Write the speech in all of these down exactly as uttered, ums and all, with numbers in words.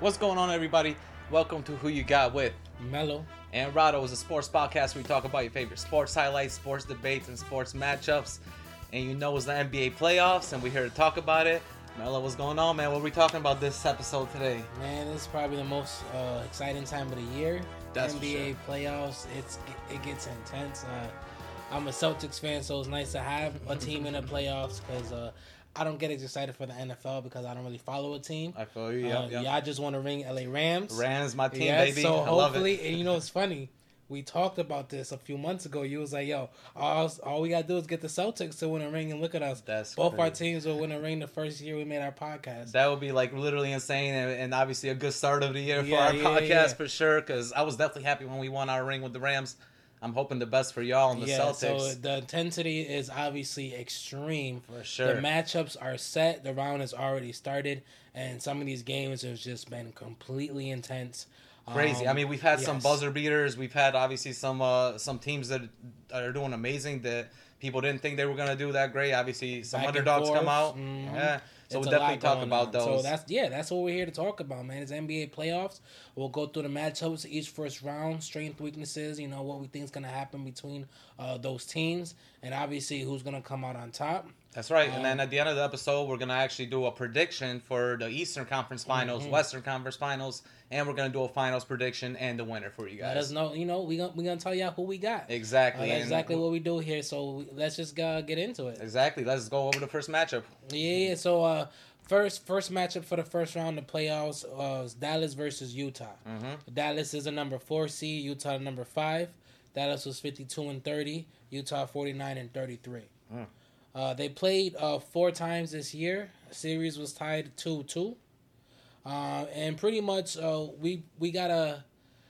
What's going on, everybody? Welcome to Who You Got With Mello and Rado. Is a sports podcast where we talk about your favorite sports highlights, sports debates, and sports matchups. And you know it's the N B A playoffs, and we're here to talk about it. Mello, what's going on, man? What are we talking about this episode today? Man, this is probably the most uh, exciting time of the year. That's N B A sure. playoffs. It's it gets intense. Uh, I'm a Celtics fan, so it's nice to have a team in the playoffs because uh, I don't get as excited for the N F L because I don't really follow a team. I feel you. Yep, uh, yep. Yeah, I just want to ring L A Rams. Rams, my team, yes, baby. So I love hopefully, it. and you know it's funny. We talked about this a few months ago. You was like, "Yo, all, all we gotta do is get the Celtics to win a ring, and look at us. That's Both crazy. our teams will win a ring the first year we made our podcast." That would be like literally insane, and, and obviously a good start of the year for Yeah, our yeah, podcast yeah. for sure. Because I was definitely happy when we won our ring with the Rams. I'm hoping the best for y'all and the yeah, Celtics. so the intensity is obviously extreme. For sure. The matchups are set. The round has already started. And some of these games have just been completely intense. Crazy. Um, I mean, we've had some yes. buzzer beaters. We've had obviously some uh, some teams that are doing amazing that people didn't think they were gonna do that great. Obviously, some Back and underdogs forth. come out. Mhm. Yeah. So It's we'll a definitely lot talk going about on. those. So that's yeah, that's what we're here to talk about, man. It's N B A playoffs. We'll go through the matchups each first round, strength, weaknesses. You know what we think is gonna happen between uh, those teams, and obviously who's gonna come out on top. That's right. Um, and then at the end of the episode, we're gonna actually do a prediction for the Eastern Conference Finals, Mhm. Western Conference Finals, and we're gonna do a finals prediction and the winner for you guys. Let us know. You know we gonna we gonna tell y'all who we got. Exactly. Uh, that's and exactly what we do here. So we, let's just uh, get into it. Exactly. Let's go over the first matchup. Yeah, yeah. So uh, first first matchup for the first round of the playoffs uh, was Dallas versus Utah. Mm-hmm. Dallas is a number four seed. Utah number five. Dallas was fifty-two and thirty. Utah forty-nine and thirty-three. Mm. Uh, they played uh, four times this year. Series was tied two two. Uh, and pretty much uh, we we got a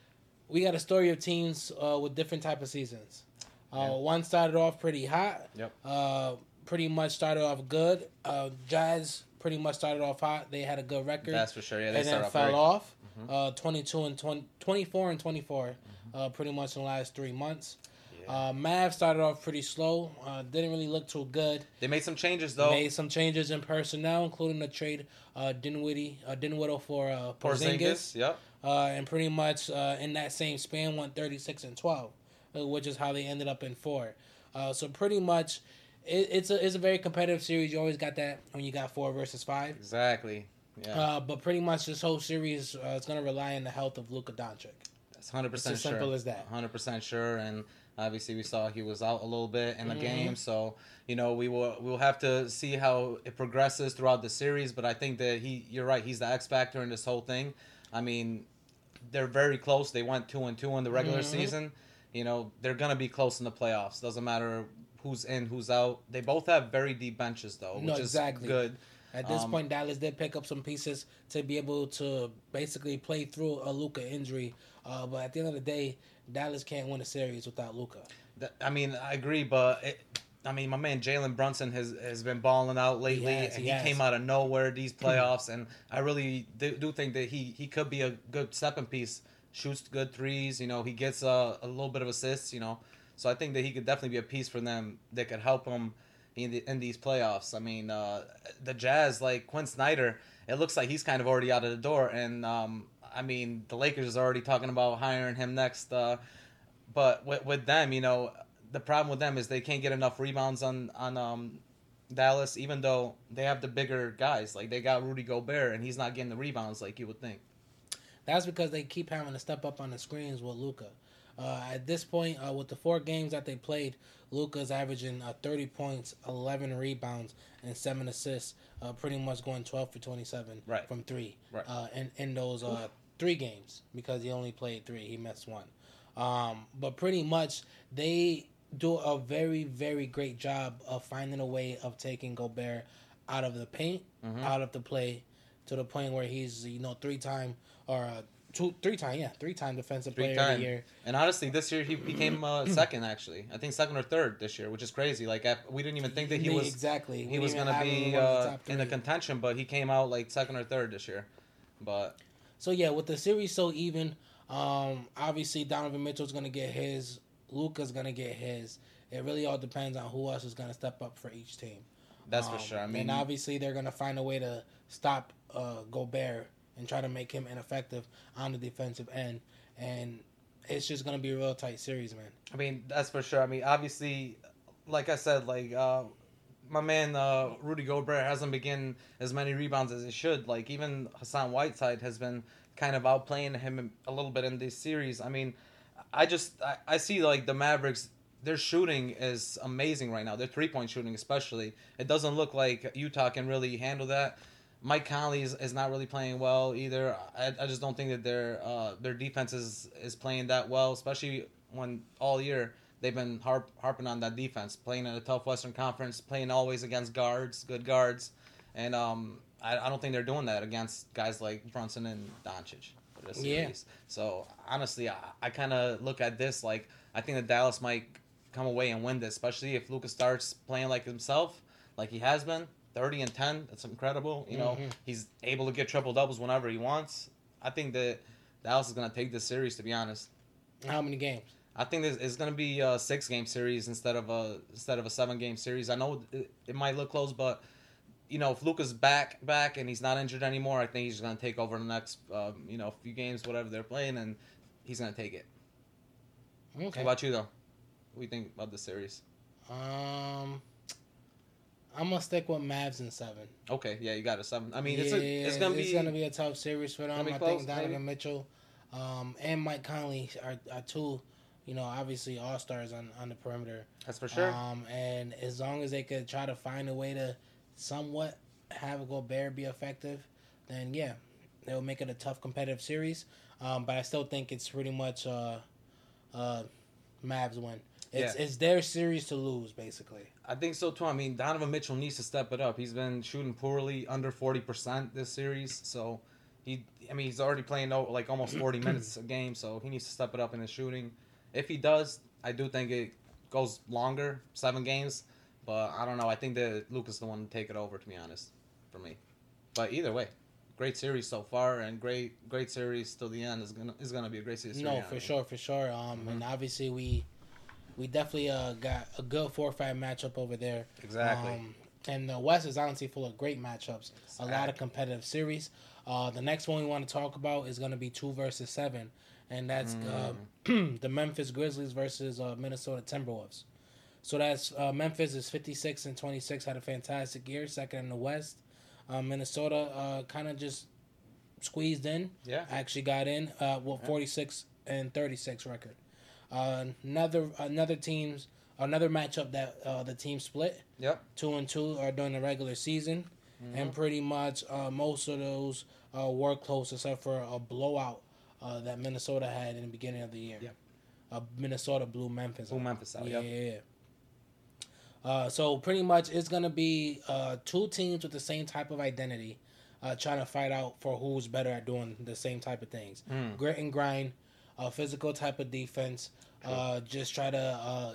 we got a story of teams uh, with different type of seasons. Uh, Yeah. One started off pretty hot. Yep. Uh, pretty much started off good. Uh, Jazz pretty much started off hot. They had a good record. That's for sure. Yeah, they and then start off fell great. off. Mhm. Uh, twenty-two and twenty, twenty-four and twenty-four. Uh, pretty much in the last three months. Yeah. Uh, Mavs started off pretty slow. Uh, didn't really look too good. They made some changes though. Made some changes in personnel, including the trade uh, Dinwiddie, uh, Dinwiddie for uh, Porzingis. Porzingis. Yep. Uh, and pretty much uh, in that same span went thirty-six and twelve, uh, which is how they ended up in four. Uh, so pretty much, it, it's a it's a very competitive series. You always got that when you got four versus five. Exactly. Yeah. Uh, but pretty much this whole series uh, is going to rely on the health of Luka Doncic. That's one hundred percent It's sure. as simple as that. one hundred percent sure. And obviously we saw he was out a little bit in the Mhm. game. So, you know, we will we'll have to see how it progresses throughout the series. But I think that he, you're right, he's the X factor in this whole thing. I mean, they're very close. They went two and two in the regular Mhm. season. You know, they're going to be close in the playoffs. Doesn't matter who's in, who's out. They both have very deep benches, though, which No, is exactly. good. At this Um, point, Dallas did pick up some pieces to be able to basically play through a Luka injury. Uh, but at the end of the day, Dallas can't win a series without Luka. That- I mean, I agree, but it, I mean, my man Jalen Brunson has, has been balling out lately, has, and he he has. came out of nowhere these playoffs, and I really do, do think that he, he could be a good stepping piece. Shoots good threes, you know, he gets a, a little bit of assists, you know, so I think that he could definitely be a piece for them that could help him in, the, in these playoffs. I mean, uh, the Jazz, like Quinn Snyder, it looks like he's kind of already out of the door, and um, I mean, the Lakers are already talking about hiring him next, uh, but with, with them, you know, the problem with them is they can't get enough rebounds on on um, Dallas, even though they have the bigger guys. Like they got Rudy Gobert, and he's not getting the rebounds like you would think. That's because they keep having to step up on the screens with Luka. Uh, at this point, uh, with the four games that they played, Luka's averaging uh, thirty points, eleven rebounds, and seven assists. Uh, pretty much going twelve for twenty-seven Right. from three. Right. Uh, in in those uh, three games because he only played three. He missed one. Um, but pretty much they do a very very great job of finding a way of taking Gobert out of the paint, Mhm. out of the play, to the point where he's you know three time or uh, two three time yeah three time defensive Three player of time. the year. And honestly, this year he became uh, second. Actually, I think second or third this year, which is crazy. Like af- we didn't even think that he Yeah, was exactly he We was didn't gonna have him be in one of the uh, top in the three. contention, but he came out like second or third this year. But So yeah, with the series so even, um, obviously Donovan Mitchell's gonna get his, Luka's gonna get his. It really all depends on who else is gonna step up for each team. that's for Um, sure. I mean, and obviously they're gonna find a way to stop uh, Gobert and try to make him ineffective on the defensive end. And it's just going to be a real tight series, man. I mean, that's for sure. I mean, obviously, like I said, like uh, my man uh, Rudy Gobert hasn't been getting as many rebounds as he should. Like, even Hassan Whiteside has been kind of outplaying him a little bit in this series. I mean, I just I, I see like the Mavericks, their shooting is amazing right now. Their three-point shooting especially. It doesn't look like Utah can really handle that. Mike Conley is, is not really playing well either. I, I just don't think that their uh, their defense is, is playing that well, especially when all year they've been harp, harping on that defense, playing in a tough Western Conference, playing always against guards, good guards. And um, I, I don't think they're doing that against guys like Brunson and Doncic for this series. Yeah. So, honestly, I, I kind of look at this like I think that Dallas might come away and win this, especially if Luka starts playing like himself, like he has been. thirty and ten, that's incredible. You know, mm-hmm. He's able to get triple doubles whenever he wants. I think that Dallas is going to take this series, to be honest. How many games? I think this is going to be a six game series instead of a instead of a seven game series. I know it, it might look close, but you know, if Luka's back back and he's not injured anymore, I think he's going to take over the next um, you know few games, whatever they're playing, and he's going to take it. Okay. What about you though? What do you think about this series? Um. I'm gonna stick with Mavs in seven. Okay, yeah, you got a seven. I mean, yeah, it's a, it's gonna it's be gonna be a tough series for them. I close, think Donovan maybe? Mitchell, um, and Mike Conley are, are two, you know, obviously all stars on, on the perimeter. That's for sure. Um, and as long as they could try to find a way to somewhat have Gobert be effective, then yeah, they'll make it a tough competitive series. Um, but I still think it's pretty much uh, uh, Mavs win. It's yeah. it's their series to lose, basically. I think so, too. I mean, Donovan Mitchell needs to step it up. He's been shooting poorly, under forty percent this series. So, he, I mean, he's already playing, like, almost forty minutes a game. So, he needs to step it up in his shooting. If he does, I do think it goes longer, seven games. But I don't know. I think that Luka's the one to take it over, to be honest, for me. But either way, great series so far, and great great series till the end is gonna is gonna be a great series. No, for sure, for sure. Um, mm-hmm. And obviously we we definitely uh, got a good four or five matchup over there. Exactly. Um, and the West is honestly full of great matchups. Exactly. A lot of competitive series. Uh, the next one we want to talk about is going to be two versus seven, and that's mm. uh, the Memphis Grizzlies versus uh, Minnesota Timberwolves. So that's uh, Memphis is fifty-six and twenty-six, had a fantastic year, second in the West. Uh, Minnesota uh, kind of just squeezed in. Yeah, actually got in. Uh, well, yeah. forty-six and thirty-six record. Uh, another another teams another matchup that uh, the team split. Yep. Two and two are during the regular season, mm-hmm. and pretty much uh, most of those uh, were close, except for a blowout uh, that Minnesota had in the beginning of the year. Yep. Uh, Minnesota blew Memphis. Blew Memphis out. Yeah. Yep. yeah. Uh, so pretty much it's gonna be uh, two teams with the same type of identity, uh, trying to fight out for who's better at doing the same type of things. Mm. Grit and grind, uh, physical type of defense. Uh, just try to uh,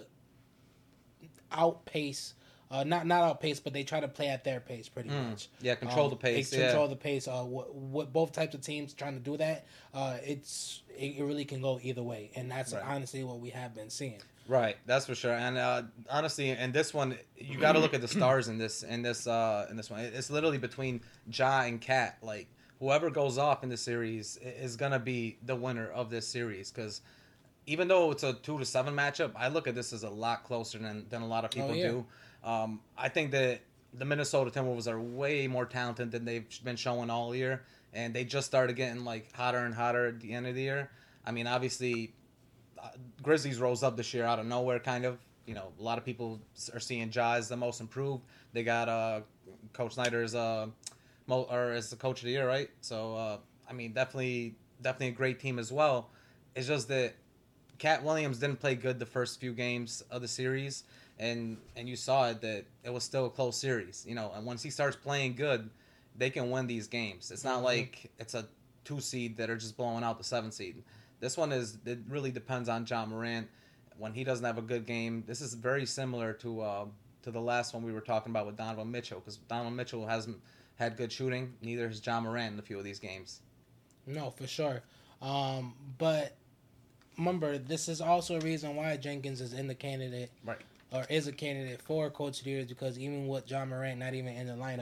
outpace, uh, not not outpace, but they try to play at their pace pretty mm. much. Yeah, control um, the pace. They yeah. Control the pace. Uh, what, what both types of teams trying to do that. Uh, it's it, it really can go either way, and that's right. honestly what we have been seeing. Right, that's for sure. And uh, honestly, in this one, you got to look at the stars in this in this uh, in this one. It's literally between Ja and Cat. Like whoever goes off in the series is gonna be the winner of this series. Because even though it's a two to seven matchup, I look at this as a lot closer than than a lot of people oh, yeah. do. Um, I think that the Minnesota Timberwolves are way more talented than they've been showing all year, and they just started getting like hotter and hotter at the end of the year. I mean, obviously. Uh, Grizzlies rose up this year out of nowhere, kind of. You know, a lot of people are seeing Ja as the most improved. They got uh, Coach Snyder as uh, mo- or as the coach of the year, right? So, uh, I mean, definitely, definitely a great team as well. It's just that Cat Williams didn't play good the first few games of the series, and and you saw it that it was still a close series. You know, and once he starts playing good, they can win these games. It's not mm-hmm. like it's a two seed that are just blowing out the seven seed. This one is, it really depends on Ja Morant. When he doesn't have a good game, this is very similar to uh, to the last one we were talking about with Donovan Mitchell, because Donovan Mitchell hasn't had good shooting. Neither has Ja Morant in a few of these games. No, for sure. Um, but remember, this is also a reason why Jenkins is in the candidate, right? Or is a candidate for Coach of the Year, because even with Ja Morant not even in the lineup,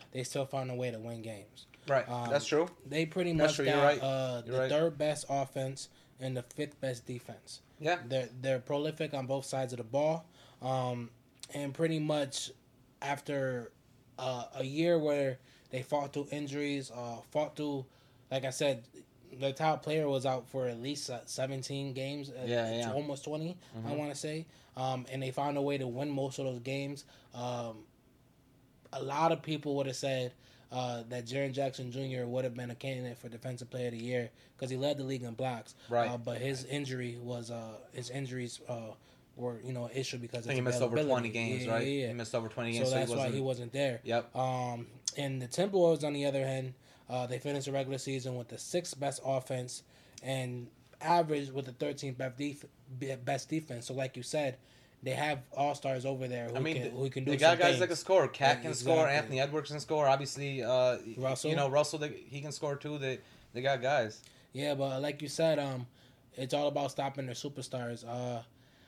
they still found a way to win games. Right, Um, that's true. They pretty That's much true. got You're right. uh, You're the right. third best offense and the fifth best defense. Yeah, They're they're prolific on both sides of the ball, um, and pretty much after uh, a year where they fought through injuries, uh, fought through, like I said, the top player was out for at least uh, seventeen games. uh, Yeah, yeah. almost twenty. I Mhm. want to say, um, and they found a way to win most of those games. Um, a lot of people would have said uh, that Jaren Jackson Junior would have been a candidate for Defensive Player of the Year because he led the league in blocks. Right. Uh, but his injury was uh, his injuries uh, were you know an issue because I think he of missed over availability. twenty games, Yeah, right? yeah, yeah. He missed over twenty games, So so, that's he why wasn't. he wasn't there. Yep. Um, and the Timberwolves, on the other hand, uh, they finished the regular season with the sixth best offense and average with the thirteenth best, def- best defense. So, like you said, they have all stars over there who I mean, can who can do they got some guys things. that can score. Cat Yeah, can score. exactly. Anthony Edwards can score. Obviously, uh, Russell? You know, Russell, they, he can score too. They they got guys. Yeah, but like you said, um, it's all about stopping their superstars. Uh,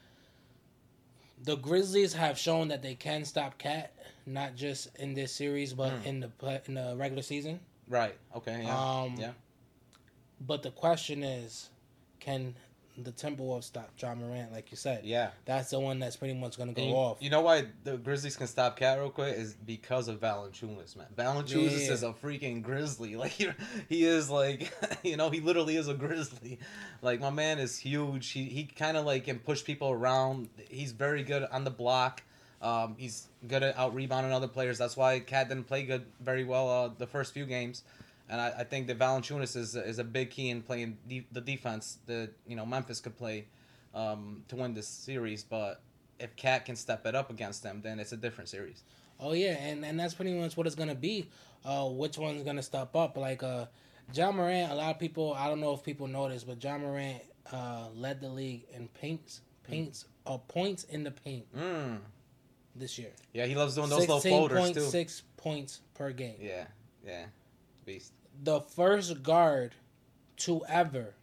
the Grizzlies have shown that they can stop Cat, not just in this series, but Mm. in the play- in the regular season. Right. Okay. Yeah. Um, yeah. But the question is, can the Timberwolves stop John Morant? Like you said, Yeah. that's the one that's pretty much going to go And you, off. you know why the Grizzlies can stop Cat real quick is because of Valanciunas, man. Valanciunas Yeah. is a freaking Grizzly. Like he, he is like, you know, he literally is a Grizzly. Like my man is huge. He he kind of like can push people around. He's very good on the block. Um, he's good at out rebounding other players. That's why Cat didn't play good very well uh, the first few games. And I, I think that Valanciunas is is a big key in playing de- the defense that you know Memphis could play um, to win this series. But if Cat can step it up against them, then it's a different series. Oh yeah, and, and that's pretty much what it's gonna be. Uh, which one's gonna step up? Like uh, John Morant. A lot of people. I don't know if people noticed, but John Morant uh, led the league in paints, paints, uh, points in the paint Mm. this year. Yeah, he loves doing those little sixteen floaters point too. six points per game. Yeah, yeah, beast. The first guard to ever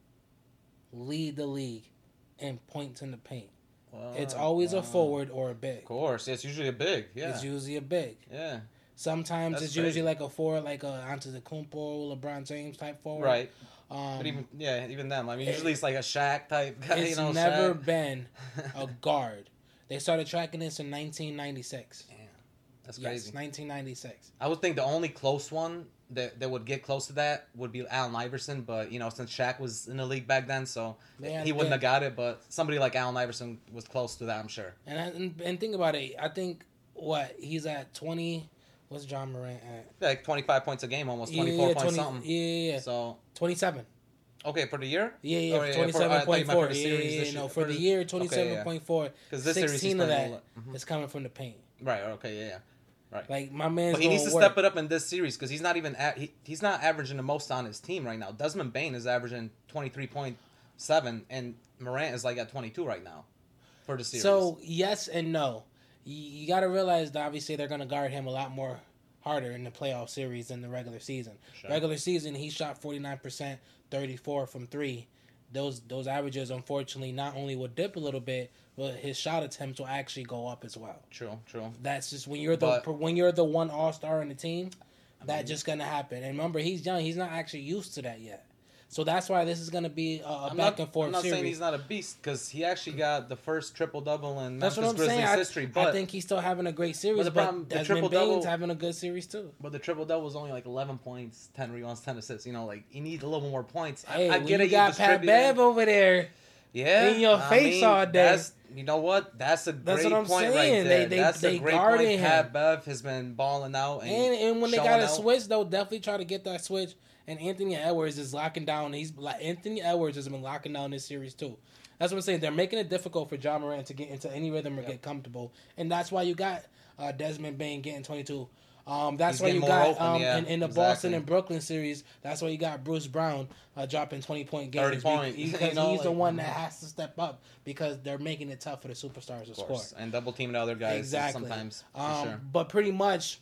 lead the league in points in the paint. Wow, It's always wow. a forward or a big. Of course, it's usually a big. Yeah, It's usually a big. yeah, Sometimes That's it's crazy. usually like a forward, like a Antetokounmpo, LeBron James type forward. right. Um, But even yeah, even them. I mean, it- usually it's like a Shaq type guy. it's you know, never Shaq. been a guard. They started tracking this in nineteen ninety-six. Damn, that's Yes, crazy. nineteen ninety-six. I would think the only close one that, that would get close to that would be Allen Iverson, but you know since Shaq was in the league back then, so Man, he wouldn't yeah. have got it. But somebody like Allen Iverson was close to that, I'm sure. And, I, and and think about it. I think what he's at twenty. What's John Morant at? Like twenty-five points a game, almost Yeah, twenty-four yeah, points twenty, something. Yeah, yeah, yeah. So twenty-seven. okay for the year. Yeah, yeah, Oh, yeah, for- I twenty-seven thought you point meant four. for the Yeah, series yeah, this yeah, no, year. for For the the- year, okay, twenty-seven point four. Because this series he's Sixteen of playing that a lot. is coming from the paint. Mhm. Right. Okay. Yeah. Yeah. Like my man's But he going needs to work. step it up in this series because he's not even at, he, he's not averaging the most on his team right now. Desmond Bain is averaging twenty-three point seven, and Morant is like at twenty-two right now for the series. So yes and no. You, you got to realize that obviously they're going to guard him a lot more harder in the playoff series than the regular season. Sure. Regular season, he shot forty-nine percent, thirty-four from three. Those those averages, unfortunately, not only will dip a little bit, but his shot attempts will actually go up as well. True. True. That's just when you're the But- when you're the one all star in the team, that's mean- just gonna happen. And remember, he's young; he's not actually used to that yet. So that's why this is gonna be a, a I'm back not, and forth I'm not series. saying he's not a beast because he actually got the first triple double in That's Memphis what I'm Grizzlies saying. I, history. But I think he's still having a great series, the but, problem- the Desmond triple-double- Bain's having a good series too. but the triple double was only like eleven points, ten rebounds, ten assists. You know, like you need a little more points. Hey, I, I when get you it. got Pat distributed- Bev over there. Yeah, in your I face mean, all day. That's, you know what? That's a That's great what I'm point saying. right there. They- they- that's they a great guarded point. him. Pat Bev has been balling out, and, And and when they showing got a out. switch, they'll definitely try to get that switch. And Anthony Edwards is locking down. He's like Anthony Edwards has been locking down this series too. That's what I'm saying. They're making it difficult for John Morant to get into any rhythm or Yep. get comfortable, and that's why you got uh, Desmond Bain getting twenty-two. Um, that's He's why you getting more got open, um, yeah, in, in the exactly. Boston and Brooklyn series. That's why you got Bruce Brown uh, dropping twenty point games. thirty points, be- you because know, he's the like- one that has to step up because they're making it tough for the superstars to Of score. course, and double teaming the other guys Exactly. sometimes. For Um, sure. But pretty much,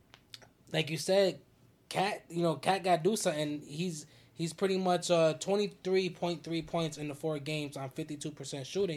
like you said, Cat, you know, Cat got to do something. He's he's pretty much uh, twenty-three point three points in the four games on fifty-two percent shooting.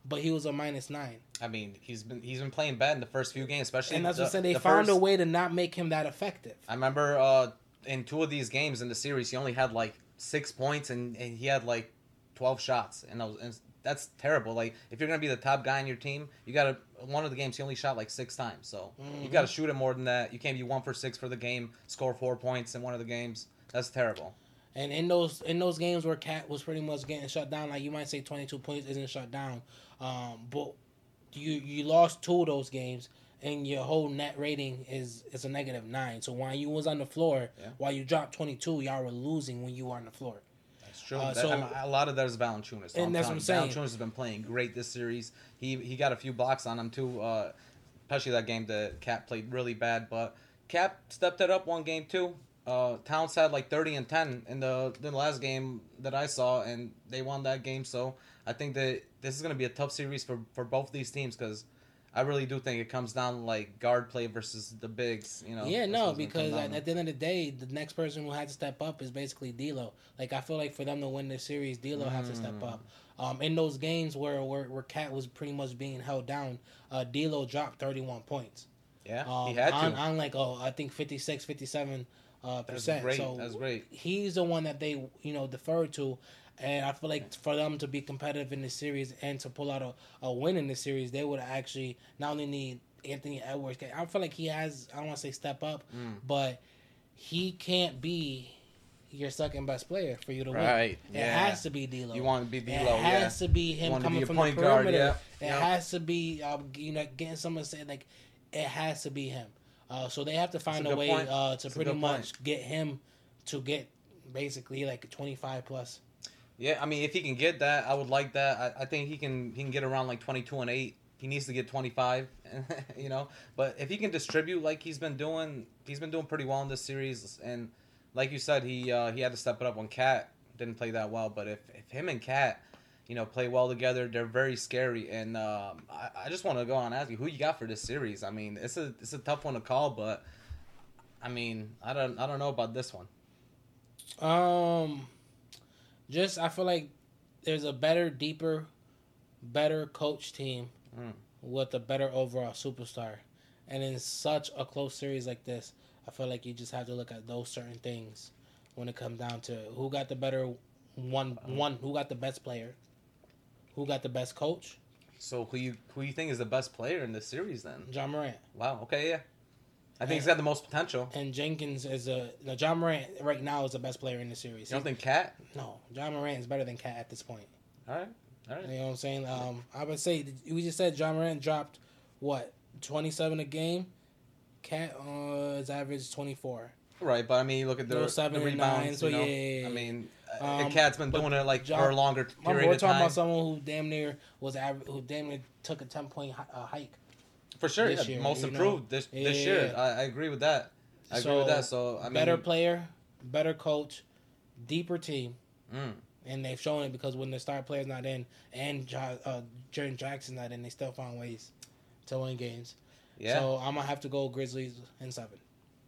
but he was a minus nine. I mean, he's been he's been playing bad in the first few games, especially. And that's the, what I said. They the found first, a way to not make him that effective. I remember uh, in two of these games in the series, he only had like six points, and, and he had like twelve shots, and, was, and that's terrible. Like, if you're gonna be the top guy on your team, you gotta. One of the games he only shot like six times, so mm-hmm. you gotta shoot it more than that. You can't be one for six for the game, score four points in one of the games. That's terrible. And in those in those games where Cat was pretty much getting shut down, like you might say twenty-two points isn't shut down, um, but you you lost two of those games, and your whole net rating is is a negative nine. So while you was on the floor, yeah. while you dropped twenty-two, y'all were losing when you were on the floor. That's true. Uh, that, so, I mean, a lot of that is Valanciunas. So and I'm that's what I'm saying. Valanciunas has been playing great this series. He he got a few blocks on him too, uh, especially that game that Cat played really bad. But Cat stepped it up one game too. Uh, Towns had like thirty and ten in the the last game that I saw, and they won that game. So I think that this is going to be a tough series for, for both these teams because I really do think it comes down to like guard play versus the bigs. You know. Yeah, no, because at, at the end of the day, the next person who had to step up is basically D'Lo. Like I feel like for them to win this series, D'Lo mm. has to step up. Um, in those games where where where Cat was pretty much being held down, uh, D'Lo dropped thirty-one points. Yeah, um, he had on, to. On like oh, I think fifty-six, fifty-seven Uh, percent. That's great. So That's great. He's the one that they, you know, defer to, and I feel like for them to be competitive in this series and to pull out a, a win in this series, they would actually not only need Anthony Edwards. I feel like he has. I don't want to say step up, mm. but he can't be your second best player for you to win. Right. It yeah. has to be D'Lo. You want to be D'Lo. It has yeah. to be him coming be from point the perimeter. Guard, yeah. It yep. has to be, um, you know, getting someone to say like, it has to be him. Uh, so they have to find a, a way uh, to That's pretty much point. get him to get basically like twenty-five plus. Yeah, I mean, if he can get that, I would like that. I, I think he can he can get around like twenty-two and eight. He needs to get twenty-five, you know. But if he can distribute like he's been doing, he's been doing pretty well in this series. And like you said, he uh, he had to step it up when Cat didn't play that well. But if, if him and Cat, you know, play well together, they're very scary. And um, I, I just want to go on and ask you, who you got for this series? I mean, it's a it's a tough one to call, but I mean, I don't I don't know about this one. Um, just I feel like there's a better, deeper, better coach team mm. with a better overall superstar, and in such a close series like this, I feel like you just have to look at those certain things when it comes down to who got the better one, one who got the best player, who got the best coach. So who you who you think is the best player in this series then? Ja Morant. Wow. Okay. Yeah. I think and, he's got the most potential. And Jenkins is a... No, Ja Morant right now is the best player in the series. You don't think Cat? No. Ja Morant is better than Cat at this point. All right. All right. You know what I'm saying? Um, I would say... We just said Ja Morant dropped, what, twenty-seven a game? Cat uh, is average twenty-four. Right, but I mean, you look at the, seven the rebounds, nine, so you know? yeah, yeah, yeah. I mean, um, Cat's been doing it like ja, for a longer period we're of time. We're talking about someone who damn near was average, who damn near took a ten-point uh, hike. For sure, yeah, year, most improved know? this yeah, this year. I, I agree with that. I so, agree with that. So I mean, better player, better coach, deeper team, mm. and they've shown it because when the star player's not in and uh, Jaren Jackson's not in, they still found ways to win games. Yeah. So I'm gonna have to go Grizzlies in seven.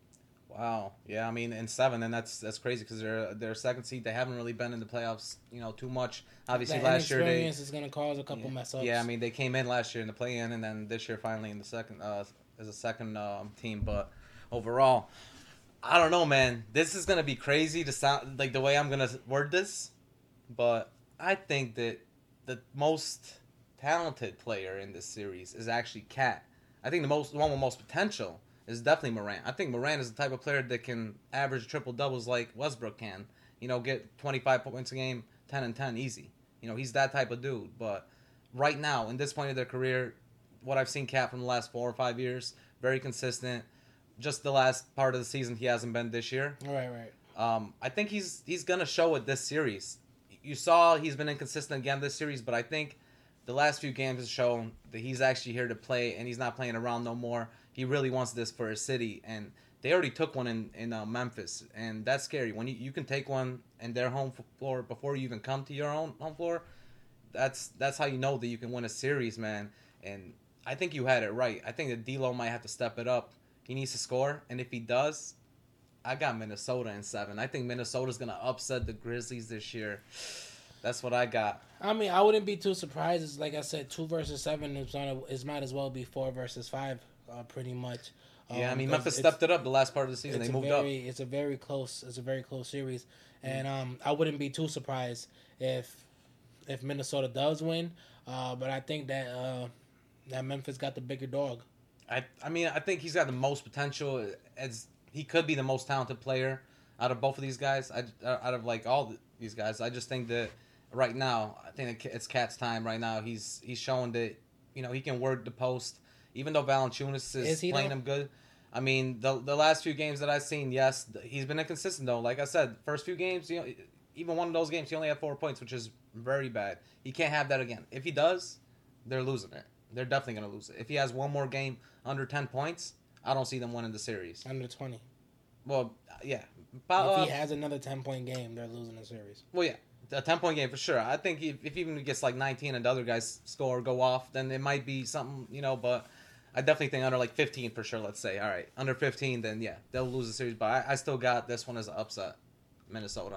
Wow. Yeah, I mean, in seven, and that's that's crazy because they're they're second seed. They haven't really been in the playoffs, you know, too much. Obviously, that last year they is going to cause a couple yeah, mess ups. Yeah, I mean, they came in last year in the play-in, and then this year finally in the second uh, as a second um, team. But overall, I don't know, man. This is gonna be crazy to sound like the way I'm gonna word this, but I think that the most talented player in this series is actually Cat. I think the most the one with most potential is definitely Morant. I think Morant is the type of player that can average triple doubles like Westbrook can. You know, get twenty-five points a game, ten and ten, easy. You know, he's that type of dude. But right now, in this point of their career, what I've seen Cat from the last four or five years, very consistent. Just the last part of the season, he hasn't been this year. Right, right. Um, I think he's he's gonna show it this series. You saw he's been inconsistent again this series, but I think the last few games has shown that he's actually here to play, and he's not playing around no more. He really wants this for his city, and they already took one in in uh, Memphis, and that's scary. When you, you can take one in their home floor before you even come to your own home floor, that's that's how you know that you can win a series, man. And I think you had it right. I think that D'Lo might have to step it up. He needs to score, and if he does, I got Minnesota in seven. I think Minnesota's gonna upset the Grizzlies this year. That's what I got. I mean, I wouldn't be too surprised. It's like I said, two versus seven is on a, is might as well be four versus five, uh, pretty much. Yeah, um, I mean Memphis stepped it up the last part of the season. They moved very, up. It's a very close. It's a very close series, and um, I wouldn't be too surprised if if Minnesota does win. Uh, but I think that uh, that Memphis got the bigger dog. I I mean I think he's got the most potential. As he could be the most talented player out of both of these guys. I, out of like all these guys, I just think that right now, I think it's Cat's time. Right now, he's he's showing that you know he can work the post. Even though Valanciunas is, is playing though? him good, I mean the the last few games that I've seen, yes, he's been inconsistent though. Like I said, first few games, you know, even one of those games, he only had four points, which is very bad. He can't have that again. If he does, they're losing it. They're definitely gonna lose it. If he has one more game under ten points, I don't see them winning the series. Under twenty. Well, yeah. But, if he uh, has another ten-point game, they're losing the series. Well, yeah. A ten-point game for sure. I think if, if even he gets like nineteen and the other guys score or go off, then it might be something, you know, but I definitely think under like fifteen for sure, let's say. All right. Under fifteen, then yeah, they'll lose the series. But I, I still got this one as an upset. Minnesota.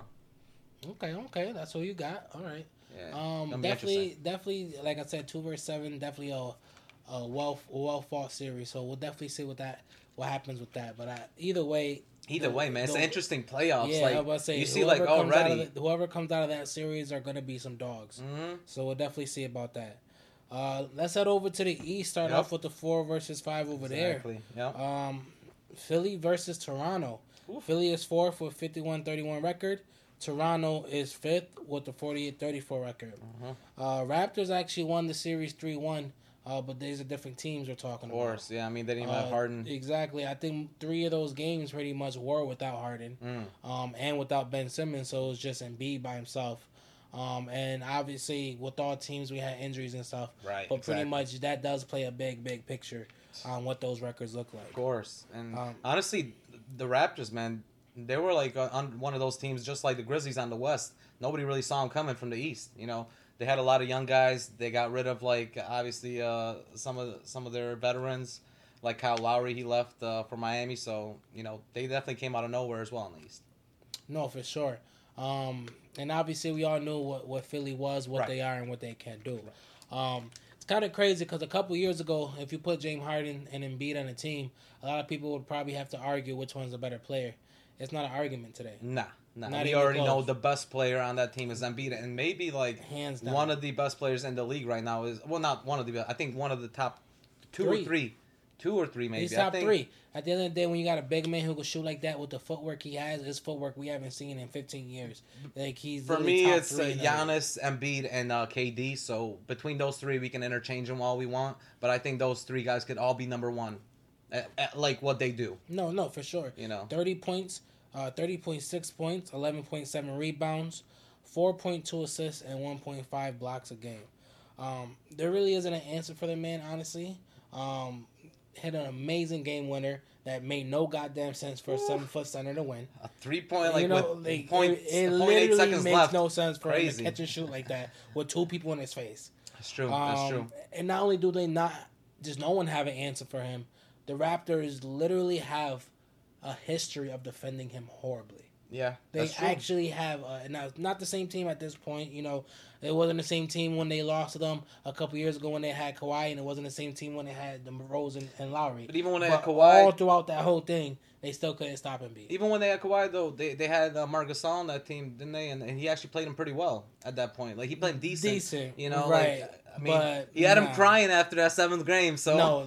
Okay, okay. That's what you got. All right. Yeah, um, definitely, definitely, like I said, two versus seven, definitely a, a well well fought series. So we'll definitely see what that what happens with that. But I, either way, either the, way, man, it's the, an interesting playoffs. Yeah, like, I was about to say, you see, like already, the, whoever comes out of that series are going to be some dogs. Mm-hmm. So we'll definitely see about that. Uh, let's head over to the East. Start yep. off with the four versus five over exactly. there. Yep. Um, Philly versus Toronto. Oof. Philly is fourth with fifty-one thirty-one record. Toronto is fifth with the forty-eight thirty-four record. Mm-hmm. Uh, Raptors actually won the series three one, uh, but these are different teams we're talking about. Of course, about. yeah. I mean, they didn't even uh, have Harden. Exactly. I think three of those games pretty much were without Harden mm. um, and without Ben Simmons, so it was just Embiid by himself. Um, and obviously, with all teams, we had injuries and stuff. Right, But exactly. pretty much that does play a big, big picture on what those records look like. Of course. And um, honestly, the Raptors, man, they were like on one of those teams just like the Grizzlies on the West. Nobody really saw them coming from the East. You know, they had a lot of young guys. They got rid of, like, obviously uh, some of some of their veterans. Like Kyle Lowry, he left uh, for Miami. So, you know, they definitely came out of nowhere as well in the East. No, for sure. Um, and obviously, we all knew what, what Philly was, what right. they are, and what they can do. Um, it's kind of crazy because a couple years ago, if you put James Harden and Embiid on a team, a lot of people would probably have to argue which one's a better player. It's not an argument today. Nah, nah. Not we already close. know the best player on that team is Embiid, and maybe like hands down. One of the best players in the league right now is well, not one of the. I think one of the top two three. or three, two or three maybe. He's top I think, three. At the end of the day, when you got a big man who can shoot like that with the footwork he has, his footwork we haven't seen in fifteen years. Like he's for me, it's uh, Giannis, Embiid, and uh, K D. So between those three, we can interchange them all we want. But I think those three guys could all be number one, at, at, like what they do. No, no, for sure. You know, thirty points, uh, thirty point six points, eleven point seven rebounds, four point two assists, and one point five blocks a game. Um, there really isn't an answer for the man, honestly. Um, hit an amazing game winner that made no goddamn sense for a seven foot center to win. A three point like you know, with like, point, it, it point literally eight seconds makes left. no sense for Crazy. him to catch and shoot like that with two people in his face. That's true. Um, That's true. And not only do they not, does no one have an answer for him, the Raptors literally have a history of defending him horribly. Yeah, they actually have. Uh, now, it's not the same team at this point. You know, it wasn't the same team when they lost to them a couple years ago when they had Kawhi, and it wasn't the same team when they had the Rose and, and Lowry. But even when they but had Kawhi, all throughout that whole thing, they still couldn't stop Embiid. Even when they had Kawhi, though, they they had uh, Marc Gasol on that team, didn't they? And, and he actually played him pretty well at that point. Like he played decent. Decent, you know, right? Like, I mean, but he had nah. him crying after that seventh game. So no.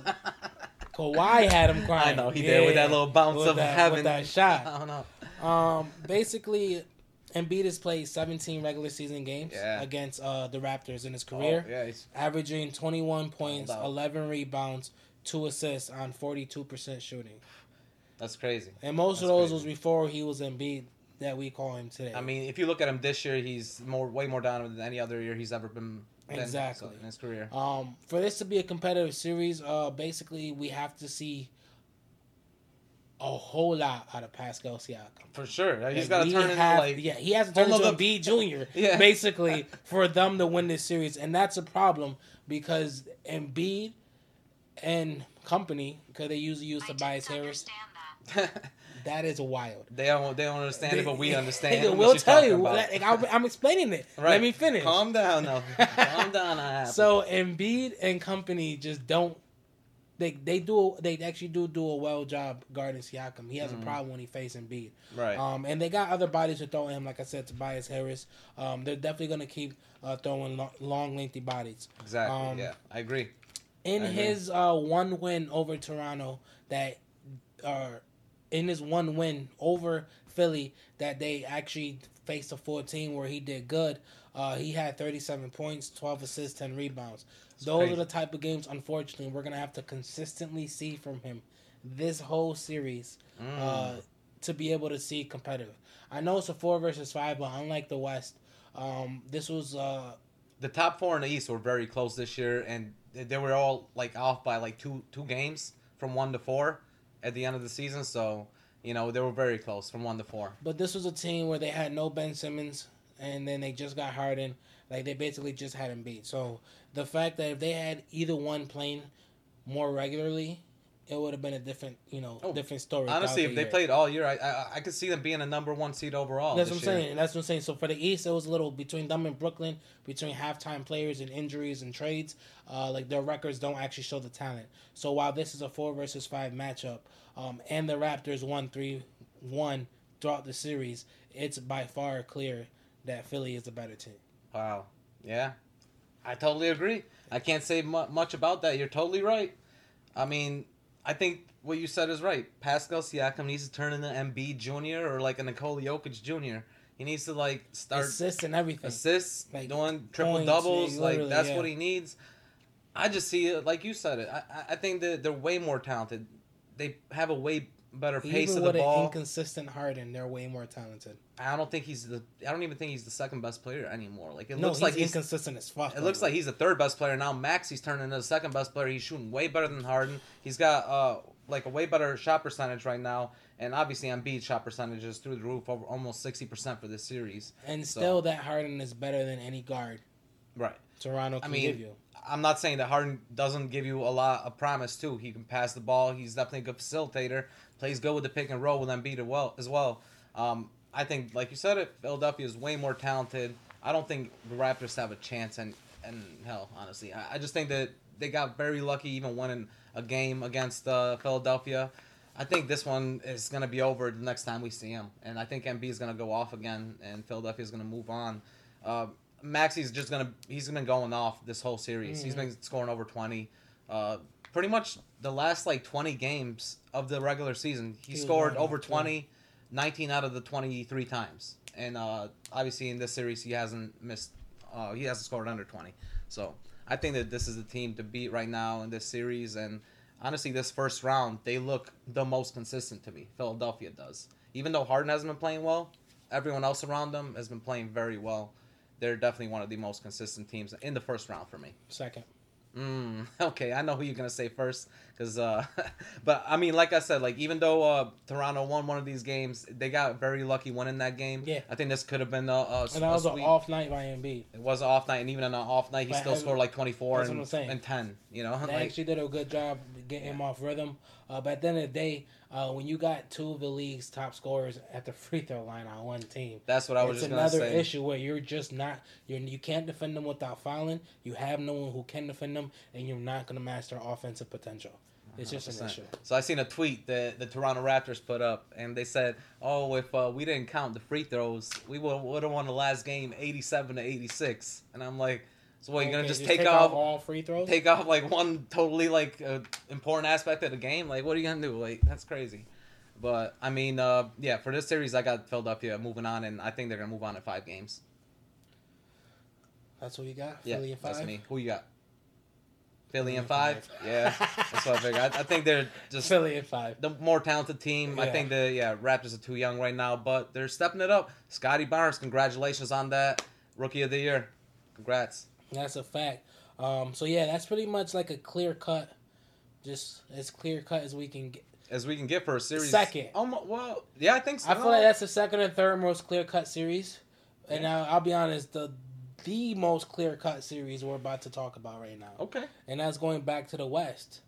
Kawhi had him crying. I know he yeah, did with that little bounce with of that, heaven. with that shot. I don't know. Um, basically, Embiid has played seventeen regular season games yeah. against uh, the Raptors in his career, oh, yeah, he's... averaging twenty-one points, eleven rebounds, two assists on forty-two percent shooting. That's crazy. And most That's of those crazy. was before he was Embiid that we call him today. I mean, if you look at him this year, he's more way more dominant than any other year he's ever been. Exactly. In his career. Um, for this to be a competitive series, uh, basically we have to see a whole lot out of Pascal Siakam. For sure. He's Like, got to turn into like... Yeah, he has to turn into a B Junior, yeah. basically, for them to win this series. And that's a problem because Embiid and company, because they usually use Tobias Harris. That is wild. They don't. They don't understand it, but we understand. Nigga, what we'll you're tell talking you. about. Like, I'm, I'm explaining it. Right. Let me finish. Calm down, now. Calm down. I So Embiid and company just don't. They they do they actually do do a well job guarding Siakam. He has Mhm. a problem when he faces Embiid. Right. Um, and they got other bodies to throw at him. Like I said, Tobias Harris. Um, they're definitely gonna keep uh, throwing lo- long, lengthy bodies. Exactly. um, Yeah, I agree. In I agree. his uh, one win over Toronto, that uh, in his one win over Philly, that they actually faced a full team where he did good. Uh, he had thirty-seven points, twelve assists, ten rebounds. It's Those crazy. are the type of games, unfortunately, we're going to have to consistently see from him this whole series Mm. uh, to be able to see competitive. I know it's a four versus five, but unlike the West, um, this was... Uh, The top four in the East were very close this year, and they- they were all like off by like two two games from one to four at the end of the season. So you know they were very close from one to four. but this was a team where they had no Ben Simmons, and then they just got Harden. Like, they basically just had him beat. So the fact that if they had either one playing more regularly, it would have been a different, you know, Oh, different story. Honestly, throughout if the they year. played all year, I, I I could see them being a number one seed overall. That's what this I'm year. saying. That's what I'm saying. So for the East, it was a little between them and Brooklyn, between halftime players and injuries and trades. Uh, like, their records don't actually show the talent. So while this is a four versus five matchup, um, and the Raptors won three one throughout the series, it's by far clear that Philly is the better team. Wow. Yeah, I totally agree. I can't say mu- much about that. You're totally right. I mean, I think what you said is right. Pascal Siakam needs to turn into Embiid Junior or like a Nikola Jokic Junior He needs to like start Assists and everything. assists, Like, doing triple points, doubles. yeah, Like literally, that's yeah. what he needs. I just see it like you said it. I I- I think that they're way more talented. They have a way better pace Even of with the an ball. inconsistent Harden, they're way more talented. I don't think he's the. I don't even think he's the second best player anymore. Like it no, looks he's like he's. inconsistent as fuck. It looks like he's the third best player now. Maxi's turning into the second best player. He's shooting way better than Harden. He's got uh like a way better shot percentage right now, and obviously Embiid's shot percentage is through the roof, over almost sixty percent for this series. And So- still, that Harden is better than any guard Right. Toronto can I mean, give you. I'm not saying that Harden doesn't give you a lot of promise too. He can pass the ball. He's definitely a good facilitator. Plays good with the pick and roll with Embiid as well. As well, um, I think, like you said, it Philadelphia is way more talented. I don't think the Raptors have a chance. And and hell, honestly, I, I just think that they got very lucky even winning a game against uh, Philadelphia. I think this one is going to be over the next time we see him, and I think Embiid is going to go off again, and Philadelphia is going to move on. Uh, Maxi's just gonna he's been going off this whole series. Mm-hmm. He's been scoring over twenty. Uh, pretty much the last like twenty games of the regular season, he, He was scored going over off, too. twenty, nineteen out of the twenty-three times. And uh, obviously in this series he hasn't missed. Uh, he hasn't scored under twenty. So I think that this is the team to beat right now in this series. And honestly, this first round they look the most consistent to me. Philadelphia does. Even though Harden hasn't been playing well, everyone else around them has been playing very well. They're definitely one of the most consistent teams in the first round for me. Second. Mm, okay, I know who you're gonna say first, cause, uh, but I mean, like I said, like even though uh, Toronto won one of these games, they got very lucky winning that game. Yeah. I think this could have been a, a, And that was a an sweep. off night by Embiid. It was an off night, and even on an off night, he But still has- scored like twenty-four that's what and, I'm saying. and ten. You know, They like, actually did a good job getting him off rhythm. Uh, but at the end of the day, uh, when you got two of the league's top scorers at the free throw line on one team, that's what I was it's just gonna another say. issue where you're just not you're you can't defend them without fouling. You have no one who can defend them, and you're not going to match their offensive potential. It's just an one hundred issue. percent. So I seen a tweet that the Toronto Raptors put up, and they said, "Oh, if uh, we didn't count the free throws, we would have won the last game, eighty-seven to eighty-six." And I'm like, "So what? You're Okay, gonna just, just take, take off, out all free throws? take off like one totally like uh, important aspect of the game? Like, what are you gonna do? Like, that's crazy." But I mean, uh, yeah, for this series, I got Philadelphia moving on, and I think they're gonna move on in five games. That's what you got. Yeah, Philly in five. that's me. Who you got? Philly Philly in in five? five. Yeah, that's what I figured. I, I think they're just Philly in five. the more talented team. I Yeah. think the yeah Raptors are too young right now, but they're stepping it up. Scotty Barnes, congratulations on that, Rookie of the Year. Congrats. That's a fact. Um, so yeah, that's pretty much like a clear cut, just as clear cut as we can get. As we can get for a series. Second. Almost, well, yeah, I think so. I feel like that's the second and third most clear cut series, and Yeah. I'll, I'll be honest, the the most clear cut series we're about to talk about right now, Okay. and that's going back to the West.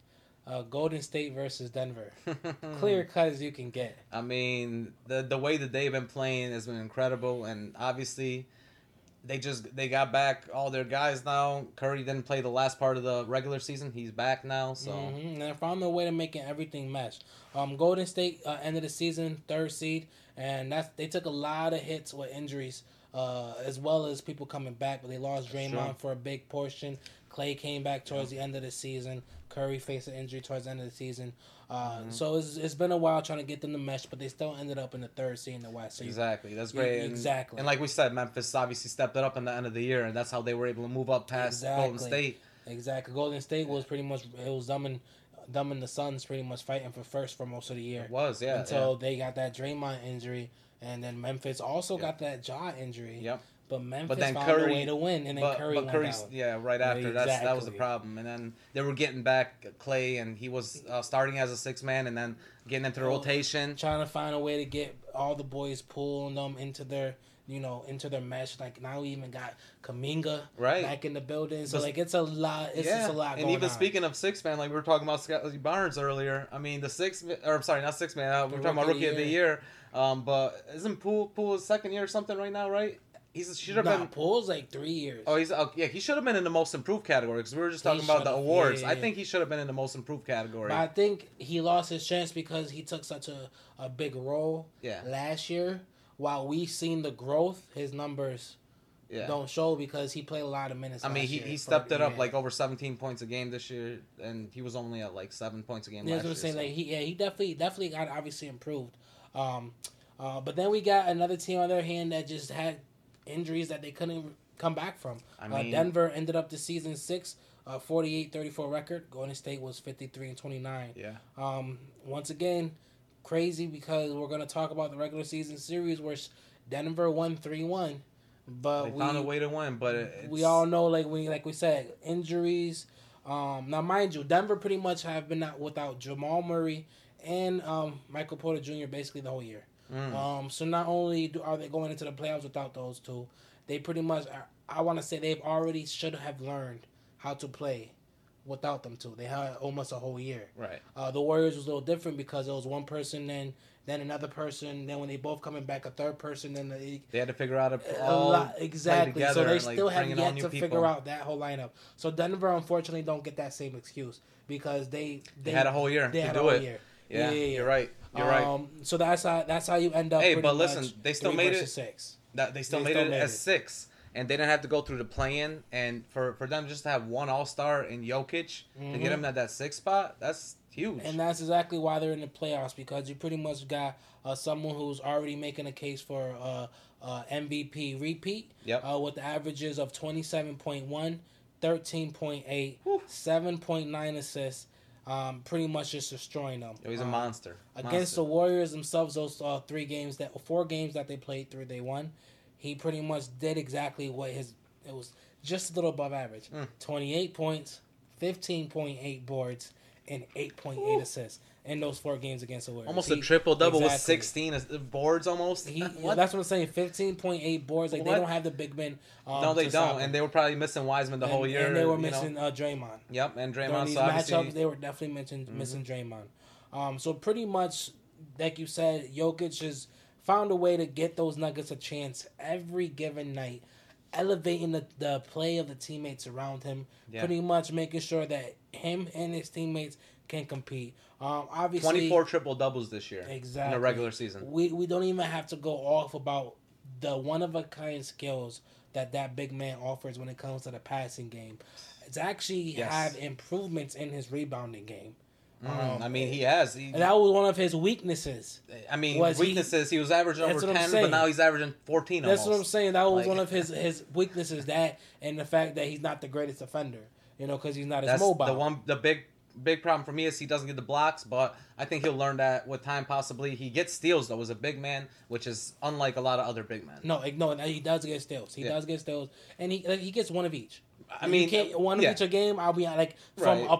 Uh, Golden State versus Denver. Clear cut as you can get. I mean, the the way that they've been playing has been incredible, and obviously, they just they got back all their guys now. Curry didn't play the last part of the regular season. He's back now, so Mm-hmm. And they found their way to making everything mesh. Um, Golden State uh, ended the season third seed, and that's they took a lot of hits with injuries, uh, as well as people coming back. But they lost Draymond Sure. for a big portion. Clay came back towards the end of the season. Curry faced an injury towards the end of the season. Uh, Mhm. So it's, it's been a while trying to get them to mesh, but they still ended up in the third seed in the West. So you- exactly that's Yeah, great. And- exactly. And, like we said, Memphis obviously stepped it up in the end of the year, and that's how they were able to move up past Golden Exactly. State. Exactly. Golden State was pretty much it was them and them and the Suns pretty much fighting for first for most of the year. It was, yeah. Until they got that Draymond injury, and then Memphis also Yep. got that jaw injury. yeah. Yep. But Memphis But then found Curry- a way to win, and then But, Curry but went Curry's down. yeah right after that's that was the Exactly. problem, and then they were getting back Clay, and he was uh, starting as a six man, and then getting into the Well, rotation. Trying to find a way to get all the boys pulling them into their, you know, into their mesh. Like now we even got Kaminga Right. back in the building. So But- like it's a lot. It's yeah, just a lot and going even on. speaking of six man, like we were talking about Scotty Barnes earlier. I mean, the six, or I'm sorry, not six man. Uh, we The were talking about rookie rookie of of the the year. Um, but isn't Poole Poole's second year or something right now? Right? He's should have nah, been. Poole's like three years. Oh, he's uh, yeah. He should have been in the most improved category because we were just He talking about the should've, awards. yeah, I yeah. think he should have been in the most improved category. But I think he lost his chance because he took such a, a big role Yeah. last year. While we seen the growth, his numbers Yeah. don't show because he played a lot of minutes. I mean, last he, year he for- stepped it up yeah. like over seventeen points a game this year, and he was only at like seven points a game Yeah, last that's what I'm year. saying. so- Like he, yeah, he definitely, definitely got obviously improved. Um, uh, but then we got another team on their hand that just had injuries that they couldn't come back from. I uh, mean- Denver ended up the season six, uh, forty-eight thirty-four record. Golden State was fifty-three and twenty-nine. Yeah. Um, once again, crazy because we're gonna talk about the regular season series where Denver won three one, but They we found a way to win, but it, it's, we all know like we like we said injuries. Um, now mind you, Denver pretty much have been out without Jamal Murray and um, Michael Porter Junior basically the whole year. Mm. Um, so not only do, are they going into the playoffs without those two, they pretty much are, I want to say they've already should have learned how to play without them two. They had almost a whole year. right. Uh, the Warriors was a little different because it was one person, then then another person, then when they both coming back, a third person, then the, They had to figure out a, a all lot, play exactly. together So they and, like, still have bring in all yet new to people. figure out that whole lineup. So Denver, unfortunately, don't get that same excuse because they They had a whole year they to had do a whole it. year. Yeah, Yeah, yeah, yeah. you're right. You're right. Um, so that's how that's how you end up. Hey, pretty but listen, much they still three made versus it- Six. That they still They made still it made as it. six, and they didn't have to go through the play-in. And for, for them just to have one All Star in Jokic to Mhm. get him at that sixth spot, that's huge. And that's exactly why they're in the playoffs because you pretty much got uh, someone who's already making a case for uh, uh, M V P repeat. Yep. Uh, with the averages of twenty-seven point one, thirteen point eight, Whew. seven point nine assists. Um, pretty much just destroying them. Yo, he's a Um, monster. Against the Monster. Warriors themselves, those uh, three games that four games that they played through, they won. He pretty much did exactly what his it was just a little above average. Mm. Twenty-eight points, fifteen point eight boards, and eight point eight Ooh. assists in those four games against the Warriors. almost He- a triple double with exactly. sixteen as- boards almost. He, What? that's what I'm saying. Fifteen point eight boards. Like What? they don't have the big men. Um, no, they to stop don't, him. and they were probably missing Wiseman the and, whole year. And they were you know? missing uh, Draymond. Yep, and During Draymond. these So obviously, matchups, they were definitely missing, Mhm. missing Draymond. Um, so pretty much, like you said, Jokic has found a way to get those Nuggets a chance every given night, elevating the, the play of the teammates around him, Yeah. pretty much making sure that him and his teammates can compete. Um, obviously, twenty-four triple doubles this year in Exactly. the regular season. we we don't even have to go off about the one of a kind skills that that big man offers when it comes to the passing game. It's actually Yes. have improvements in his rebounding game. Mm, Um, I mean, he has. He, And that was one of his weaknesses. I mean, was he- weaknesses. He, was averaging That's over what I'm ten, saying. but now he's averaging fourteen. That's what I'm almost. saying. That was Like- one of his his weaknesses. That and the fact that he's not the greatest defender. You know, because he's not as That's mobile. the one. The big big problem for me is he doesn't get the blocks, but I think he'll learn that with time. Possibly he gets steals though as a big man, which is unlike a lot of other big men. No, like, no, he does get steals. He Yeah. does get steals, and he like, he gets one of each. I You mean, can't one of yeah. each a game. I'll be like from Right. a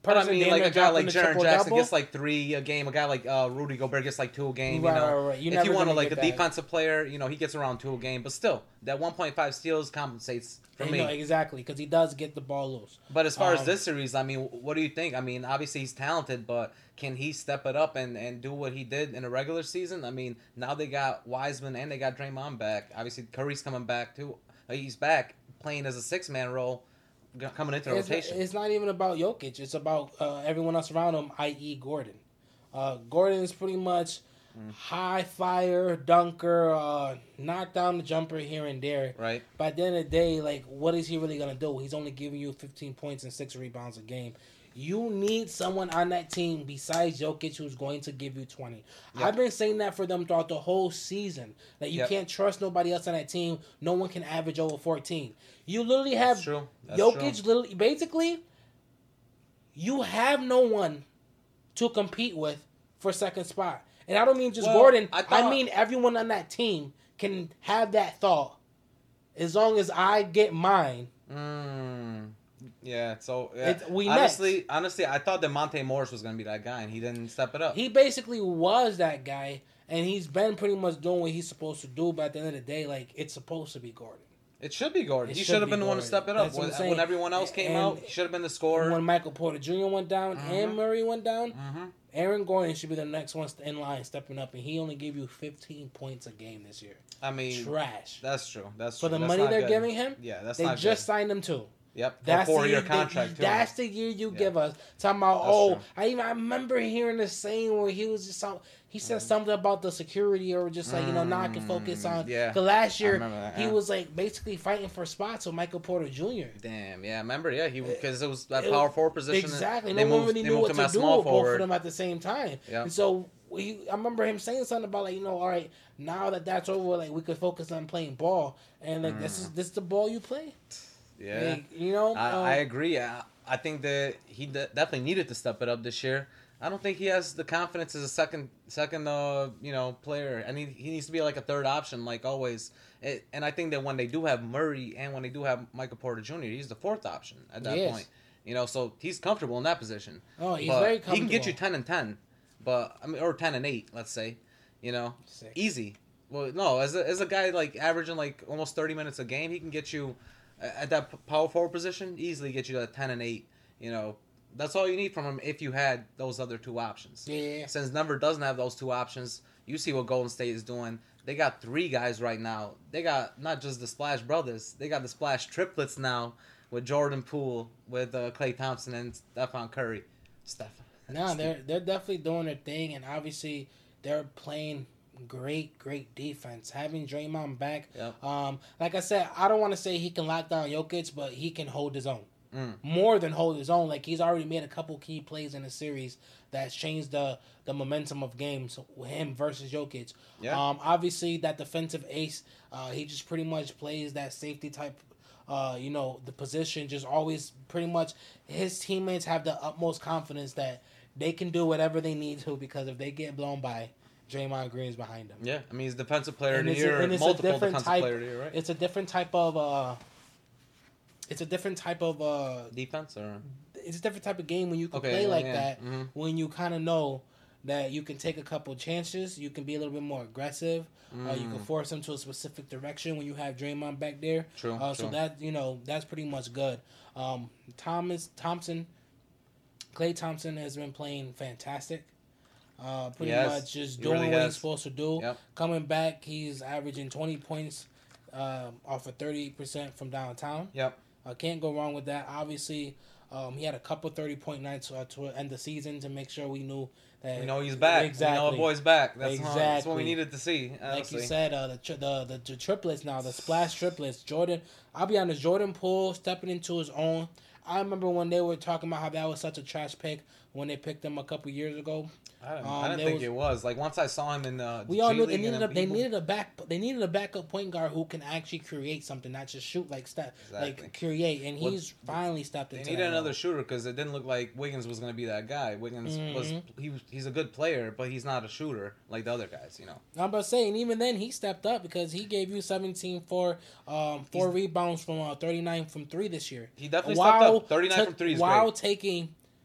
But I person. mean, damn like near a guy dropping like the Jaren triple Jackson double. gets like three a game. A guy like uh, Rudy Gobert gets like two a game. Right, you know, right, right. You're if never you want to gonna like a get that. defensive player, you know, he gets around two a game. But still, that one point five steals compensates for You me. know, exactly, because he does get the ball loose. But as far Um, as this series, I mean, what do you think? I mean, obviously he's talented, but can he step it up and, and do what he did in a regular season? I mean, now they got Wiseman and they got Draymond back. Obviously, Curry's coming back too. He's back playing as a six man role, g- coming into the It's, rotation. it's not even about Jokic. It's about uh, everyone else around him, that is. Gordon. Uh, Gordon is pretty much Mm. high flyer, dunker, uh, knock down the jumper here and there. Right. But at the end of the day, like, what is he really going to do? He's only giving you fifteen points and six rebounds a game. You need someone on that team besides Jokic who's going to give you twenty. Yep. I've been saying that for them throughout the whole season. That you Yep. can't trust nobody else on that team. No one can average over fourteen. You literally have That's true. That's Jokic, true. literally, basically, you have no one to compete with for second spot. And I don't mean just Well, Gordon. I I, thought- mean everyone on that team can have that thought. As long as I get mine. Mm, yeah. So yeah. It- we honestly, honestly, I thought that Monte Morris was gonna be that guy, and he didn't step it up. He basically was that guy, and he's been pretty much doing what he's supposed to do. But at the end of the day, like, it's supposed to be Gordon. It should be Gordon. It he should should have be been the one to Gordon. step it up That's what when, I'm saying. when everyone else came And out. He should have been the scorer. When Michael Porter Junior went down and Mhm. Murray went down, Mm-hmm. Aaron Gordon should be the next one in line stepping up, and he only gave you fifteen points a game this year. I mean, Trash. that's true. That's For true. the That's money not they're good. giving him, Yeah, that's they not just good. signed him too. Yep, for a That's the four-year year, contract too. That's the year you Yeah. give us. Talking about, That's oh, true. I even I remember hearing this saying where he was just some, he said something about the security or just like, you know, now I can focus on. Mm, yeah. Because last I year remember that, he yeah. was like basically fighting for spots with Michael Porter Junior Damn, yeah, I remember, yeah, he because it was that It- power forward position. Exactly. They No one moved, really they knew moved what him to at do with small both of forward. them at the same time. Yeah. And so we, I remember him saying something about like, you know, all right, now that that's over, like we could focus on playing ball, and like this is this is the ball you play. Yeah, Like, you know, I, um, I agree. I, I think that he de- definitely needed to step it up this year. I don't think he has the confidence as a second, second, uh, you know, player. I mean, he needs to be like a third option, like always. It, and I think that when they do have Murray and when they do have Michael Porter Junior, he's the fourth option at that He is. point. You know, so he's comfortable in that position. Oh, he's But very He can get you comfortable. ten and ten, but I mean, or ten and eight, let's say. You know, Sick. easy. Well, no, as a, as a guy like averaging like almost thirty minutes a game, he can get you at that p- power forward position, easily get you to ten and eight. You know, that's all you need from him if you had those other two options. Yeah. Since Denver doesn't have those two options, you see what Golden State is doing. They got three guys right now. They got not just the Splash Brothers, they got the Splash Triplets now with Jordan Poole, with uh, Klay Thompson, and Stephon Curry. Steph. No, they're they're definitely doing their thing, and obviously they're playing great, great defense. Having Draymond back, Yep. um, like I said, I don't want to say he can lock down Jokic, but he can hold his own. Mm. More than hold his own. Like he's already made a couple key plays in the series that's changed the the momentum of games. Him versus Jokic. Yeah. Um, obviously that defensive ace, uh, he just pretty much plays that safety type. Uh, you know, the position just always pretty much his teammates have the utmost confidence that they can do whatever they need to, because if they get blown by, Draymond Green's behind them. Yeah, I mean he's defensive player of And the it's a- year, and it's a multiple different defensive type- player of the year, right? It's a different type of uh, it's a different type of uh, Defense or it's a different type of game when you can Okay, play yeah, like yeah. that. Mhm. When you kind of know that you can take a couple chances, you can be a little bit more aggressive. Uh, you can Mm. force them to a specific direction when you have Draymond back there. True, Uh, so true. that you know that's pretty much good. Um, Thomas Thompson, Klay Thompson has been playing fantastic. Uh, pretty Yes, much just he doing really what has. he's supposed to do. Yep. Coming back, he's averaging twenty points um, off of thirty percent from downtown. Yep. Uh, can't go wrong with that. Obviously, um, he had a couple thirty-point nights uh, to end the season to make sure we knew that We know he's back. Exactly. We know the boy's back. That's, Exactly. that's what we needed to see. Like Honestly. you said, uh, the, tri- the the the triplets now, the splash triplets. Jordan, I'll be honest, Jordan Poole stepping into his own. I remember when they were talking about how that was such a trash pick when they picked him a couple years ago. I didn't, Um, I didn't there think was- it was. Like once I saw him in the We G all knew League they and needed a, then they people- needed a back they needed a backup point guard who can actually create something, not just shoot like step Exactly. like create. And Well, he's finally stepped They into. needed that another role. shooter because it didn't look like Wiggins was going to be that guy. Wiggins was Mhm. he was he's a good player, but he's not a shooter like the other guys. You know. I'm about to say, and even then he stepped up because he gave you seventeen for um, four He's- rebounds from uh, thirty-nine from three this year. He definitely While stepped up. thirty-nine took- from three is while great. taking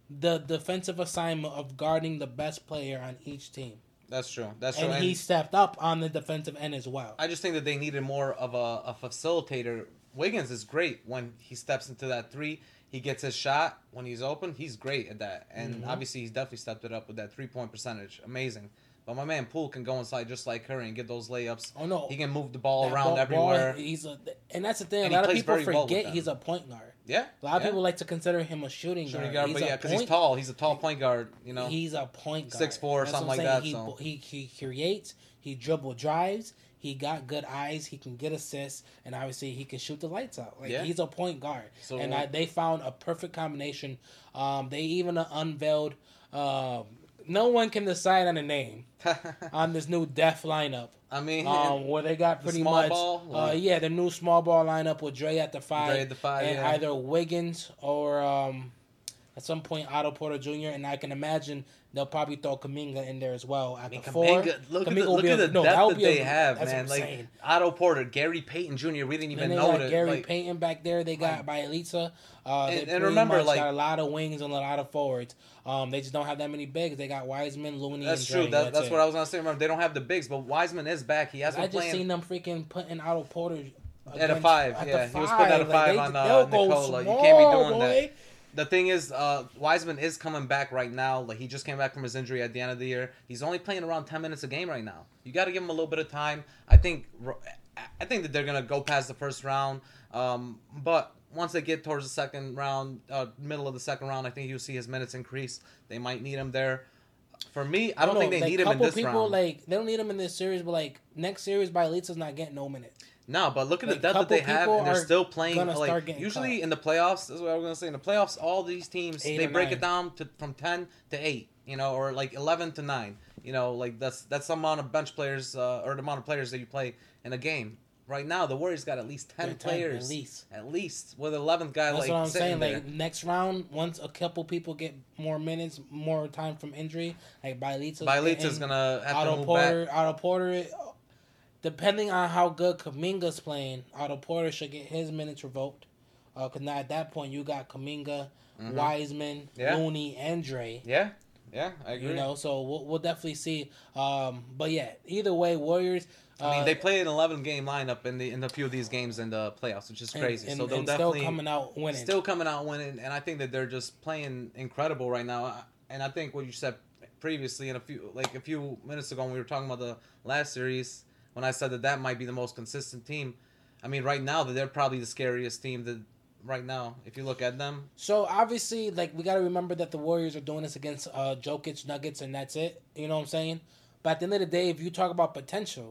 the defensive assignment of guarding the best player on each team. That's true. That's true. And, and he stepped up on the defensive end as well. I just think that they needed more of a, a facilitator. Wiggins is great when he steps into that three. He gets his shot when he's open. He's great at that. And mm-hmm. obviously he's definitely stepped it up with that three-point percentage. Amazing. But my man Poole can go inside just like Curry and get those layups. Oh, no. He can move the ball that around ball, everywhere. Ball, he's a, and that's the thing. And a lot of plays people very well forget with he's a point guard. Yeah. A lot of yeah. people like to consider him a shooting, shooting guard. guard. He's but yeah, because he's tall. He's a tall point guard, you know. He's a point guard. six foot four or something like that. He, so. he, he creates, he dribble drives, he got good eyes, he can get assists, and obviously he can shoot the lights out. Like yeah. He's a point guard. So, and I, they found a perfect combination. Um, they even unveiled... Uh, no one can decide on a name on this new Def lineup. I mean, um, where they got pretty much, ball, uh, yeah, the new small ball lineup with Dre at the five, Dre at the five, and yeah. either Wiggins or um, at some point Otto Porter Junior And I can imagine they'll probably throw Kuminga in there as well at I mean, the four. Kuminga, look Kuminga at the, look a, at the no, depth that they a, have, man. Like saying. Otto Porter, Gary Payton Junior We didn't even and they know got it. Gary like, Payton back there. They got Bielitsa. Uh, and, they and remember, like got a lot of wings and a lot of forwards. Um, they just don't have that many bigs. They got Wiseman, Looney. That's and true. Dre. That, that's that's what I was gonna say. Remember, they don't have the bigs, but Wiseman is back. He hasn't I just playing... seen them freaking putting Otto Porter at a five. At yeah, five. he was put at a five like, on uh, Nicola. You can't be doing boy. that. The thing is, uh, Wiseman is coming back right now. Like he just came back from his injury at the end of the year. He's only playing around ten minutes a game right now. You got to give him a little bit of time. I think. I think that they're gonna go past the first round. Um, but once they get towards the second round, uh, middle of the second round, I think you'll see his minutes increase. They might need him there. For me, I don't, I don't think they like, need him in this people, round. Like they don't need him in this series, but like next series, Bielitsa's not getting no minutes. No, but look at like, the depth that they have, and they're still playing. Like usually cut. in the playoffs, that's what I was gonna say. In the playoffs, all these teams eight they break nine. it down to from ten to eight, you know, or like eleven to nine. You know, like that's that's the amount of bench players uh, or the amount of players that you play in a game. Right now, the Warriors got at least ten, ten players, at least, at least with the eleventh guy. That's like what I'm saying. There. Like next round, once a couple people get more minutes, more time from injury, like Bielitsa's, Bielitsa's gonna have Otto to move Porter, back. Otto Porter. Depending on how good Kuminga's playing, Otto Porter should get his minutes revoked. Because uh, now at that point, you got Kuminga, mm-hmm. Wiseman, yeah. Looney, and Dre. Yeah, yeah, I agree. You know, so we'll, we'll definitely see. Um, but yeah, either way, Warriors. Uh, I mean, they play an eleven-game lineup in the in a few of these games in the playoffs, which is crazy. And, and, so they'll and definitely still coming out winning. Still coming out winning, and I think that they're just playing incredible right now. And I think what you said previously, in a few like a few minutes ago, when we were talking about the last series, when I said that that might be the most consistent team. I mean, right now, they're probably the scariest team that right now, if you look at them. So, obviously, like, we got to remember that the Warriors are doing this against uh, Jokic, Nuggets, and that's it. You know what I'm saying? But at the end of the day, if you talk about potential,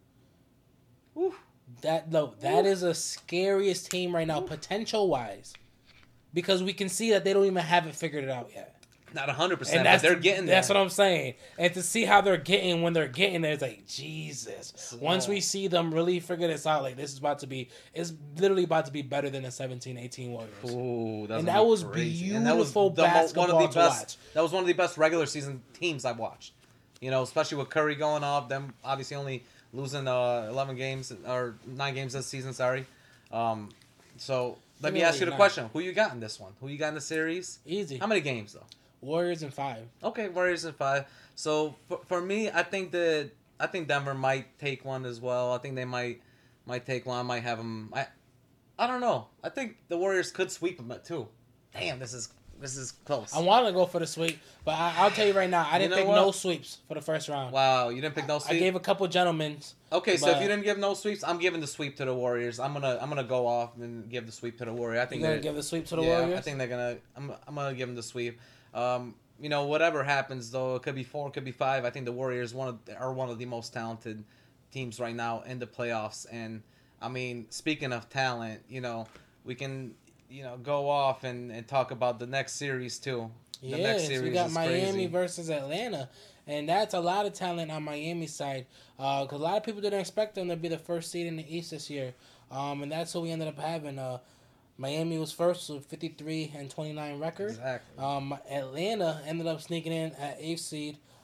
Oof. that no, that Oof. is the scariest team right now, potential-wise. Because we can see that they don't even have it figured out yet. Not one hundred percent, but they're getting there. That's what I'm saying. And to see how they're getting when they're getting there, it's like, Jesus. So, Once we see them really figure this out, like, this is about to be, it's literally about to be better than the seventeen eighteen Warriors. Ooh, and that was crazy. beautiful and that was the, basketball one of the to best, watch. That was one of the best regular season teams I've watched. You know, especially with Curry going off, them obviously only losing uh, eleven games, or nine games this season, sorry. Um, so, let me ask you the nine. question. Who you got in this one? Who you got in the series? Easy. How many games, though? Warriors in five. Okay, Warriors in five. So for, for me, I think that I think Denver might take one as well. I think they might might take one. I might have them. I I don't know. I think the Warriors could sweep them too. Damn, this is this is close. I want to go for the sweep, but I, I'll tell you right now, I didn't you know pick what? no sweeps for the first round. Wow, you didn't pick no sweeps. I gave a couple gentlemen's. Okay, so if you didn't give no sweeps, I'm giving the sweep to the Warriors. I'm gonna I'm gonna go off and give the sweep to the Warriors. I think you're gonna give the sweep to the yeah, Warriors. I think they're gonna. I'm I'm gonna give them the sweep. Um, you know, whatever happens though, it could be four, it could be five. I think the Warriors one of, are one of the most talented teams right now in the playoffs. And I mean, speaking of talent, you know, we can you know go off and, and talk about the next series too. The yes, next series we got is Miami crazy. versus Atlanta, and that's a lot of talent on Miami's side. Because uh, a lot of people didn't expect them to be the first seed in the East this year, um, and that's who we ended up having. Uh, Miami was first with fifty-three and twenty-nine record. Exactly. Um, Atlanta ended up sneaking in at eighth seed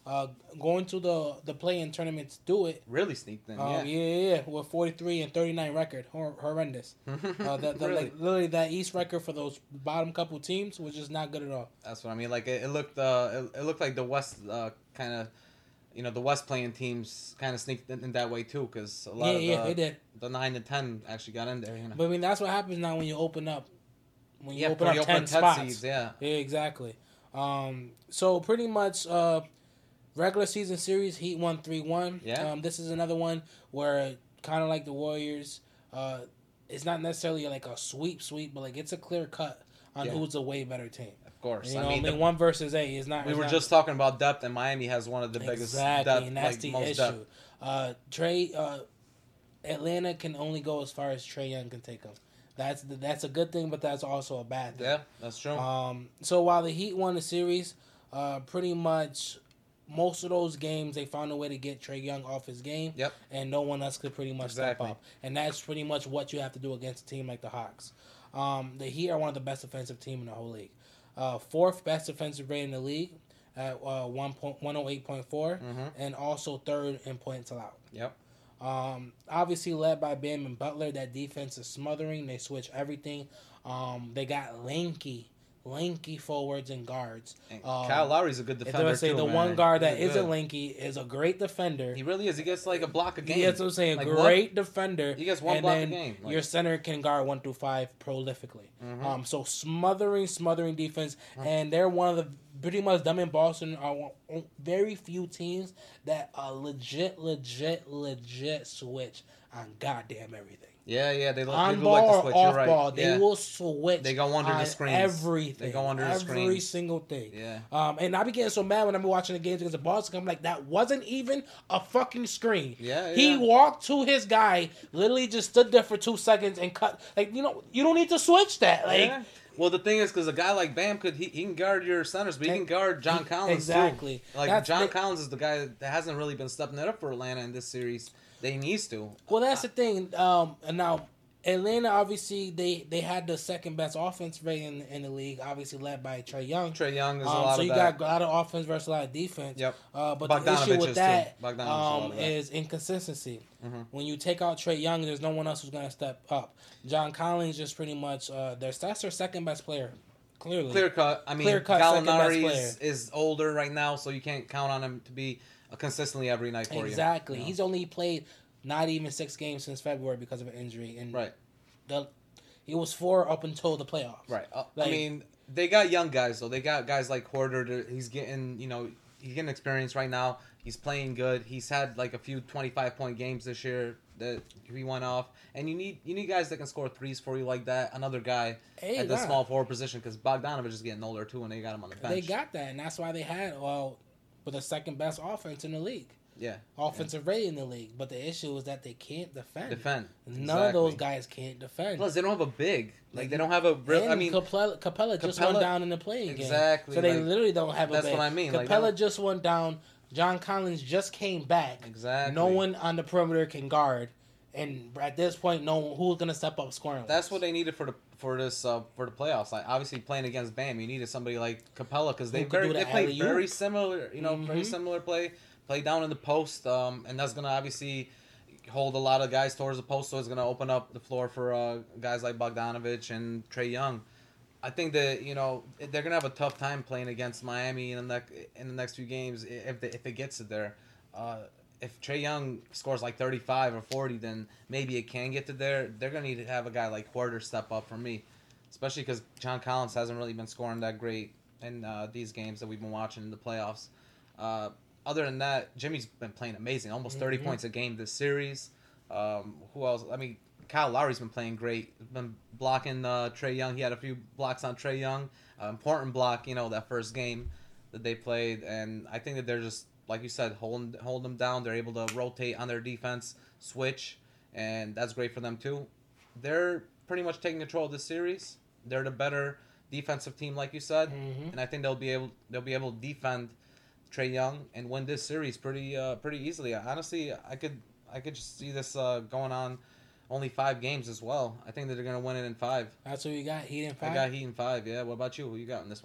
uh, going to the the play-in tournament to do it. Really sneaked in. Um, yeah. yeah, yeah, yeah, with forty-three and thirty-nine record, Hor- horrendous. uh, the, the, Really? like, literally that East record for those bottom couple teams was just not good at all. That's what I mean. Like it, it looked, uh, it, it looked like the West, uh, kind of, you know, the West playing teams kind of sneaked in, in that way too, because a lot Yeah, of yeah, the, they did. the nine to ten actually got in there. You know. But I mean, that's what happens now when you open up. When you yeah, open for up you ten open ten spots. seeds, yeah. Yeah, exactly. Um, so pretty much, uh, regular season series, Heat won three one. Yeah. Um, this is another one where, kind of like the Warriors, uh, it's not necessarily like a sweep sweep, but like it's a clear cut on Yeah. who's a way better team. Of course. You know, I mean, I mean, the- one versus eight is not. we is were not, just talking about depth, and Miami has one of the biggest exactly, depth, and that's like, the most issue. depth. Uh, Trey, uh, Atlanta can only go as far as Trey Young can take them. That's the, that's a good thing, but that's also a bad thing. Yeah, that's true. Um, so while the Heat won the series, uh, pretty much most of those games they found a way to get Trey Young off his game. Yep. And no one else could pretty much Exactly. step up. And that's pretty much what you have to do against a team like the Hawks. Um, the Heat are one of the best defensive team in the whole league. Uh, fourth best defensive rate in the league at uh, one oh eight point four, Mm-hmm. and also third in points allowed. Yep. Um, obviously led by Bam and Butler. That defense is smothering. They switch everything. Um, they got lanky, lanky forwards and guards. And Um, Kyle Lowry's a good If defender they would say too, the man. one guard that He's isn't good. lanky is a great defender. He really is. He gets like a block a game. Yeah, that's what I'm saying. Like, Great defender. He gets one and block a then game, like- Your center can guard one through five prolifically. Mhm. Um, so smothering, smothering defense, Mm-hmm. and they're one of the pretty much them in Boston are one, very few teams that are legit, legit, legit switch on goddamn everything. Yeah, yeah. They, On they do ball like to or switch. off You're right. ball, they yeah. will switch. They go under the on screens. Everything. They go under the every screens. single thing. Yeah. Um, and I be getting so mad when I'm watching the games against the Boston. I'm like, that wasn't even a fucking screen. Yeah, He yeah. walked to his guy, literally just stood there for two seconds and cut. Like, you know, you don't need to switch that. Like, Yeah. Well, the thing is, because a guy like Bam could he, he can guard your centers, but he can guard John Collins exactly. too. Like That's John the- Collins is the guy that hasn't really been stepping it up for Atlanta in this series. They needs to. Well, that's the thing. Um, and now Atlanta, obviously, they, they had the second best offense rate in, in the league, obviously led by Trae Young. Trae Young is a Um, lot so of you that. got a lot of offense versus a lot of defense. Yep. Uh, but the Bogdanovich issue is with too. that Bogdanovich is a lot um, of that. is inconsistency. Mhm. When you take out Trae Young, there's no one else who's going to step up. John Collins just pretty much uh, their that's their second best player, clearly. Clear cut. I mean, Clear-cut second best Gallinari player. is, is older right now, so you can't count on him to be uh, consistently every night for Exactly. you. you know? He's only played not even six games since February because of an injury, and Right. the he was four up until the playoffs. Right. Uh, Like- I mean, they got young guys though. They got guys like Horder. that He's getting, you know, he's getting experience right now. He's playing good. He's had like a few twenty-five point games this year that he went off. And you need you need guys that can score threes for you like that. Another guy Hey, at the nah. small forward position because Bogdanovich is getting older too, and they got him on the bench. They got that, and that's why they had well, with the second best offense in the league, yeah offensive rating in the league. But the issue is that they can't defend. defend. None of those Exactly. guys can't defend. Plus, they don't have a big. Like they don't have a real. And I mean, Capella, Capella just Capella- went down in the playing game. Exactly, So they like, literally don't have a that's big. what I mean, like, Capella they don't- just went down. John Collins just came back. Exactly. No one on the perimeter can guard. And at this point, no one, who's gonna step up scoring? That's what they needed for the for this uh, for the playoffs. Like obviously playing against Bam, you needed somebody like Capella because they Who could very do they the play alley-oop. very similar. You know, very Mhm. similar play. Play down in the post, um, and that's gonna obviously hold a lot of guys towards the post. So it's gonna open up the floor for uh, guys like Bogdanovich and Trae Young. I think that you know they're gonna have a tough time playing against Miami in the next in the next few games if they, if it gets it there. Uh, if Trae Young scores like thirty-five or forty, then maybe it can get to there. They're gonna need to have a guy like Porter step up for me, especially because John Collins hasn't really been scoring that great in uh, these games that we've been watching in the playoffs. Uh, other than that, Jimmy's been playing amazing, almost thirty Mhm. points a game this series. Um, who else? I mean, Kyle Lowry's been playing great. He's been blocking uh, Trae Young. He had a few blocks on Trae Young. Uh, important block, you know, that first game that they played. And I think that they're just, like you said, holding hold them down. They're able to rotate on their defense, switch, and that's great for them too. They're pretty much taking control of this series. They're the better defensive team, like you said, Mhm. and I think they'll be able they'll be able to defend Trae Young and win this series pretty uh, pretty easily. Honestly, I could I could just see this uh, going on only five games as well. I think that they're gonna win it in five. That's what you got. Heat and I five. got Heat in five. Yeah. What about you? Who you got in this one?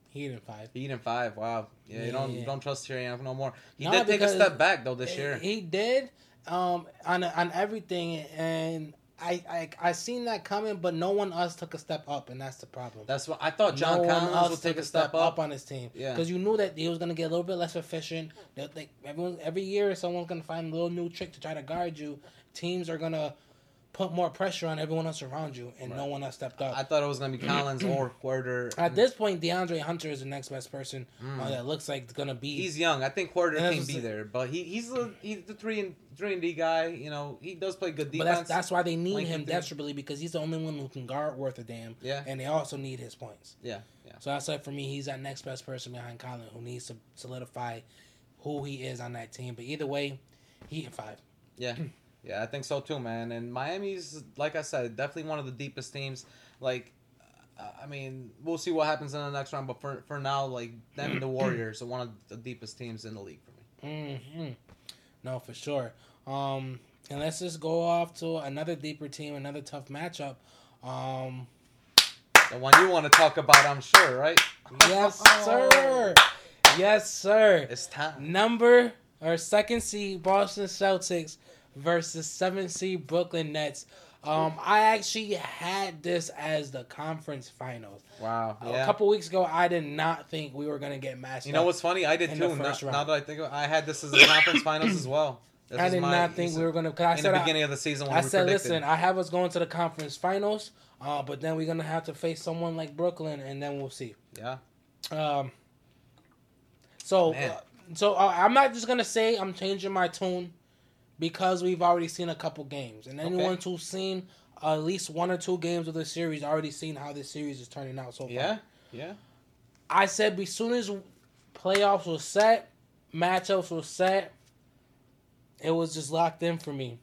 Heat in five. Heat in five. Wow. Yeah, Yeah, you don't yeah. you don't trust Thierry no more. He No, did take a because step back though this year. He did um, on on everything, and I, I I seen that coming, but no one else took a step up, and that's the problem. That's what I thought. John no one Collins else would take took a step up. on his team. Yeah. Because you knew that he was gonna get a little bit less efficient. That like everyone every year, someone's gonna find a little new trick to try to guard you. Teams are gonna put more pressure on everyone else around you, and Right. no one else stepped up. I thought it was gonna be Collins or Huerter. At this point, DeAndre Hunter is the next best person Mm. uh, that looks like it's gonna be. He's young. I think Huerter And can that's be just- there, but he he's the he's the three and three and D guy. You know, he does play good but defense. that's that's why they need like he him did. desperately, because he's the only one who can guard worth a damn. Yeah. And they also need his points. Yeah, yeah. So that's why for me, he's that next best person behind Colin, who needs to solidify who he is on that team. But either way, Heat in five. Yeah, yeah, I think so too, man. And Miami's, like I said, definitely one of the deepest teams. Like, uh, I mean, we'll see what happens in the next round, but for for now, like them and the Warriors are one of the deepest teams in the league for me. Mm-hmm. No, for sure. Um, and let's just go off to another deeper team, another tough matchup. Um, The one you want to talk about, I'm sure, right? yes, sir. Yes, sir. It's time. Number or second seed Boston Celtics versus seventh seed Brooklyn Nets. Um, I actually had this as the conference finals. Wow. Yeah. A couple weeks ago, I did not think we were gonna get matched You know up. what's funny? I did in too. the Now, first now round. that I think of it, I had this as the conference finals as well. This I was did my- not think we were gonna. Cause I in said the I- beginning of the season when I we said, predicted. listen, I have us going to the conference finals, uh, but then we're gonna have to face someone like Brooklyn, and then we'll see. Yeah. Um. So, Man. uh, so uh, I'm not just gonna say I'm changing my tune because we've already seen a couple games, and anyone Okay. who's seen at least one or two games of the series already seen how this series is turning out so far. Yeah. Yeah. I said as soon as playoffs were set, matchups were set, it was just locked in for me.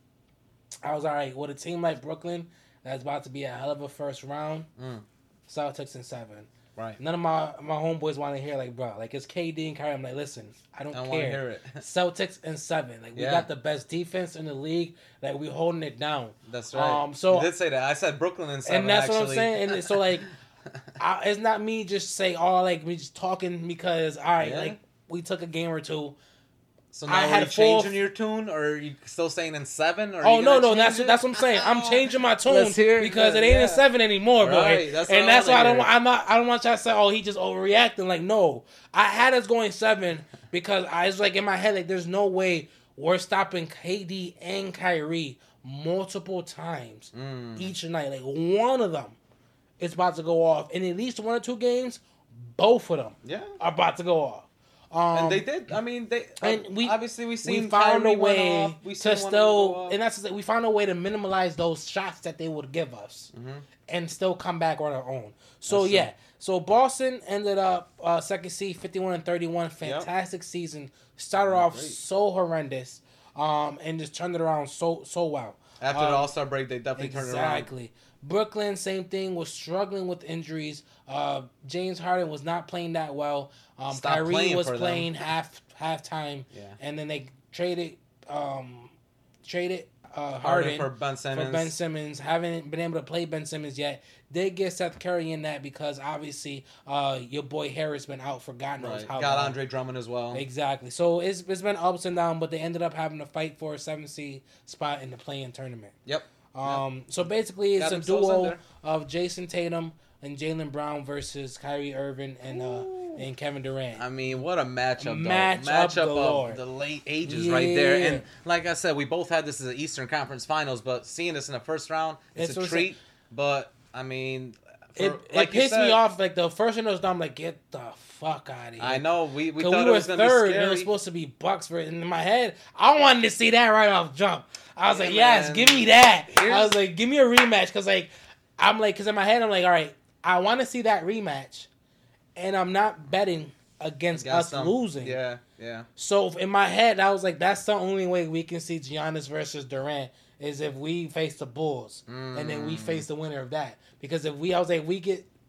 I was all right with a team like Brooklyn that's about to be a hell of a first round. Mm. Celtics in seven. Right. None of my my homeboys want to hear like, bro, like it's K D and Kyrie. I'm like, listen, I don't I don't want to care. hear it. Celtics in seven. Like we Yeah. got the best defense in the league. Like we holding it down. That's right. Um, so- you did say that. I said Brooklyn in seven. and that's actually. what I'm saying. And so like, I, it's not me just say all like me just talking because all right, Yeah. like we took a game or two. So now I are had you full- changing your tune, or are you still saying in seven? Or are Oh you no, gonna no, change that's it? that's what I'm saying. I'm changing my tune Let's hear it because then, it ain't yeah. in seven anymore, boy. Right, that's what and I that's why I wanna don't. hear. want- I'm not. I don't want y'all to say, "Oh, he just overreacting." Like, no, I had us going seven because I was like in my head, like, there's no way we're stopping K D and Kyrie multiple times Mm. each night. Like one of them is about to go off, in at least one or two games, both of them Yeah. are about to go off. Um, And they did. I mean, they. and uh, we obviously we seen we found Kyrie a went way off, we to seen one go still, off. and that's the thing, we found a way to minimize those shots that they would give us, Mhm. and still come back on our own. So That's yeah, true. so Boston ended up uh, second seed, fifty-one and thirty-one, fantastic season. Started off Great. so horrendous, um, and just turned it around so so well. After um, the All Star break, they definitely turned it around. Exactly. Brooklyn, same thing, was struggling with injuries. Uh, James Harden was not playing that well. Um, Stopped Kyrie playing was for them. playing half half time, Yeah. and then they traded um, traded uh, Harden Harden for Ben Simmons. for Ben Simmons. Haven't been able to play Ben Simmons yet. Did get Seth Curry in that because obviously uh, your boy Harris been out for God knows Right. how Got long. Andre Drummond as well. Exactly. So it's it's been ups and downs, but they ended up having to fight for a seven seed spot in the play-in tournament. Yep. Um, so basically, it's Got a themselves in duo there. of Jason Tatum and Jaylen Brown versus Kyrie Irving and uh, and Kevin Durant. I mean, what a matchup, though. Matchup matchup galore. of the late ages right there. Yeah. And like I said, we both had this as the Eastern Conference Finals, but seeing this in the first round, it's It's a what's treat. But, I mean, for, it like it you pissed me said, off. Like the first one was done, I'm like, get the fuck out of here. I know. We, we Cause thought we it were was going to be third, and it scary. was supposed to be Bucks for. And in my head, I wanted to see that right off jump. I was Yeah, like, yes, man. give me that. I Here's- was like, give me a rematch, because like, I'm like, because in my head, I'm like, all right, I want to see that rematch, and I'm not betting against Against us them. losing. Yeah, yeah. So in my head, I was like, that's the only way we can see Giannis versus Durant is if we face the Bulls, and then we Mm. face the winner of that. Because if we, I was like, we get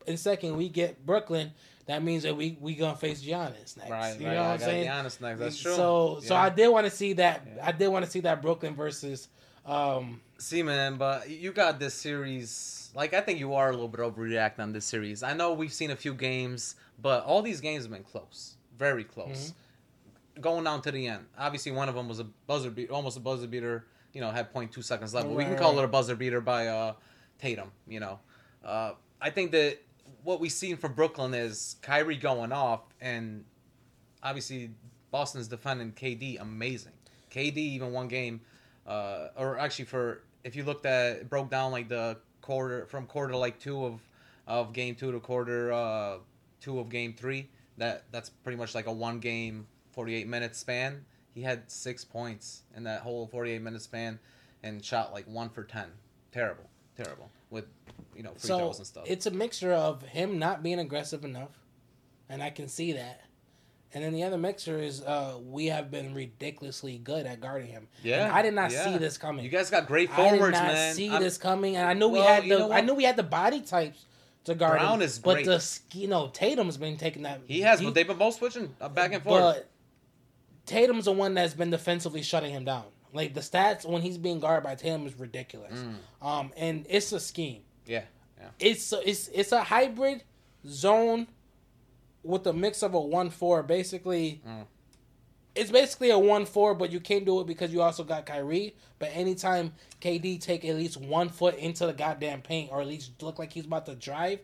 and second we get Brooklyn, that means that we we gonna face Giannis next. Right, you right. know what I I'm got saying? Giannis next. That's true. So so Yeah. I did want to see that. Yeah. I did want to see that Brooklyn versus. Um, See, man, but you got this series. Like, I think you are a little bit overreacting on this series. I know we've seen a few games, but all these games have been close, very close, mm-hmm. going down to the end. Obviously, one of them was a buzzer beat, almost a buzzer beater. You know, had zero point two seconds left. But right, we can call right. it a buzzer beater by uh, Tatum. You know, uh, I think that what we've seen from Brooklyn is Kyrie going off, and obviously Boston's defending K D amazing. K D even one game. Uh, or actually, for if you looked at it broke down like the quarter from quarter like two of of game two to quarter uh, two of game three. That that's pretty much like a one game forty-eight minute span. He had six points in that whole forty-eight minute span, and shot like one for ten. Terrible, terrible with you know free so throws and stuff. It's a mixture of him not being aggressive enough, and I can see that. And then the other mixer is uh, we have been ridiculously good at guarding him. Yeah, and I did not yeah. see this coming. You guys got great I forwards, did not man. see I'm, this coming, and I knew we Well, had you know the what? I knew we had the body types to guard Brown him. is but great. the you know Tatum's been taking that. He has, he, but they've been both switching uh, back and forth. But Tatum's the one that's been defensively shutting him down. Like the stats when he's being guarded by Tatum is ridiculous. Mm. Um, and it's a scheme. Yeah, yeah. It's it's it's a hybrid zone with a mix of a one four. Basically, Mm. it's basically a one four, but you can't do it because you also got Kyrie. But anytime K D take at least one foot into the goddamn paint, or at least look like he's about to drive,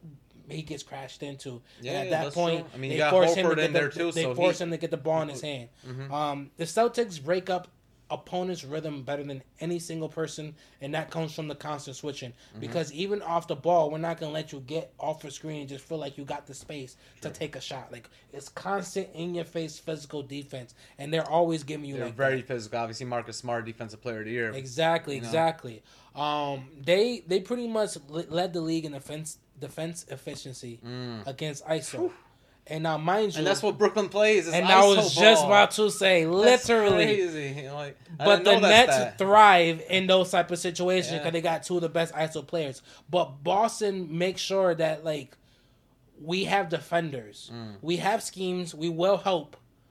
he gets crashed into. Yeah, and at yeah, that that's point, true. I mean, they you got force him to Horford get in the, there too, They so force he- him to get the ball in his hand. Mhm. Um, the Celtics break up opponent's rhythm better than any single person, and that comes from the constant switching. Mm-hmm. Because even off the ball, we're not gonna let you get off the screen and just feel like you got the space to take a shot. Like it's constant in your face physical defense, and they're always giving you They're like very that. physical. Obviously, Marcus Smart, Defensive Player of the Year. Exactly, You know? exactly. Um, they they pretty much led the league in defense defense efficiency Mm. against I S O. And now, mind you, And that's what Brooklyn plays. Is and I I S O was ball. just about to say, That's literally. crazy. You know, like, I But didn't the know that Nets stat. thrive in those type of situations because Yeah. they got two of the best I S O players. But Boston makes sure that like we have defenders, Mm. we have schemes, we will help,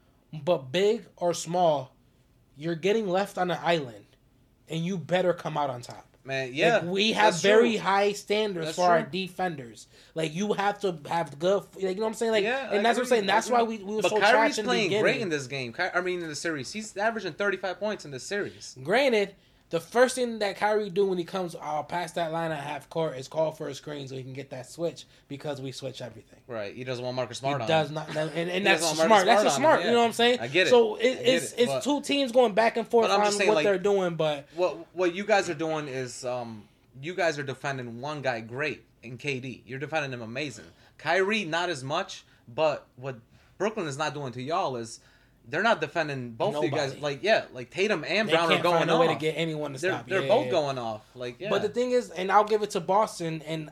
but big or small, you're getting left on an island, and you better come out on top. Man, yeah, Like, we have that's very true. high standards That's for our true. defenders. Like you have to have good, like you know what I'm saying. Like, Yeah, and I that's what I'm agree, saying. I That's agree. why we, we were But so Kyrie's trash in the playing beginning. great in this game. Ky- I mean, in the series, he's averaging thirty-five points in this series. Granted, the first thing that Kyrie do when he comes uh, past that line at half court is call for a screen so he can get that switch because we switch everything. Right, he doesn't want Marcus He Smart on. does him. not, and, and He that's doesn't want smart. Marcus That's Smart just on him, smart. yeah. You know what I'm saying? I get it. So it, I get it's it, it's but- two teams going back and forth But I'm on just saying, what like- they're doing, but What what you guys are doing is um you guys are defending one guy great in K D. You're defending him amazing. Kyrie not as much, but what Brooklyn is not doing to y'all is they're not defending both of you guys. Nobody. Like yeah, like Tatum and they Brown can't are going find a off. way to get anyone to they're stop. they're Yeah, both yeah. going off. Like yeah. But the thing is, and I'll give it to Boston, and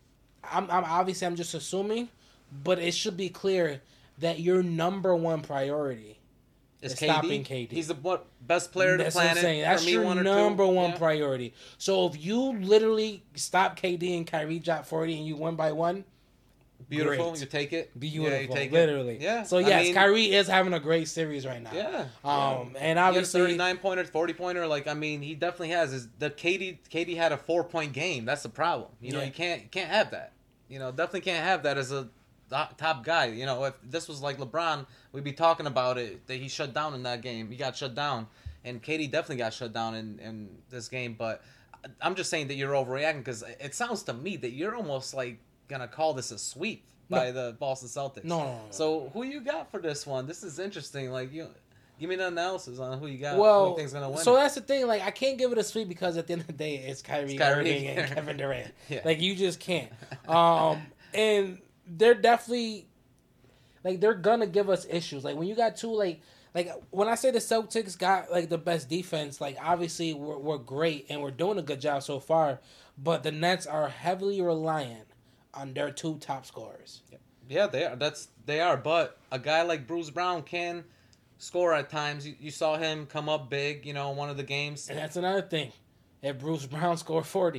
I'm, I'm obviously I'm just assuming, but it should be clear that your number one priority is is K D. stopping K D. He's the what, best player on the That's what planet. I'm saying. That's for me, your one or two. number one Yeah. priority. So if you literally stop K D and Kyrie drop forty and you win by one, Beautiful. great. You take it. beautiful, Yeah, you take literally. it. Yeah. So I yes, mean, Kyrie is having a great series right now. Yeah. Um, yeah. and He has obviously, thirty-nine pointer, forty pointer. Like I mean, he definitely has. Is the K D? K D had a four point game. That's the problem. You know, Yeah. you can't you can't have that. You know, definitely can't have that as a top top guy. You know, if this was like LeBron, we'd be talking about it that he shut down in that game. He got shut down, and K D definitely got shut down in in this game. But I'm just saying that you're overreacting because it sounds to me that you're almost like gonna call this a sweep by the Boston Celtics. No, no, no, no. So who you got for this one? This is interesting. Like you, give me the analysis on who you got. who well, you think's gonna win? so it. that's the thing. Like, I can't give it a sweep because at the end of the day, it's Kyrie, It's Kyrie. Irving and Kevin Durant. Yeah. Like, you just can't. Um, and they're definitely like they're gonna give us issues. Like when you got two like. Like, when I say the Celtics got, like, the best defense, like, obviously we're, we're great and we're doing a good job so far, but the Nets are heavily reliant on their two top scorers. Yeah, they are. That's they are. But a guy like Bruce Brown can score at times. You, you saw him come up big. You know, in one of the games. And that's another thing. If Bruce Brown scored forty,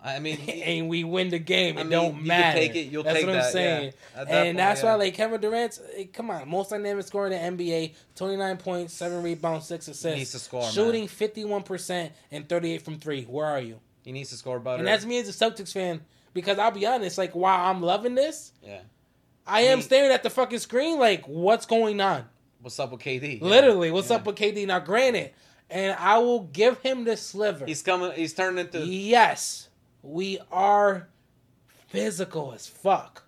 I mean, and we win the game. It I mean, don't you matter. Can take it. You'll that's take what that, I'm saying. Yeah. And that's yeah. why, like Kevin Durant, come on, most dynamic scorer in the N B A, twenty-nine points, seven rebounds, six assists. He needs to score, shooting man. fifty-one percent and thirty-eight from three. Where are you? He needs to score better. And that's me as a Celtics fan, because I'll be honest, like while I'm loving this, yeah, I am he, staring at the fucking screen like, what's going on? What's up with K D? Literally, yeah. what's yeah. up with K D? Now, granted, and I will give him this sliver. He's coming. He's turning into. Yes, we are physical as fuck.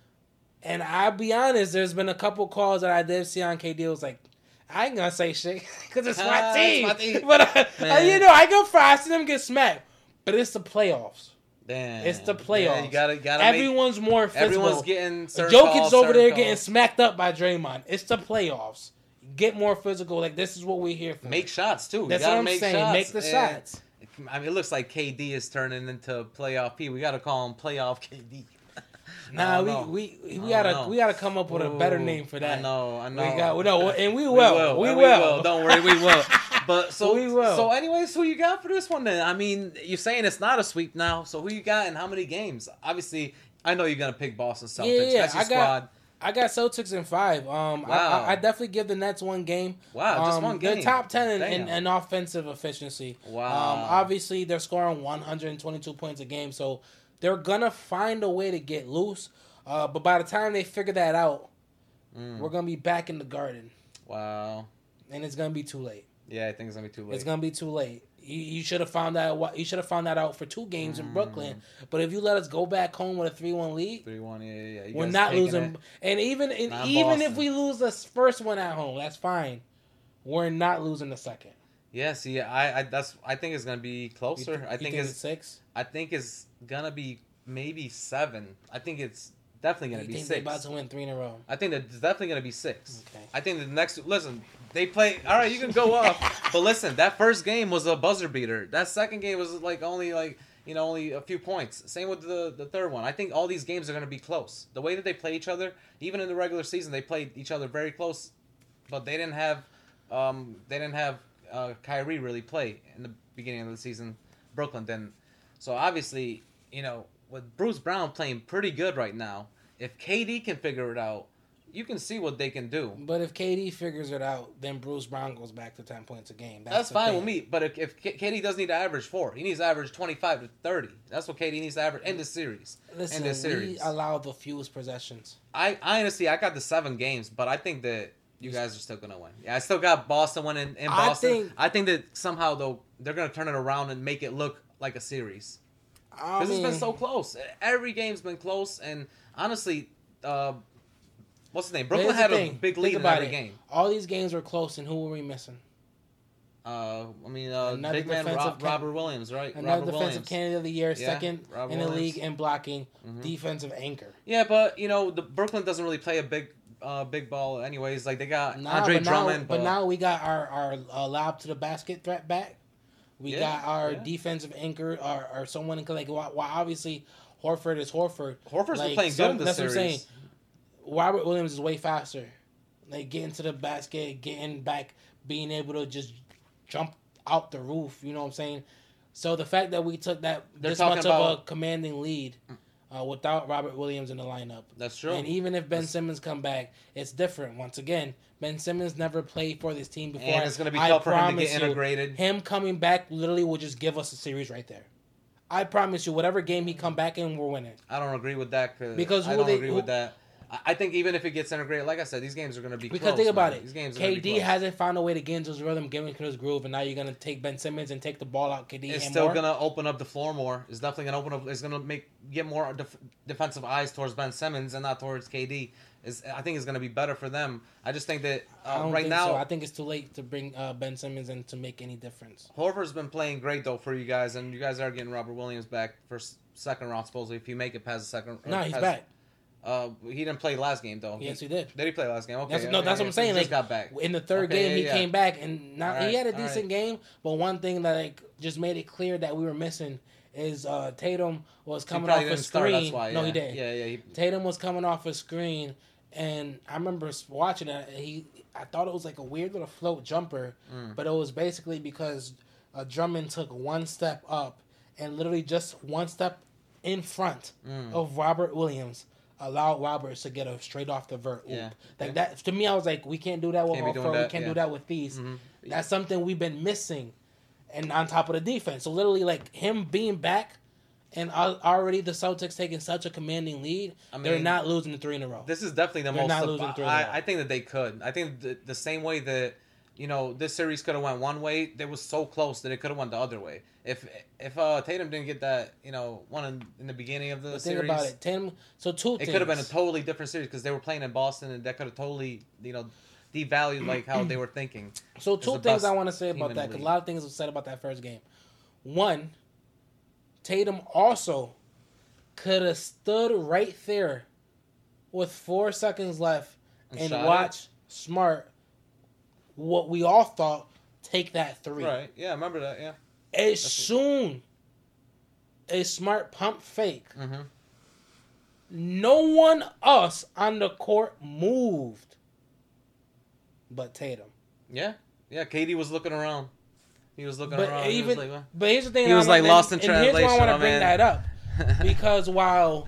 And I'll be honest, there's been a couple calls that I did see on K D. It was like, I ain't gonna say shit because it's my ah, team. It's my team. But uh, you know, I go for I see them get smacked. But it's the playoffs. Damn. It's the playoffs. Yeah, you gotta, gotta Everyone's make, more physical. Everyone's getting certain Jokic's calls, over there calls. getting smacked up by Draymond. It's the playoffs. Get more physical. Like, this is what we're here for. Make shots, too. That's you gotta what I'm make saying. Shots. Make the yeah. shots. I mean, it looks like K D is turning into playoff P. We gotta call him playoff K D. Nah, we, we we gotta know. we gotta come up with Ooh, a better name for that. I know, I know. We got no, and we will, we will, we will. We will. Don't worry, we will. But so, we will. so anyways, who you got for this one then? I mean, you're saying it's not a sweep now. So who you got and how many games? Obviously, I know you're gonna pick Boston Celtics. Yeah, yeah. That's your I got, squad. I got Celtics in five. Um, wow. I, I definitely give the Nets one game. Wow, just um, one game. They're top ten in, in, in offensive efficiency. Wow. Um, obviously, they're scoring one hundred twenty-two points a game, so they're gonna find a way to get loose. Uh, but by the time they figure that out, mm. we're gonna be back in the Garden. Wow. And it's gonna be too late. Yeah, I think it's gonna be too late. It's gonna be too late. You, you should have found that. You should have found that out for two games mm. in Brooklyn. But if you let us go back home with a three one lead, three one, yeah, yeah, you we're not losing. It. And even and even Boston. if we lose the first one at home, that's fine. We're not losing the second. Yeah, see, I, I that's I think it's gonna be closer. Th- I think, think it's, it's six. I think it's gonna be maybe seven. I think it's. Definitely gonna you be think six. They're about to win three in a row. I think that it's definitely gonna be six. Okay. I think the next. Listen, they play. All right, you can go up, but listen, that first game was a buzzer beater. That second game was like only like you know only a few points. Same with the the third one. I think all these games are gonna be close. The way that they play each other, even in the regular season, they played each other very close, but they didn't have, um, they didn't have uh, Kyrie really play in the beginning of the season. Brooklyn didn't. So obviously, you know. With Bruce Brown playing pretty good right now, if K D can figure it out, you can see what they can do. But if K D figures it out, then Bruce Brown goes back to ten points a game. That's, That's fine thing. with me. But if, if K D doesn't need to average four, he needs to average twenty-five to thirty. That's what K D needs to average in this series. Listen, in this series. we allow the fewest possessions. I, I honestly, I got the seven games, but I think that you guys are still going to win. Yeah, I still got Boston winning in Boston. I think, I think that somehow, though, they're going to turn it around and make it look like a series. Because it's been so close. Every game's been close, and honestly, uh, what's his name? Brooklyn had a big lead in every it. game. All these games were close, and who were we missing? Uh, I mean, uh, big man Rob, can- Robert Williams, right? Another Robert defensive Williams. candidate of the year, Yeah, second Robert in the Williams. league in blocking, Mhm. defensive anchor. Yeah, but you know, the Brooklyn doesn't really play a big, uh, big ball. Anyways, like they got Nah, Andre but Drummond, now, but, but now we got our our uh, lob to the basket threat back. We Yeah, got our yeah. defensive anchor, or, or someone who can, like. While, while obviously Horford is Horford. Horford's like, been playing so, good in this that's series. what I'm saying. Robert Williams is way faster. Like getting to the basket, getting back, being able to just jump out the roof. You know what I'm saying? So the fact that we took that They're this much talking about- of a commanding lead uh, without Robert Williams in the lineup. That's true. And even if Ben Simmons come back, it's different. Once again, Ben Simmons never played for this team before. And it's going to be I tough for him to promise get you, integrated. Him coming back literally will just give us a series right there. I promise you, whatever game he come back in, we're winning. I don't agree with that cause Because I who don't they- agree who- with that. I- I think even if it gets integrated, like I said, these games are going to be Because close. think about man. it, These games are gonna K be D close. hasn't found a way to get into his rhythm, get into his groove, and now you're gonna take Ben Simmons and take the ball out. K D It's and still more. gonna open up the floor more. It's definitely gonna open up. It's gonna make get more def- defensive eyes towards Ben Simmons and not towards K D. Is I think it's gonna be better for them. I just think that I uh, don't right think now, so. I think it's too late to bring uh, Ben Simmons in to make any difference. Horford's been playing great though for you guys, and you guys are getting Robert Williams back for s- second round supposedly if you make it past the second. No, uh, he's past- back. Uh, he didn't play last game though. Yes, he did. Did he play last game? Okay. That's, okay, no, that's okay, what I'm so he saying. just Like got back. in the third Okay, game, yeah, he yeah. came back, and now All he had a right, all decent right. game. But one thing that like just made it clear that we were missing is uh, Tatum was He coming probably off a didn't start, screen. that's why, No, yeah. he didn't. Yeah, yeah. He, Tatum was coming off a screen, and I remember watching it. He, I thought it was like a weird little float jumper, Mm. but it was basically because uh, Drummond took one step up and literally just one step in front Mm. of Robert Williams allowed Roberts to get a straight off the vert. Yeah. Like yeah. that to me, I was like, we can't do that with Can't be Horford. doing that, We can't yeah. do that with these. Mm-hmm. That's something we've been missing, and on top of the defense. So literally, like him being back, and al- already the Celtics taking such a commanding lead, I mean, they're not losing the three in a row. This is definitely the They're most. not sub- losing three in a row. I, I think that they could. I think the, the same way that you know this series could have went one way, they was so close that it could have went the other way. If if uh, Tatum didn't get that, you know, one in, in the beginning of the But series, think about it, Tatum. So two it things. could have been a totally different series because they were playing in Boston, and that could have totally, you know, devalued like how they were thinking. So It's two the things best I want to say team about in the that, because a league. lot of things were said about that first game. One, Tatum also could have stood right there with four seconds left And and, shot watch Smart, what we all thought, take that three. Right? Yeah, I remember that. Yeah. As soon as Smart pump fake, Mm-hmm. no one else on the court moved but Tatum. Yeah. Yeah. K D was looking around. He was looking But around. He even, was like, but here's the thing. He I was, wanna- like, lost in and, and here's why I translation, want to my bring man. that up, because while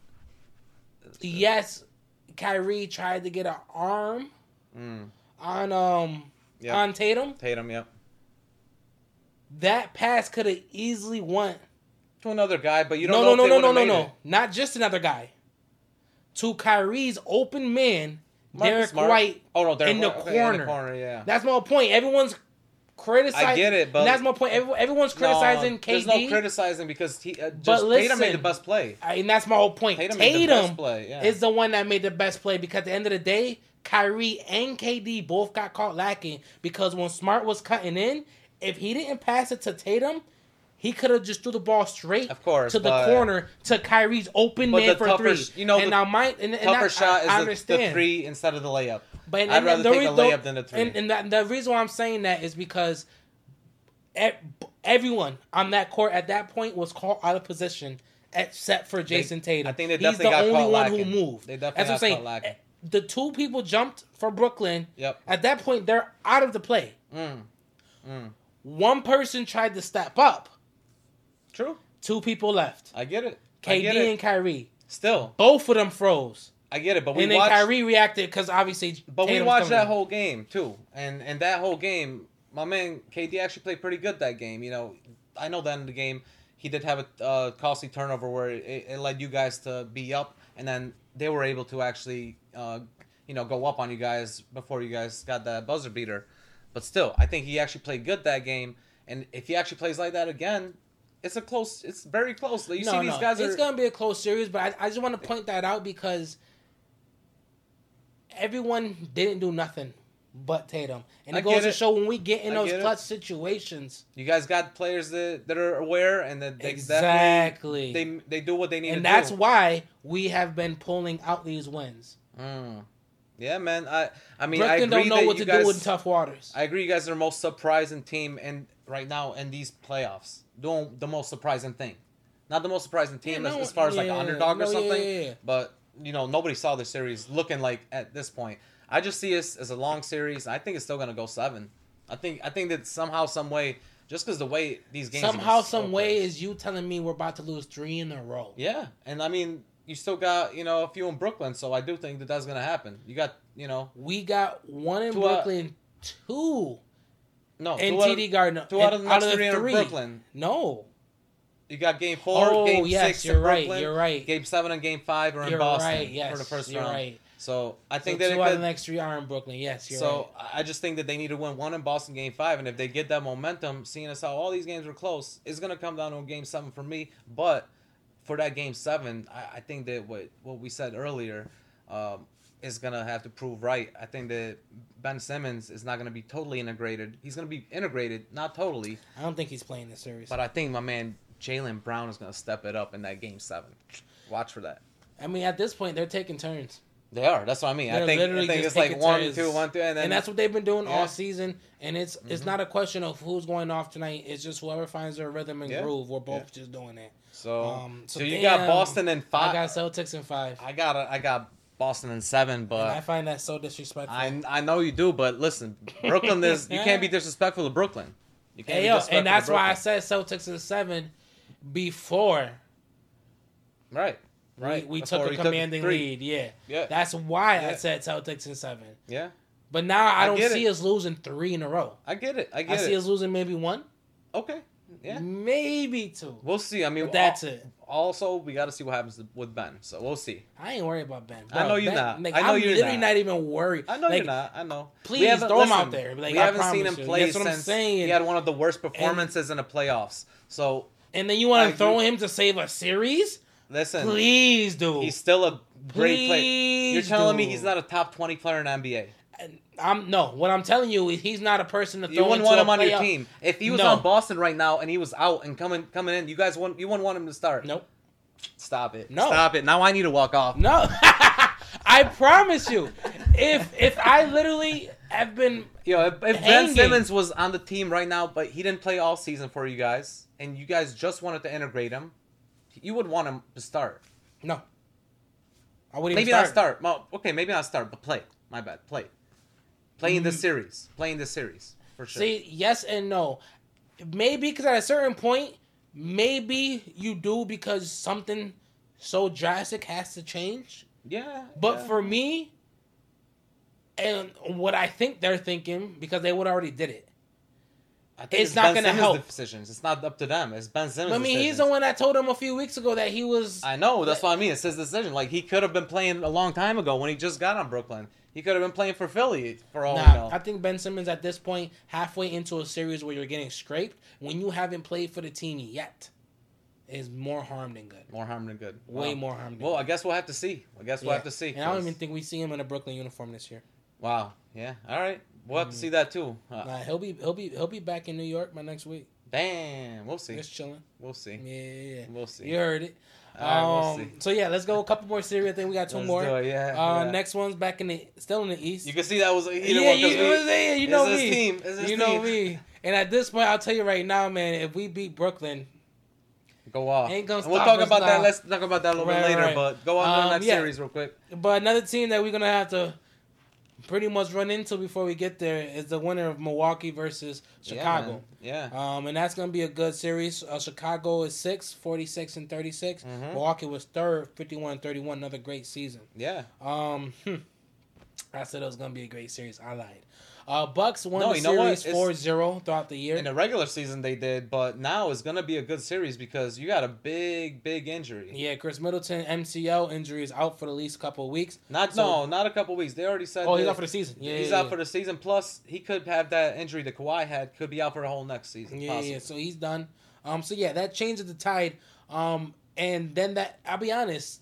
yes, Kyrie tried to get an arm mm, on um Yep. on Tatum, Tatum. Yep. that pass could have easily went. To another guy, but you No, don't no, know. no, if they no, no, would've no, made no, it. not just another guy. To Kyrie's open man, Marcus Derek Smart. White. Oh no, Derek in the White. Okay, corner. In the corner, yeah. That's my point. Everyone's criticizing. I get it, but and that's my point. Every, everyone's criticizing no, K D. There's no criticizing because he uh, But just Tatum made listen, the best play. I- and that's my whole point. Tatum, Tatum, made the best play. Yeah. is the one that made the best play, because at the end of the day, Kyrie and K D both got caught lacking, because when Smart was cutting in, if he didn't pass it to Tatum, he could have just threw the ball straight Of course, to the but- corner to Kyrie's open But man the for tougher three. sh- you know, and the now my and, and Tougher that, shot I, I is the, understand. the three instead of the layup. But and, I'd and rather the take re- a layup than a three. And, and that, the reason why I'm saying that is because e- everyone on that court at that point was caught out of position, except for Jason Tatum. I think they He's definitely the got only caught one lacking. who moved. They definitely That's what I'm got saying. caught lacking. The two people jumped for Brooklyn. Yep. At that point, they're out of the play. Mm. Mm. One person tried to step up. True. Two people left. I get it. I K get D it. and Kyrie. Still, Both of them froze. I get it. But we And then watched. Kyrie reacted because obviously. But we Tatum's watched coming that in. whole game too, and and that whole game, my man K D actually played pretty good that game. You know, I know the end of the game, he did have a uh, costly turnover where it, it led you guys to be up, and then they were able to actually, uh, you know, go up on you guys before you guys got that buzzer beater. But still, I think he actually played good that game, and if he actually plays like that again, it's a close. It's very close. You no, see, these no. guys are. It's gonna be a close series, but I, I just want to point that out because everyone didn't do nothing but Tatum, and I it goes get to it. show when we get in I those get it. clutch situations. You guys got players that, that are aware and that they Exactly. definitely- they they do what they need And to that's do. why we have been pulling out these wins. Mm. Yeah, man. I I mean, Brooklyn I agree don't know that what you to guys, do in tough waters. I agree, you guys are the most surprising team in right now in these playoffs. Doing the most surprising thing, not the most surprising team Yeah, as, no, as far as like yeah, an underdog no, or yeah, something. yeah, yeah. But you know, nobody saw the series looking like at this point. I just see us as a long series. I think it's still gonna go seven. I think I think that somehow, some way, just because the way these games Somehow, are so some way, close. is you telling me we're about to lose three in a row. Yeah, and I mean, you still got, you know, a few in Brooklyn, so I do think that that's gonna happen. You got, you know, We got one in Two out- Brooklyn, two no in two out T of- D Garden. two out of the out next of three the in three. Brooklyn. No. You got game four, Oh, game yes, six you're in right, Brooklyn. you're right. Game seven and game five are in You're Boston right, yes. for the first you're round. right. So I So think two that it out could, of the next three are in Brooklyn. Yes, you're so right. I just think that they need to win one in Boston game five, and if they get that momentum, seeing as how all these games were close, it's gonna come down to a game seven for me. But for that game seven, I, I think that what what we said earlier um, is gonna have to prove right. I think that Ben Simmons is not gonna be totally integrated. He's gonna be integrated, not totally, I don't think he's playing this series. but I think my man Jaylen Brown is gonna step it up in that game seven. Watch for that. I mean, at this point, they're taking turns. They are. That's what I mean. They're I think, I literally think just it's like taking one, turns. two, one, two, and then And that's what they've been doing Yeah. all season. And it's it's not a question of who's going off tonight. It's just whoever finds their rhythm and Yeah. groove. We're both Yeah. just doing it. so. Um, so, so you damn, got Boston in I five. got Celtics in five. I got I got Boston in seven, and I but find that so disrespectful. I I know you do. But listen, Brooklyn is you can't be disrespectful to Brooklyn. You can't Hey, be yo, disrespectful and that's to why I Brooklyn. said Celtics in seven. before Right. Right. we, we Before took a we commanding three. lead. Yeah. Yeah. That's why Yeah. I said Celtics in seven. Yeah. But now I I don't get see it. us losing three in a row. I get it. I I get see it. us losing maybe one, Okay. Yeah. maybe two. We'll see. I mean, But that's al- it. Also, we got to see what happens with Ben. So we'll see. I ain't worried about Ben. I know you're Ben, not. Like, I know I'm you're literally not. not. even worried. I know like, you're not. I know. Please We haven't- throw him listen, out there. Like, we I haven't seen him promise you. play That's what I'm since saying. he had one of the worst performances in the playoffs. So And then you want I to throw agree. him to save a series? listen, Please, dude. he's still a great player. Please, You're telling me dude. he's not a top twenty player in the N B A. I'm no. What I'm telling you is he's not a person to throw You wouldn't into want a him on your playoff- team. If he was No. on Boston right now and he was out and coming coming in, you guys wouldn't you wouldn't want him to start. Nope. Stop it. No. Stop it. Now I need to walk off. No. I promise you, if if I literally have been Yo, if, if Ben Hanging. Simmons was on the team right now, but he didn't play all season for you guys, and you guys just wanted to integrate him, you would want him to start. no, I wouldn't Maybe even not start. start. Well, okay, maybe not start, but play. My bad. Play. Play in this Mm. series. Play in this series. For sure. See, yes and no. Maybe because at a certain point, maybe you do because something so drastic has to change. yeah. But yeah. for me, and what I think they're thinking, because they would already did it. I think it's not Ben gonna Simmons' help. decisions. It's not up to them. It's Ben Simmons' I mean, he's decisions. the one that told him a few weeks ago that he was. I know. That's what I mean. It's his decision. Like, he could have been playing a long time ago when he just got on Brooklyn. He could have been playing for Philly for all we Nah, know. I think Ben Simmons at this point, halfway into a series where you're getting scraped, when you haven't played for the team yet, is more harm than good. More harm than good. Way Wow. more harm than Well, good. I guess we'll have to see. I guess we'll Yeah. have to see. And I don't 'cause- even think we see him in a Brooklyn uniform this year. Wow. Yeah. All right. We'll have to Mm. see that too. Uh, Nah, he'll be he'll be he'll be back in New York by next week. Damn. We'll see. Just chilling. We'll see. Yeah, yeah, yeah. We'll see. You heard it. All right, we'll um, see. So yeah, let's go a couple more series. I think we got two Let's more. do it, yeah, Uh, yeah. Next one's back in the still in the East. You can see that was a heated yeah, one. 'cause you, we- yeah, you know it's me. his team. It's his you know team. me. And at this point, I'll tell you right now, man. If we beat Brooklyn, Go off. Ain't gonna And we'll stop talk us about now. that. Let's talk about that a little Right, bit later. right. But go on to Um, the next yeah. series real quick. but another team that we're gonna have to pretty much run into before we get there is the winner of Milwaukee versus Chicago. Yeah. yeah. Um, and that's going to be a good series. Uh, Chicago is sixth, forty-six and thirty-six. Mhm. Milwaukee was third, fifty-one and thirty-one. Another great season. Yeah. Um, hmm. I said it was going to be a great series. I lied. Uh, Bucks won No, the you know what? series It's- four zero throughout the year. In the regular season they did, but now it's gonna be a good series because you got a big, big injury. Yeah, Chris Middleton, M C L injury is out for the least couple of weeks. Not So- no, not a couple weeks. They already said. Oh, he's that out for the season. Yeah, he's yeah, out yeah. for the season. Plus, he could have that injury that Kawhi had. Could be out for the whole next season. Yeah, possibly. yeah. So he's done. Um, so yeah, that changes the tide. Um, and then that I'll be honest,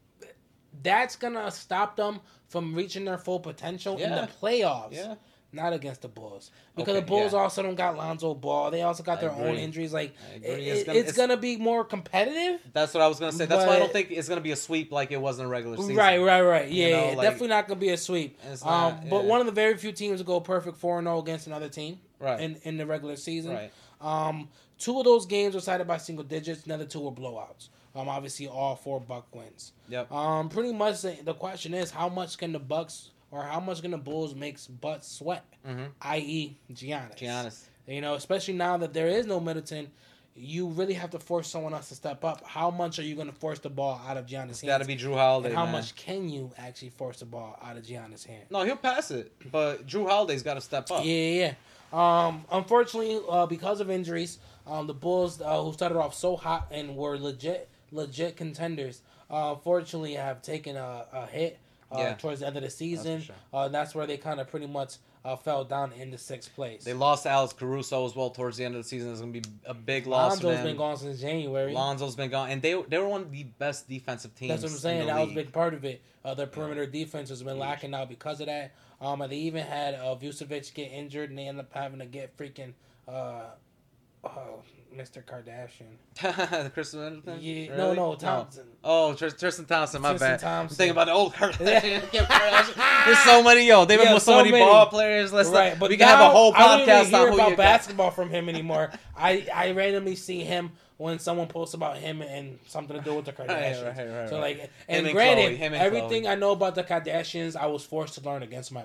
that's gonna stop them from reaching their full potential in Yeah. the playoffs. Yeah. Not against the Bulls, because Okay, the Bulls yeah. also don't got Lonzo Ball. They also got I their own agree. injuries. Like I it- agree. it's, It's gonna- it's it's- gonna be more competitive. That's what I was gonna say. That's why I don't But- think it's gonna be a sweep like it was in the regular season. Right, right, right. Yeah, You know, yeah, like- definitely not gonna be a sweep. It's Um, not, but yeah. one of the very few teams to go perfect four and zero against another team. Right. In in the regular season. Right. Um, two of those games were decided by single digits. Another two were blowouts. Um, obviously all four Buck wins. Yep. Um, pretty much the, the question is how much can the Bucks or how much can the Bulls make butts sweat, Mm-hmm. that is. Giannis. Giannis. You know, especially now that there is no Middleton, you really have to force someone else to step up. How much are you going to force the ball out of Giannis' It's hands? got to be Drew Holiday. and how man. much can you actually force the ball out of Giannis' hand? No, he'll pass it, but Drew Holiday's got to step up. Yeah, yeah. yeah. Um, unfortunately, uh, because of injuries, um, the Bulls, uh, who started off so hot and were legit, legit contenders, uh, unfortunately have taken a, a hit uh, Yeah. towards the end of the season. sure. Uh, that's where they kind of pretty much uh, fell down into sixth place. They lost Alex Caruso as well towards the end of the season. It's gonna be a big loss. for Lonzo's them. been gone since January. Lonzo's been gone, and they they were one of the best defensive teams. That's what I'm saying. in the That was a league. big part of it. Uh, their perimeter defense has been lacking now because of that. Um, and they even had uh, Vucevic get injured, and they ended up having to get freaking uh, uh, Mister Kardashian. Chris Middleton? Yeah, Really? no, no, Thompson. Oh, Tr- Tristan Thompson. My Tristan bad. Thompson. I'm thinking about the old Kardashian. Kim Kardashian. There's so many. Yo, they've been Yeah, with so, so many, many. ball players. Let's Right, not, but we can have a now, whole I don't even podcast hear on who about you got. basketball from him anymore. I, I randomly see him when someone posts about him and something to do with the Kardashians. Right, right, right, so right. like, and, and granted, Khloe, him and everything Khloe. I know about the Kardashians, I was forced to learn against my will.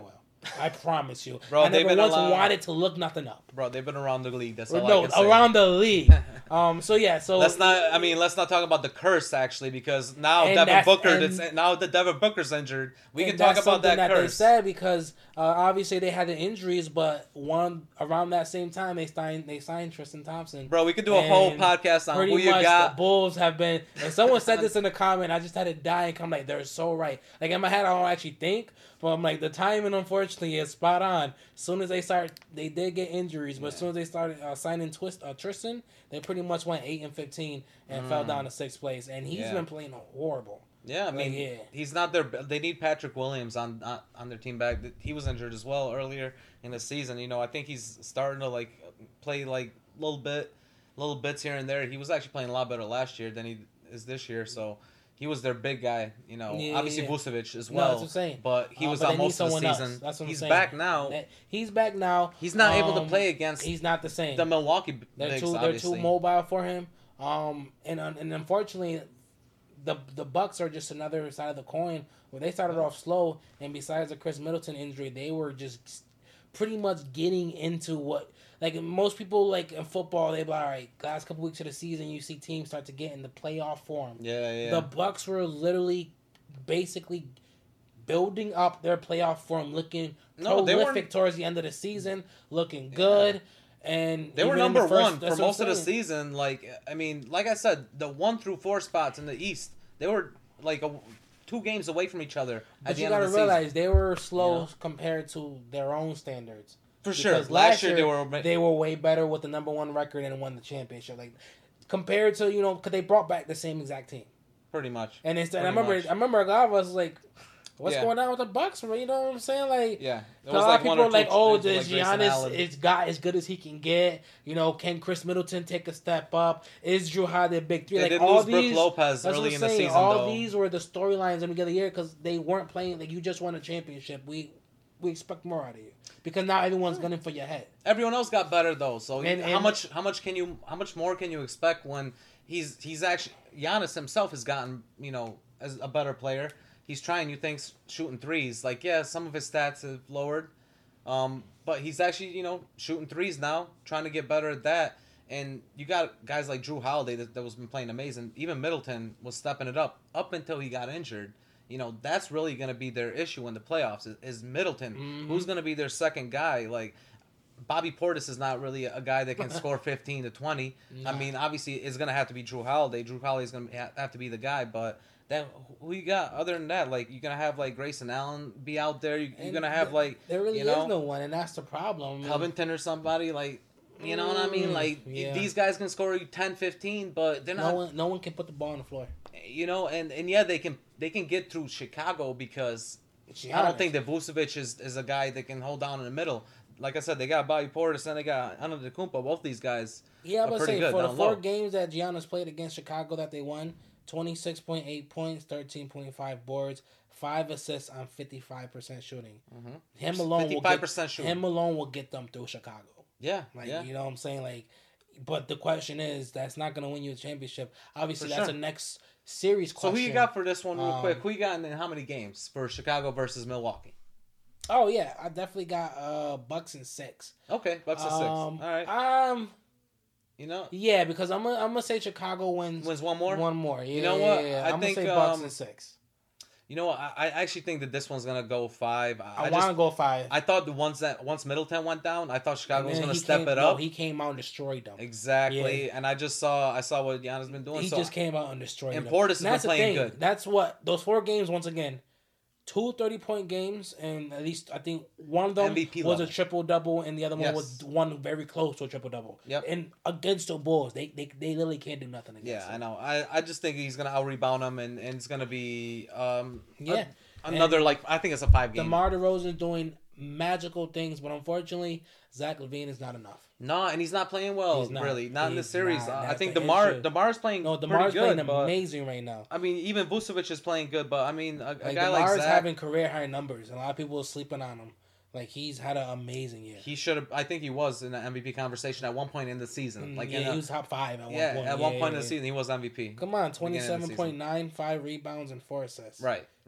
I promise you. Bro, I they've never been once allowed- wanted to look nothing up. Bro, they've been around the league. That's Or all no, I can say. around the league. Um. So yeah. So Let's not. I mean, let's not talk about the curse actually, because now And Devin that's- Booker. and- That's, now that Devin Booker's injured, we and can talk that's about that, something that curse. they said because uh, obviously they had the injuries, but one around that same time they signed they signed Tristan Thompson. Bro, we could do a whole And podcast on Pretty who you much the got. Bulls have been. And someone said this in the comment. I just had to die and come like they're so right. Like in my head, I don't actually think, but I'm like the timing unfortunately is spot on. As soon as they start, they did get injuries, but as soon as they started uh, signing Twist uh, Tristan, they pretty much went eight and fifteen and mm. fell down to sixth place. And he's Yeah. been playing horrible. Yeah, I mean, like, yeah. he's not there. They need Patrick Williams on on, on their team back. He was injured as well earlier in the season. You know, I think he's starting to like play like a little bit, little bits here and there. He was actually playing a lot better last year than he is this year. So he was their big guy. You know, Yeah, obviously yeah. Vucevic as No, well. that's what I'm saying. But he Uh, was but on they need most of the someone else. season. That's what I'm He's saying. back now. That- He's back now. He's not able to Um, play against He's not the same. the Milwaukee They're bigs, too. They're obviously. too mobile for him. Um, and and unfortunately, the the Bucks are just another side of the coin where they started off slow, and besides the Chris Middleton injury, they were just pretty much getting into what like most people like in football. They be like, all right, last couple weeks of the season, you see teams start to get in the playoff form. Yeah, yeah. The Bucks were literally, basically, building up their playoff form, looking No, they prolific weren't- towards the end of the season, looking good. And They were even in the number first- one that's for what I'm most of the saying. season. Like, I mean, like I said, the one through four spots in the East, they were like a, two games away from each other at But the you end gotta of the realize season. they were slow Yeah. compared to their own standards. For sure, Because last year they were. they were way better with the number one record and won the championship. Like compared to you know, because they brought back the same exact team. Pretty much. And it's, and Pretty I remember much. I remember a lot of us was like, what's Yeah. going on with the Bucks? You know what I'm saying? Like, Yeah. a lot of people are like, oh, does Grayson Giannis Allen. is got as good as he can get? You know, can Chris Middleton take a step up? Is Drew Holiday big three? They like did all lose Brook these, Lopez that's what early I'm in the saying. season, All though. these were the storylines in the beginning of the year because they weren't playing. Like you just won a championship. We we expect more out of you because now everyone's gunning for your head. Everyone else got better though. So And- how and- much? How much can you? How much more can you expect when he's he's actually Giannis himself has gotten you know as a better player. He's trying new things, shooting threes. Like yeah, some of his stats have lowered, um, but he's actually you know shooting threes now, trying to get better at that. And you got guys like Drew Holiday that, that was been playing amazing. Even Middleton was stepping it up up until he got injured. You know that's really going to be their issue in the playoffs is, is Middleton. Mhm. Who's going to be their second guy? Like Bobby Portis is not really a guy that can score fifteen to twenty. Nah. I mean, obviously it's going to have to be Drew Holiday. Drew Holiday is going to have to be the guy, but. Then who you got other than that? Like you're gonna have like Grayson Allen be out there. You, you're And gonna have th- like there really you know, is no one, and that's the problem. I mean, Covington or somebody like you know what I mean. Mm, Like yeah. these guys can score you ten, fifteen, but they're no not. one, no one can put the ball on the floor. You know, and, and yeah, they can they can get through Chicago because It's I don't Giannis. think that Vucevic is, is a guy that can hold down in the middle. Like I said, they got Bobby Portis and they got Antetokounmpo. Both these guys. Yeah, I are was pretty saying good for the down four low. games that Giannis played against Chicago that they won, twenty-six point eight points, thirteen point five boards, five assists on fifty-five percent shooting. Mhm. Him alone will fifty-five get percent shooting. him alone will get them through Chicago. Yeah, Like yeah. you know what I'm saying? Like but the question is that's not gonna win you a championship. Obviously For that's sure. a next series So question. who you got for this one, real Um, quick? Who you got in how many games for Chicago versus Milwaukee? Oh yeah, I definitely got uh Bucks and six. Okay, Bucks and six. Um, All right. Um You know, yeah, because I'm gonna I'm gonna say Chicago wins wins one more. one more. Yeah, You know what? yeah, yeah. I I'm think, gonna say Bucks um, and six. You know, I, I actually think that this one's gonna go five. I, I, I want to just, go five. I thought the ones that once Middleton went down, I thought Chicago And was then gonna he step came, it no, up. he came out and destroyed them. Exactly, and I just saw I saw what Giannis been doing. He so just came out and destroyed And them. Portis has And that's been the playing thing. good. That's what those four games. Once again, two thirty-point games, and at least I think one of them M V P was level. a triple double, and the other one Yes. was one very close to a triple double. Yep. And against the Bulls, they they, they literally can't do nothing against. yeah, I them. know. I, I just think he's gonna out rebound him, and, and it's gonna be um Yeah. a- another like I think it's a five game. DeMar DeRozan doing magical things, but unfortunately, Zach LaVine is not enough. No, and he's not playing well, He's not. really. Not in the He's series. not. I I That's think the DeMar issue. DeMar's playing No, pretty DeMar's good, playing but amazing right now. I mean, even Vucevic is playing good, but I mean, a, a Like guy DeMar's like Zach, having career high numbers. A lot of people are sleeping on him. Like he's had an amazing year. he should have. I think he was in the M V P conversation at one point in the season. Like, yeah, in a- he was top five at yeah, one point. at Yeah, one yeah, point in yeah. the season, he was M V P. Come on, Beginning of the twenty-seven point nine, five rebounds and four assists. Right, right.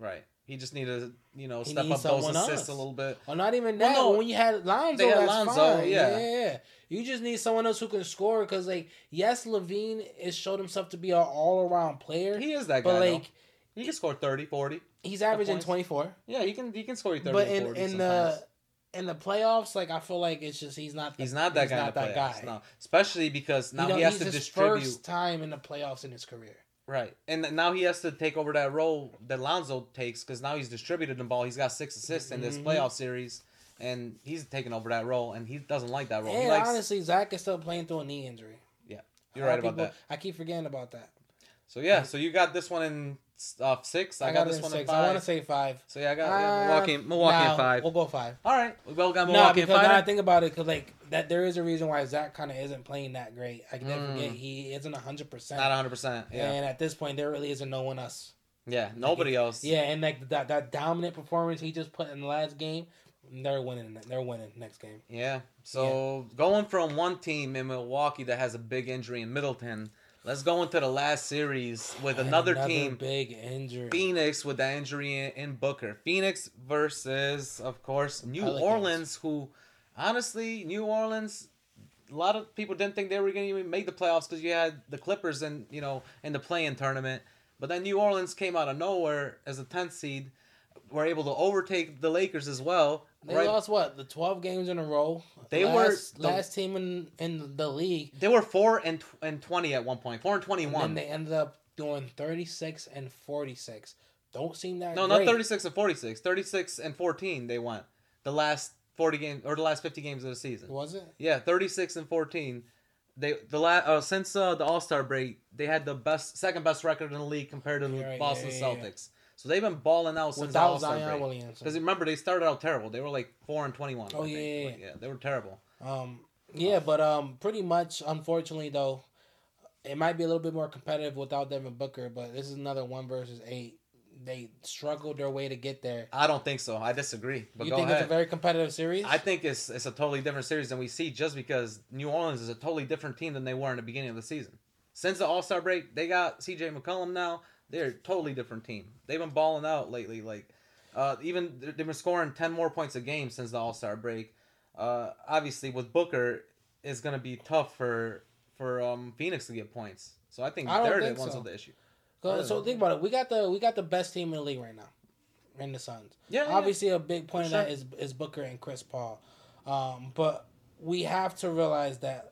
He just needed to, you know, He step needs up those someone assists else. a little bit. Or not even that. Well, no, when you had Lonzo, they had that's Lonzo, fine. yeah. yeah, yeah. You just need someone else who can score because, like, yes, Levine has showed himself to be an all-around player. He is that but guy, like, though. He can score thirty, forty. He's averaging points. twenty-four. Yeah, he can he can score you thirty But or in, forty in sometimes. the in the playoffs, like, I feel like it's just he's not. The, He's not that he's guy not in the that playoffs. guy. No, especially because now you know, he has he's to his distribute. first time in the playoffs in his career. Right, and now he has to take over that role that Lonzo takes because now he's distributed the ball. He's got six assists in this Mhm. playoff series, and he's taking over that role, and he doesn't like that role. And he likes, honestly, Zach is still playing through a knee injury. yeah, A you're lot right of about people- that. I keep forgetting about that. So yeah, so you got this one in uh, six. I, I, got, got, this it in one six. in I five. want to say five. So yeah, I got Uh, yeah, Milwaukee. Milwaukee nah, in five. We'll go five. All right, we both got No, Milwaukee in because five. now I think about it, because like that, there is a reason why Zach kind of isn't playing that great. I can never Mm. forget he isn't a hundred percent. Not one hundred percent. Yeah, And at this point, there really isn't no one else. yeah. Nobody else. Yeah, and like that that dominant performance he just put in the last game, they're winning. They're winning next game. Yeah. So going from one team in Milwaukee that has a big injury in Middleton, let's go into the last series with And another, team, big injury. Phoenix, with that injury in, in Booker. Phoenix versus, of course, New Pelicans. Orleans, who, honestly, New Orleans, a lot of people didn't think they were going to even make the playoffs because you had the Clippers in, you know, in the play-in tournament. But then New Orleans came out of nowhere as a tenth seed, were able to overtake the Lakers as well. They right? lost what the twelve games in a row. They last, were the- last team in in the league. They were four and tw- and twenty at one point, four and And twenty-one. then they ended up doing thirty-six and forty-six. Don't seem that No, great. not thirty-six and forty-six. thirty-six and fourteen they went. The last forty games or the last fifty games of the season. Was it? Yeah, thirty-six and fourteen. They the la- uh, since uh, the All-Star break, they had the best second best record in the league compared to the You're right, Boston yeah, yeah, yeah. Celtics. So they've been balling out since the Without All-Star Zion break. Williamson. Because remember they started out terrible. They were like four and twenty-one. Oh, I think. yeah, yeah, Like, yeah, they were terrible. Um, yeah, but um, pretty much, unfortunately, though, it might be a little bit more competitive without Devin Booker. But this is another one versus eight. They struggled their way to get there. I don't think so. I disagree. But you go think ahead. it's a very competitive series? I think it's it's a totally different series than we see just because New Orleans is a totally different team than they were in the beginning of the season. Since the All-Star break, they got C J McCollum now. They're a totally different team. They've been balling out lately. Like, uh, even they've been scoring ten more points a game since the All-Star break. Uh, obviously, with Booker, it's going to be tough for for um, Phoenix to get points. So I think I don't they're think the ones so. with the issue. So, so think about it. We got the we got the best team in the league right now, in the Suns. Yeah, yeah. Obviously, a big point For of that sure. is is Booker and Chris Paul, um, but we have to realize that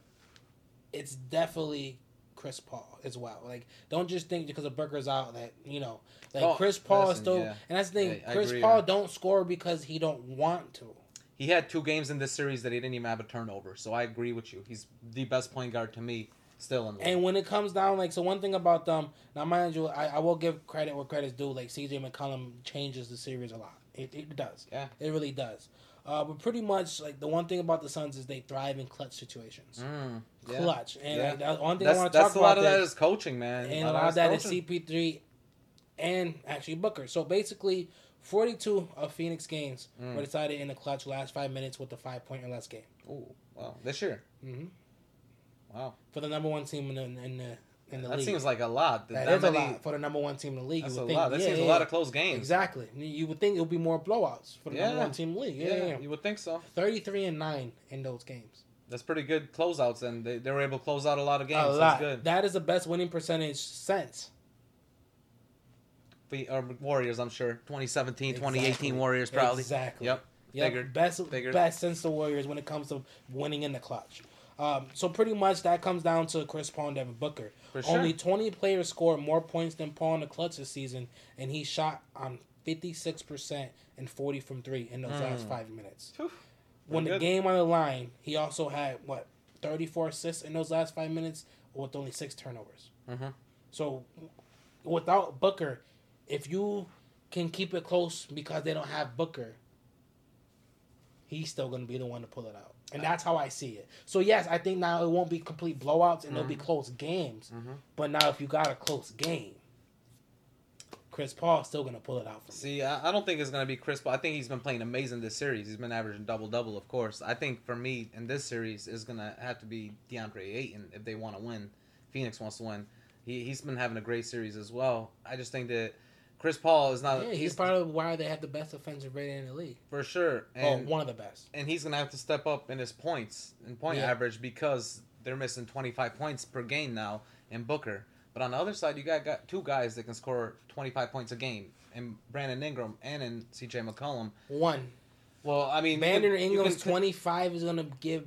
it's definitely Chris Paul as well. Like, don't just think because of Booker's out that you know, like Oh, Chris Paul is listen, still. yeah. And that's the thing. Yeah, I Chris agree, Paul yeah. don't score because he don't want to. He had two games in this series that he didn't even have a turnover. So I agree with you. He's the best point guard to me still in the league. And when it comes down, like, so one thing about them, now mind you, I, I will give credit where credit's due. Like, C J McCollum changes the series a lot. It, it does. Yeah. It really does. Uh, but pretty much, like, the one thing about the Suns is they thrive in clutch situations. Mm, yeah. Clutch. And Yeah. like, the one thing That's, I want to that's talk a lot about of that this, is coaching, man. and a lot of that is C P three and actually Booker. So basically, forty-two of Phoenix games Mm. were decided in the clutch last five minutes with a five-point or less game. Oh, wow. This year. hmm Wow. For the number one team in the in the in the That league. seems like a lot. That That is many- a lot for the number one team in the league. That's you a would think, lot. That yeah, seems yeah, a lot yeah. of close games. Exactly. You would think it would be more blowouts for the number Yeah. one team in the league. Yeah, Yeah, yeah. yeah. you would think so. thirty-three and nine in those games. That's pretty good closeouts, and they, they were able to close out a lot of games. a That's lot. good. That is the best winning percentage since. The or Warriors, I'm sure. twenty seventeen, twenty eighteen Exactly. Warriors, probably. Exactly. Yep. Yep. Figured. Best, Figured. best since the Warriors when it comes to winning in the clutch. Um, so pretty much that comes down to Chris Paul and Devin Booker. For sure. Only twenty players scored more points than Paul in the clutch this season, and he shot on fifty-six percent and forty from three in those Mm. last five minutes. Whew. When Pretty the good. game on the line, he also had, what, thirty-four assists in those last five minutes with only six turnovers. Mm-hmm. So without Booker, if you can keep it close because they don't have Booker, he's still going to be the one to pull it out. And that's how I see it. So, yes, I think now it won't be complete blowouts and there'll be close games. Mm-hmm. But now if you got a close game, Chris Paul's still going to pull it out for me. See, I, I don't think it's going to be Chris Paul. I think he's been playing amazing this series. He's been averaging double-double, of course. I think for me, in this series, is going to have to be DeAndre Ayton if they want to win. Phoenix wants to win. He, he's been having a great series as well. I just think that Chris Paul is not. Yeah, he's, he's part of why they have the best offensive rating in the league. For sure. And, oh, one of the best. And he's gonna have to step up in his points and point yeah. average because they're missing twenty-five points per game now in Booker. But on the other side, you got, got two guys that can score twenty-five points a game, in Brandon Ingram and in C J McCollum. One. Well, I mean, Brandon Ingram's twenty-five is gonna give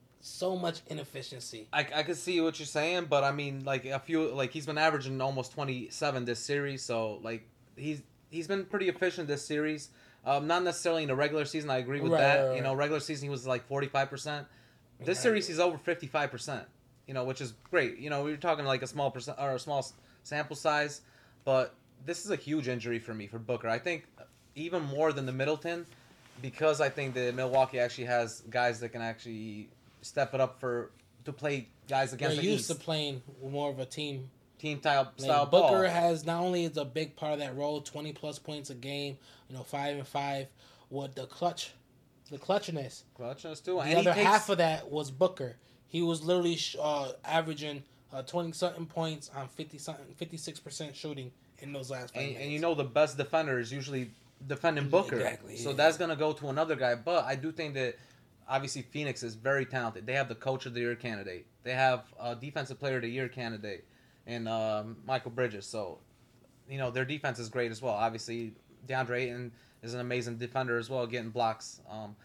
so much inefficiency. I, I can see what you're saying, but I mean, like a few, like he's been averaging almost twenty-seven this series, so like he's he's been pretty efficient this series. Um, not necessarily in the regular season. I agree with right, that. Right, right. You know, regular season he was like forty-five percent. This right. series he's over fifty-five percent. You know, which is great. You know, we were talking like a small percent or a small sample size, but this is a huge injury for me for Booker. I think even more than the Middleton, because I think that Milwaukee actually has guys that can actually step it up for to play guys against They're the used East. to playing more of a team team style, like style Booker ball. has not only is a big part of that role, twenty plus points a game, you know, five and five, with the clutch, the clutchness. Clutchness too. The and other he takes... half of that was Booker. He was literally uh, averaging uh, twenty something points on fifty something, fifty six percent shooting in those last five and, minutes. and you know the best defender is usually defending Booker. Exactly. So yeah. that's gonna go to another guy. But I do think that obviously Phoenix is very talented. They have the Coach of the Year candidate. They have a Defensive Player of the Year candidate in um, Michael Bridges. So you know their defense is great as well. Obviously DeAndre Ayton is an amazing defender as well, getting blocks. Um,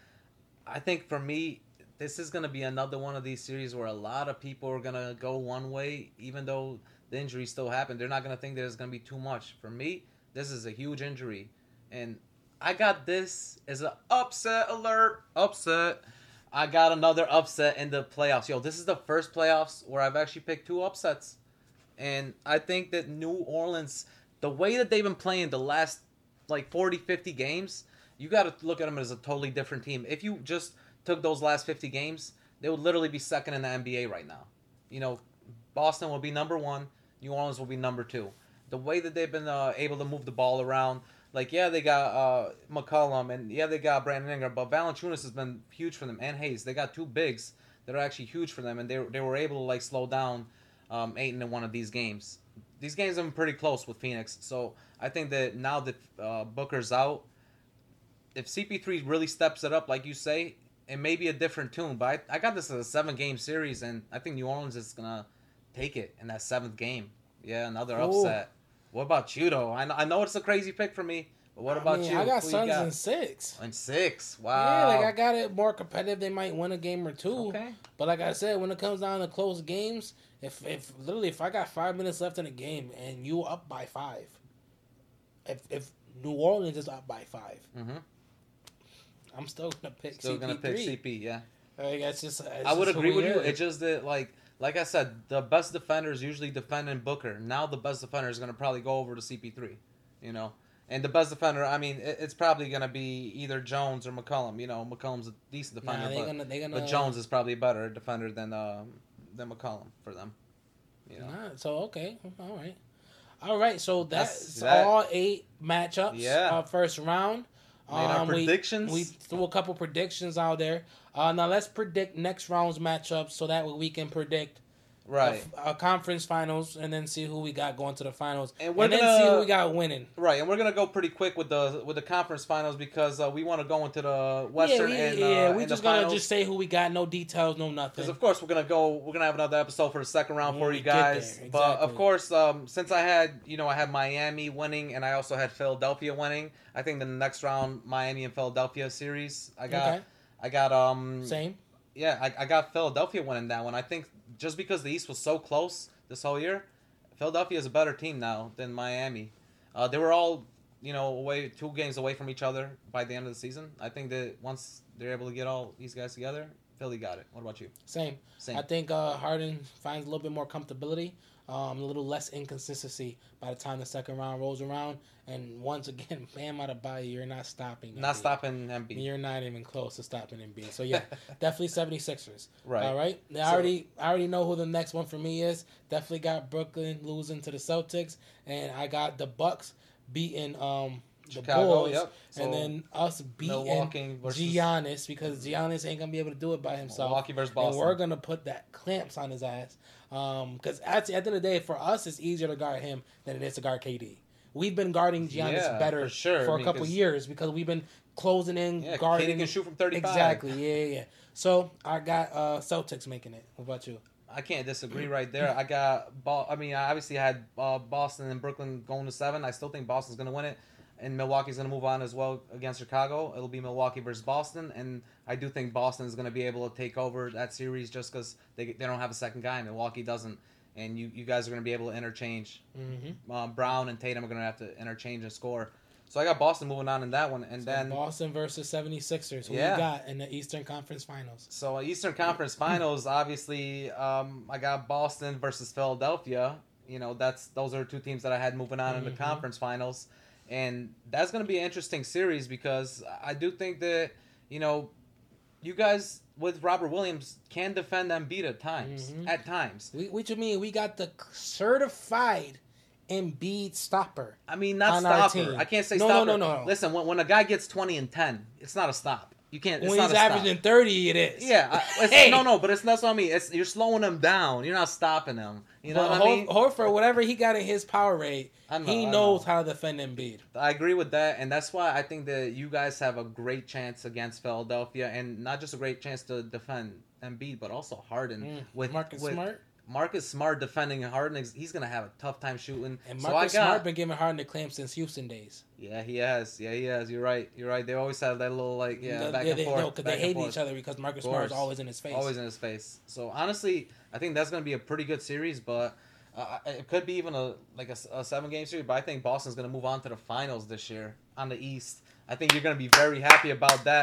I think for me, this is going to be another one of these series where a lot of people are going to go one way, even though the injury still happened. They're not going to think there's going to be too much. For me, this is a huge injury. And I got this as an upset alert. Upset. I got another upset in the playoffs. Yo, this is the first playoffs where I've actually picked two upsets. And I think that New Orleans, the way that they've been playing the last like forty, fifty games, you got to look at them as a totally different team. If you just took those last fifty games, they would literally be second in the N B A right now. You know, Boston will be number one. New Orleans will be number two. The way that they've been uh, able to move the ball around, like, yeah, they got uh, McCollum, and yeah, they got Brandon Ingram, but Valanciunas has been huge for them, and Hayes. They got two bigs that are actually huge for them, and they they were able to, like, slow down um, Ayton in one of these games. These games have been pretty close with Phoenix, so I think that now that uh, Booker's out, if C P three really steps it up, like you say, it may be a different tune, but I, I got this as a seven-game series, and I think New Orleans is going to take it in that seventh game. Yeah, another Ooh. upset. What about you, though? I know, I know it's a crazy pick for me, but what I about mean, you? I got Who Suns you got? in six. In six, wow. Yeah, like I got it more competitive. They might win a game or two. Okay. But like I said, when it comes down to close games, if if literally if I got five minutes left in a game and you up by five, if if New Orleans is up by five, mm-hmm. I'm still gonna pick Still C P three. gonna pick C P, yeah. Like, that's just, that's I would just agree who with he you. is. It's just that, like, like I said, the best defenders usually defend in Booker. Now the best defender is gonna probably go over to C P three, you know. And the best defender, I mean, it, it's probably gonna be either Jones or McCollum. You know, McCollum's a decent defender, Nah, they but, gonna, they gonna, but Jones is probably a better defender than um, than McCollum for them. You know. Nah, so okay, all right, all right. So that's, That's that. all eight matchups. Yeah. Uh, first round. Made our Um, we- predictions. We, threw a couple predictions out there. Uh, now let's predict next round's matchups so that way we can predict Right. a, a conference finals and then see who we got going to the finals And we're then gonna- see who we got winning. Right, and we're gonna go pretty quick with the with the conference finals because uh, we want to go into the Western yeah, we, and yeah, uh, we and just the gonna finals. just say who we got, no details, no nothing. Because of course we're gonna go. We're gonna have another episode for the second round When for we you get guys. there, But of exactly. course, um, since I had you know I had Miami winning and I also had Philadelphia winning, I think the next round Miami and Philadelphia series I got. Okay. I got um Same. yeah I, I got Philadelphia winning that one. I think just because the East was so close this whole year, Philadelphia is a better team now than Miami. Uh, they were all you know away two games away from each other by the end of the season. I think that once they're able to get all these guys together, Philly got it. What about you? Same. Same. I think uh, Harden finds a little bit more comfortability, um, a little less inconsistency by the time the second round rolls around. And once again, Bam Adebayo, you're not stopping. Not Embiid. stopping Embiid. You're not even close to stopping Embiid. So yeah, definitely seventy-sixers. Right. All right. Now, I So- already I already know who the next one for me is. Definitely got Brooklyn losing to the Celtics, and I got the Bucks beating um the Chicago, Bulls, yep. So, and then us beating Milwaukee versus- Giannis because Giannis ain't gonna be able to do it by himself. Milwaukee versus And Boston. we're gonna put that clamps on his ass. Um, because at, at the end of the day, for us, it's easier to guard him than it is to guard K D. we've been guarding Giannis Yeah, better for sure. for I a mean, couple 'cause- years because we've been closing in, Yeah, guarding. K D can shoot from thirty-five. Exactly. Yeah, yeah. yeah. So I got uh, Celtics making it. What about you? I can't disagree right there. I got, Bo- I mean, I obviously had uh, Boston and Brooklyn going to seven. I still think Boston's going to win it, and Milwaukee's going to move on as well against Chicago. It'll be Milwaukee versus Boston, and I do think Boston is going to be able to take over that series just because they they don't have a second guy. Milwaukee doesn't, and you, you guys are going to be able to interchange. Mm-hmm. Uh, Brown and Tatum are going to have to interchange and score. So I got Boston moving on in that one, and So then Boston versus seventy-sixers. Who Yeah. you got in the Eastern Conference Finals? So Eastern Conference Finals, obviously, um, I got Boston versus Philadelphia. You know, that's those are two teams that I had moving on in the Mhm. conference finals, and that's going to be an interesting series because I do think that you know, you guys with Robert Williams can defend Embiid at times. Mhm. At times, We, what you mean? We got the certified Embiid stopper. I mean, not On our stopper. team. I can't say No, no, stopper. no, no, no. Listen, when, when a guy gets twenty and ten, it's not a stop. You can't. It's When not he's a stop. averaging thirty, it is. Yeah, I, it's, Hey! no, no, but it's that's what I mean. It's you're slowing him down. You're not stopping him. You know But what I mean? Hor- Horford, whatever he got in his power rate, I know, he I knows know. how to defend Embiid. I agree with that, and that's why I think that you guys have a great chance against Philadelphia, and not just a great chance to defend Embiid, but also Harden Mm. with Marcus with Smart Marcus Smart defending Harden. He's gonna have a tough time shooting. and so I Marcus got, Smart been giving Harden the claim since Houston days. Yeah, he has. Yeah, he has. You're right. You're right. They always have that little like yeah No, back yeah, and they, forth. No, because back they and hate forth. each other because Marcus Of Smart is course. always in his face. Always in his face. So honestly, I think that's going to be a pretty good series, but uh, it could be even a like a, a seven game series. But I think Boston's going to move on to the finals this year on the East. I think you're going to be very happy about that,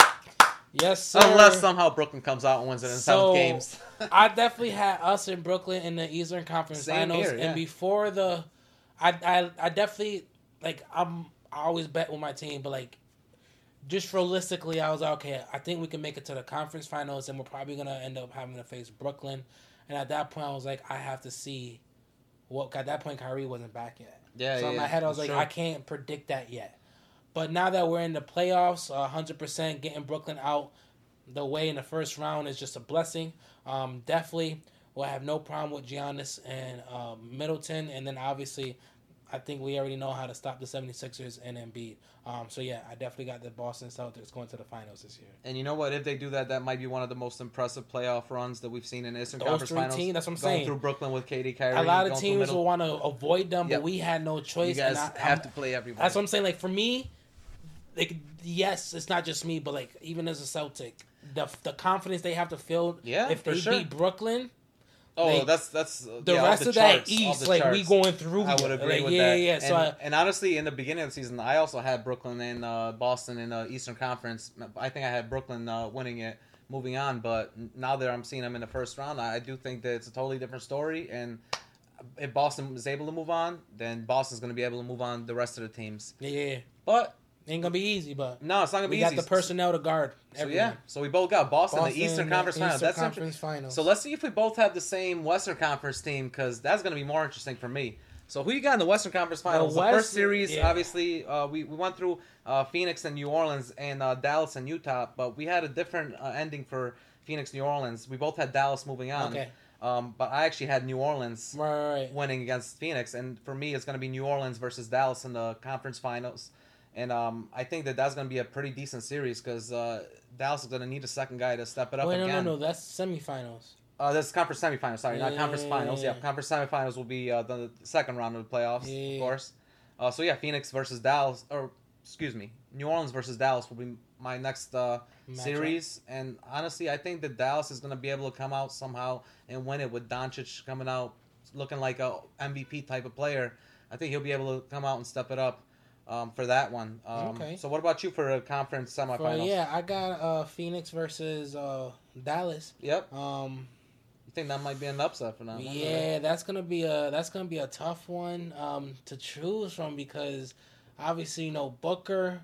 Yes, sir. unless somehow Brooklyn comes out and wins it in So, seven games. I definitely had us in Brooklyn in the Eastern Conference Same Finals, here, yeah. and before the, I, I I definitely like I'm I always bet with my team, but like, just realistically, I was like, okay, I think we can make it to the conference finals, and we're probably gonna end up having to face Brooklyn, and at that point, I was like, I have to see, what at that point Kyrie wasn't back yet. Yeah, so in yeah, my head, I was that's like, true. I can't predict that yet. But now that we're in the playoffs, one hundred percent getting Brooklyn out the way in the first round is just a blessing. Um, definitely will have no problem with Giannis and um, Middleton. And then obviously, I think we already know how to stop the seventy-sixers and Embiid. Um, so yeah, I definitely got the Boston Celtics going to the finals this year. And you know what? If they do that, that might be one of the most impressive playoff runs that we've seen in the Eastern Those Conference three Finals. teams, that's what I'm going saying. through Brooklyn with K D, Kyrie. A lot of going through teams middle. will want to avoid them, Yep. but we had no choice. You guys and I, have I'm- to play everybody. That's what I'm saying. Like for me, like yes, it's not just me, but like even as a Celtic, the the confidence they have to feel. Yeah, if for they sure. beat Brooklyn, Oh, like, that's that's the yeah, off rest the of charts, that off East, the like we charts. going through. I would here. agree like, with yeah, that. Yeah, yeah. And, So I, and honestly, in the beginning of the season, I also had Brooklyn and uh, Boston in the Eastern Conference. I think I had Brooklyn uh, winning it, moving on. But now that I'm seeing them in the first round, I do think that it's a totally different story. And if Boston is able to move on, then Boston's going to be able to move on the rest of the teams. yeah, yeah. But Ain't gonna be easy, but no, it's not going to we be got easy. the personnel to guard. So Everyone. yeah, so we both got Boston, Boston the Eastern in the Conference Finals. Eastern That's Conference interesting. Finals. So let's see if we both have the same Western Conference team, because that's going to be more interesting for me. So who you got in the Western Conference Finals? The, West- first series, yeah. obviously, uh, we, we went through uh, Phoenix and New Orleans and uh, Dallas and Utah, but we had a different uh, ending for Phoenix, New Orleans. We both had Dallas moving on. Okay. Um, but I actually had New Orleans Right, right, right. winning against Phoenix, and for me, it's going to be New Orleans versus Dallas in the conference finals. And um, I think that that's going to be a pretty decent series because uh, Dallas is going to need a second guy to step it up Wait, no, again. no, no. That's semifinals. Uh, that's conference semifinals. Sorry, not conference Yeah. finals. Yeah, conference semifinals will be uh, the second round of the playoffs, Yeah. of course. Uh, so yeah, Phoenix versus Dallas, or excuse me, New Orleans versus Dallas will be my next uh, Matchup. series. And honestly, I think that Dallas is going to be able to come out somehow and win it with Doncic coming out looking like a M V P type of player. I think he'll be able to come out and step it up. Um, for that one. Um, Okay. So what about you for a conference For, semifinals? yeah, I got uh, Phoenix versus uh, Dallas. Yep. Um, You think that might be an upset for them? yeah, that's gonna be a that's gonna be a tough one um, to choose from because obviously you know Booker,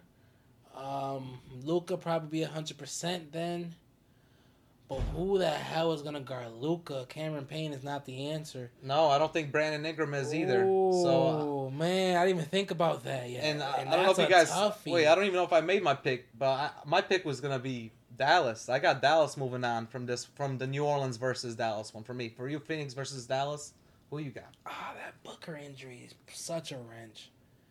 um, Luca probably be a hundred percent then. But who the hell is gonna guard Luca? Cameron Payne is not the answer. No, I don't think Brandon Ingram is either. So. Oh man, I didn't even think about that yet. And, I, And I don't know if that's you a guys. toughie. Wait, I don't even know if I made my pick, but I, my pick was gonna be Dallas. I got Dallas moving on from this from the New Orleans versus Dallas one for me. For you, Phoenix versus Dallas. Who you got? Ah, that Booker injury is such a wrench.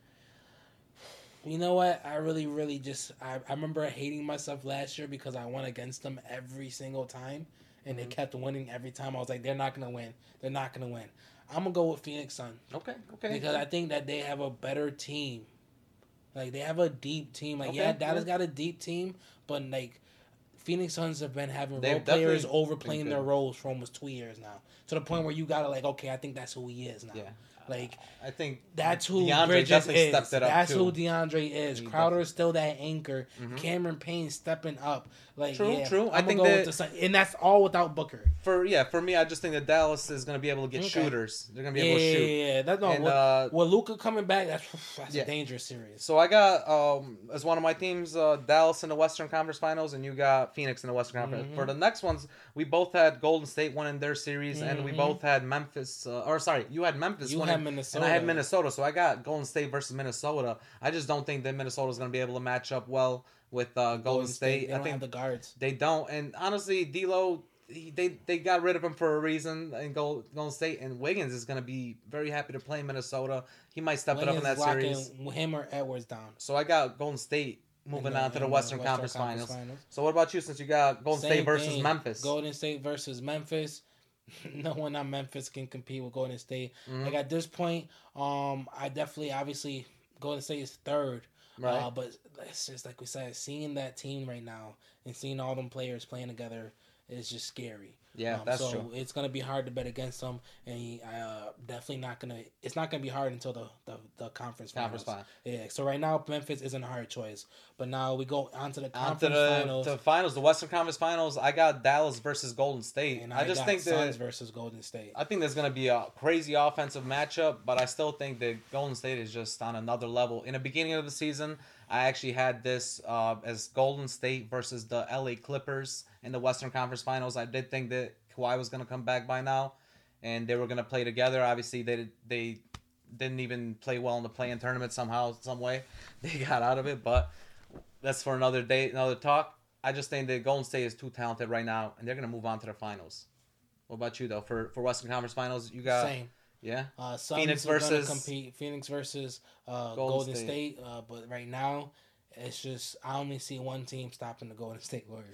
You know what? I really, really just I, I remember hating myself last year because I went against them every single time, and mm-hmm. they kept winning every time. I was like, they're not gonna win. They're not gonna win. I'm gonna go with Phoenix Suns. Okay, okay. Because I think that they have a better team. Like they have a deep team. Like okay, yeah, Dallas yeah. got a deep team, but like Phoenix Suns have been having They've role players overplaying their roles for almost two years now. To the point where you gotta like, okay, I think that's who he is now. Yeah. Like I think that's who DeAndre Bridges is. Stepped it up that's too. who DeAndre is. He Crowder is still that anchor. Mm-hmm. Cameron Payne stepping up. Like true, yeah, true. I'm I think go that with the Sun, and that's all without Booker. For yeah, for me, I just think that Dallas is going to be able to get okay. shooters. They're going to be yeah, able to shoot. Yeah, yeah, that's no. And, with, uh, with Luka coming back, that's that's yeah. a dangerous series. So I got um as one of my teams, uh, Dallas in the Western Conference Finals, and you got Phoenix in the Western Conference. Mm-hmm. For the next ones, we both had Golden State winning their series, mm-hmm. and we both had Memphis. Uh, or sorry, you had Memphis. You winning, had Minnesota, and I had Minnesota. So I got Golden State versus Minnesota. I just don't think that Minnesota is going to be able to match up well with uh, Golden, Golden State. State. They I don't think have the guards. They don't, and honestly, D'Lo, he, they they got rid of him for a reason in Gold, Golden State, and Wiggins is going to be very happy to play in Minnesota. He might step Wiggins it up in that series. Him or Edwards down. So I got Golden State moving the, on to the Western, the Western Conference, Conference Finals. Finals. So what about you? Since you got Golden Same State versus thing. Memphis, Golden State versus Memphis. No one on Memphis can compete with Golden State. Mm-hmm. Like at this point, um, I definitely, obviously, Golden State is third. Right. Uh, but it's just like we said, seeing that team right now and seeing all them players playing together is just scary. Yeah, um, that's so true. It's gonna be hard to bet against them, and he, uh, definitely not gonna. It's not gonna be hard until the the, the conference finals. Conference final. Yeah. So right now, Memphis isn't a hard choice, but now we go on to the conference Onto the, finals. to finals, the Western Conference Finals. I got Dallas versus Golden State. And I, I just got think Suns that versus Golden State. I think there's gonna be a crazy offensive matchup, but I still think that Golden State is just on another level. In the beginning of the season, I actually had this uh, as Golden State versus the L A Clippers in the Western Conference Finals. I did think that Kawhi was going to come back by now, and they were going to play together. Obviously, they they didn't even play well in the play-in tournament somehow, some way. They got out of it, but that's for another day, another talk. I just think that Golden State is too talented right now, and they're going to move on to the finals. What about you, though? For for Western Conference Finals, you got... Same. Yeah? Uh, Suns Phoenix are versus... compete. Phoenix versus uh, Golden, Golden State. State. Uh, but right now, it's just, I only see one team stopping the Golden State Warriors.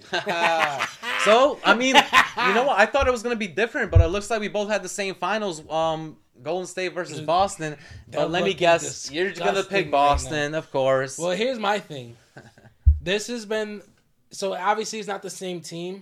So, I mean, you know what? I thought it was going to be different, but it looks like we both had the same finals. Um, Golden State versus Boston. But That let me looked guess, you're going to pick disgusting right Boston, of course. Well, here's my thing. This has been, so obviously it's not the same team,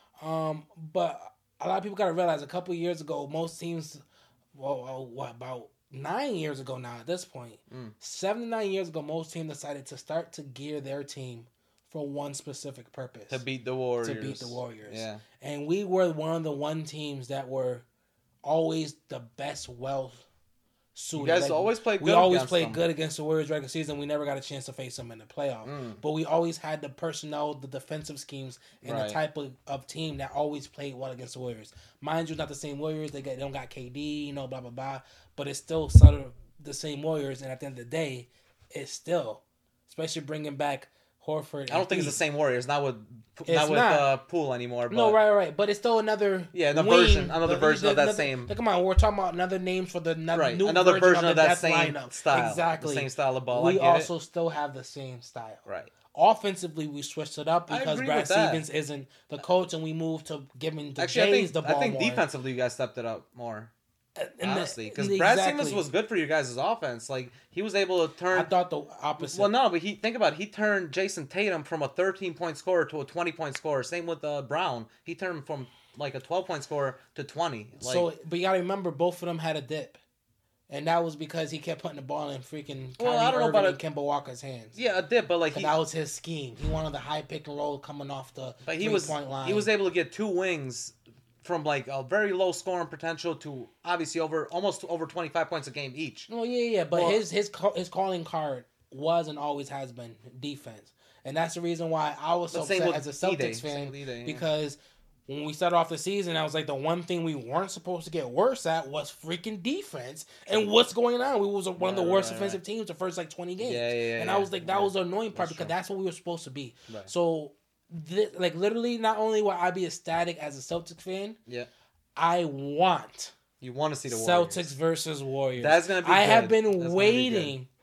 um, but a lot of people got to realize a couple years ago, most teams, well, uh, what, about nine years ago now at this point, Mm. seven to nine years ago, most teams decided to start to gear their team for one specific purpose. To beat the Warriors. To beat the Warriors. Yeah. And we were one of the one teams that were always the best well suited. You guys Like, always played good We always against played them. good against the Warriors regular season. We never got a chance to face them in the playoff. Mm. But we always had the personnel, the defensive schemes, and Right. the type of, of team that always played well against the Warriors. Mind you, not the same Warriors. They, get, they don't got K D, you know, blah, blah, blah. But it's still sort of the same Warriors. And at the end of the day, it's still, especially bringing back Horford. I don't think it's the same Warriors. Not with It's not with not. uh, Poole anymore. But No, right, right. But it's still another Yeah, the wing. version- another The- version of that another- same- Come on, we're talking about another names for the another right, new another version of, of the that Death same lineup. style. Exactly. The same style of ball. We I get also it. still have the same style. Right. Offensively, we switched it up I because agree Brad with that. Stevens isn't the coach, and we moved to giving the Actually, I Jays think the ball I think more. defensively you guys stepped it up more. And Honestly, because the- Brad exactly. Stevens was good for you guys' offense. Like he was able to turn. I thought the opposite. Well, no, but he think about it. He turned Jason Tatum from a thirteen point scorer to a twenty point scorer. Same with uh, Brown. He turned him from like a twelve point scorer to twenty. Like, so, but you gotta remember, both of them had a dip, and that was because he kept putting the ball in freaking Kyrie Well, I don't know Irving about and Kemba Walker's hands. yeah, a dip, but like And he, that was his scheme. He wanted the high pick and roll coming off the but he three was point line. he was able to get two wings from like a very low scoring potential to obviously over almost over twenty five points a game each. Oh yeah, yeah. But Well- his his ca- his calling card was and always has been defense, and that's the reason why I was so But same upset with as a E-Day. Celtics Same fan with E-Day, yeah. because when we started off the season, I was like, the one thing we weren't supposed to get worse at was freaking defense. And what's going on? We was one of the Right, worst right, offensive right. teams the first like twenty games. Yeah, yeah, yeah, and yeah. I was like, that Yeah. was the annoying part That's because true. that's what we were supposed to be. Right. So, th- like literally, not only will I be ecstatic as a Celtics fan, Yeah, I want you want to see the Warriors. Celtics versus Warriors. That's gonna be I have good. been That's gonna be waiting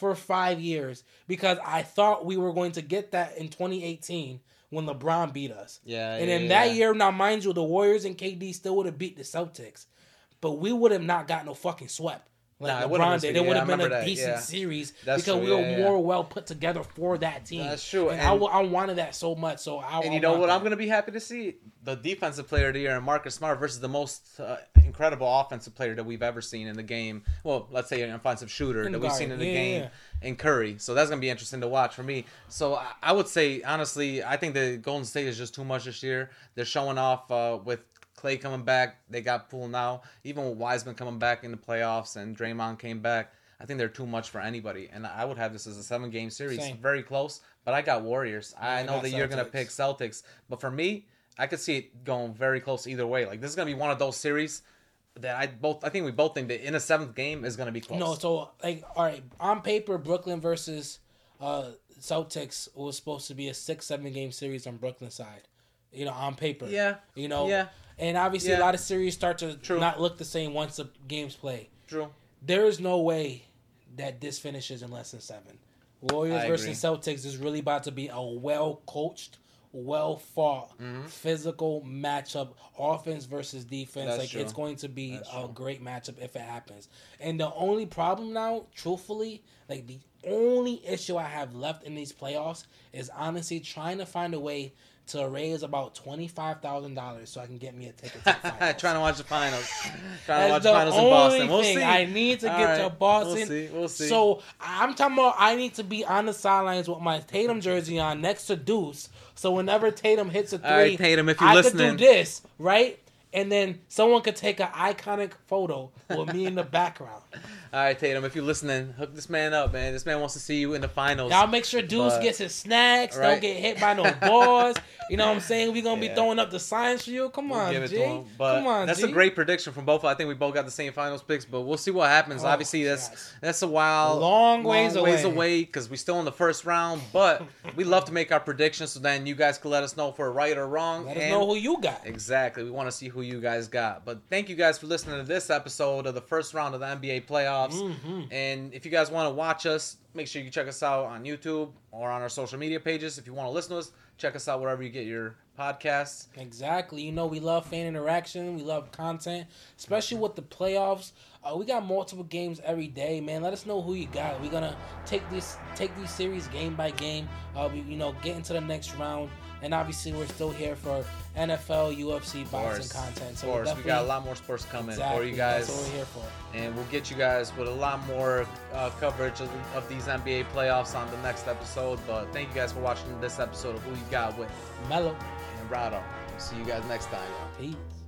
for five years because I thought we were going to get that in twenty eighteen when LeBron beat us. Yeah, and yeah, in yeah. that year, now mind you, the Warriors and K D still would have beat the Celtics, but we would have not got no fucking swept. Like Nah, it LeBron would've did. been- It would yeah, have I been a remember that, decent yeah. series That's because true, we were yeah, yeah. more well put together for that team. That's true, And, and- I, w- I wanted that so much. So I, And I you know want what that. I'm going to be happy to see? The defensive player of the year, Marcus Smart, versus the most uh, incredible offensive player that we've ever seen in the game. Well, let's say an offensive shooter In that we've guard, seen in the yeah, game yeah. in Curry. So that's going to be interesting to watch for me. So I, I would say, honestly, I think the Golden State is just too much this year. They're showing off uh, with Clay coming back. They got Poole now. Even with Wiseman coming back in the playoffs and Draymond came back. I think they're too much for anybody. And I would have this as a seven-game series. Same. Very close. But I got Warriors. I I know got that you're going to Celtics. pick Celtics. But for me, I could see it going very close either way. Like, this is going to be one of those series that I both I think we both think that in a seventh game is going to be close. No, so like, all right, on paper, Brooklyn versus uh, Celtics was supposed to be a six, seven game series on Brooklyn side. You know, on paper. Yeah. You know. Yeah. And obviously, Yeah. a lot of series start to True. not look the same once the games play. True. There is no way that this finishes in less than seven. Warriors I versus Celtics is really about to be a well coached, well fought, Mm-hmm. physical matchup, offense versus defense. That's like true. it's going to be That's a true. great matchup if it happens. And the only problem now, truthfully, like the only issue I have left in these playoffs is honestly trying to find a way to raise about twenty-five thousand dollars so I can get me a ticket to the finals. Trying to watch the finals. Trying to That's watch the the finals in only Boston. We'll thing see. I need to All get right. to Boston. We'll see. We'll see. So I'm talking about I need to be on the sidelines with my Tatum jersey on next to Deuce. So whenever Tatum hits a three, All right, Tatum, if you're I listening. could do this, right? And then someone could take an iconic photo with me in the background. All right, Tatum, if you're listening, hook this man up, man. This man wants to see you in the finals. Y'all make sure Deuce But- gets his snacks. Right. Don't get hit by no balls. You know what I'm saying? We're going to Yeah. be throwing up the signs for you. Come We'll on, give it G. to him. But Come on, that's G. a great prediction from both. I think we both got the same finals picks, but we'll see what happens. Oh, Obviously, that's yes. that's a while, Long ways ways away. away because we're still in the first round. But we love to make our predictions, so then you guys can let us know if we're right or wrong. Let us And- know who you got. Exactly. We want to see who you guys got. But thank you guys for listening to this episode of the first round of the N B A playoffs. Mm-hmm. And if you guys want to watch us, make sure you check us out on YouTube or on our social media pages. If you want to listen to us, check us out wherever you get your podcasts. Exactly. You know, we love fan interaction. We love content, especially with the playoffs. Uh, we got multiple games every day, man. Let us know who you got. We're gonna take this, take these series game by game. Uh, we, you know, get into the next round, and obviously we're still here for N F L, U F C, Of boxing course, content. of So course. we're We got a definitely- lot more sports coming exactly, for you guys. That's what we're here for. And we'll get you guys with a lot more uh, coverage of, of these N B A playoffs on the next episode. But thank you guys for watching this episode of Who You Got with Mellow. and Rado. See you guys next time. Peace.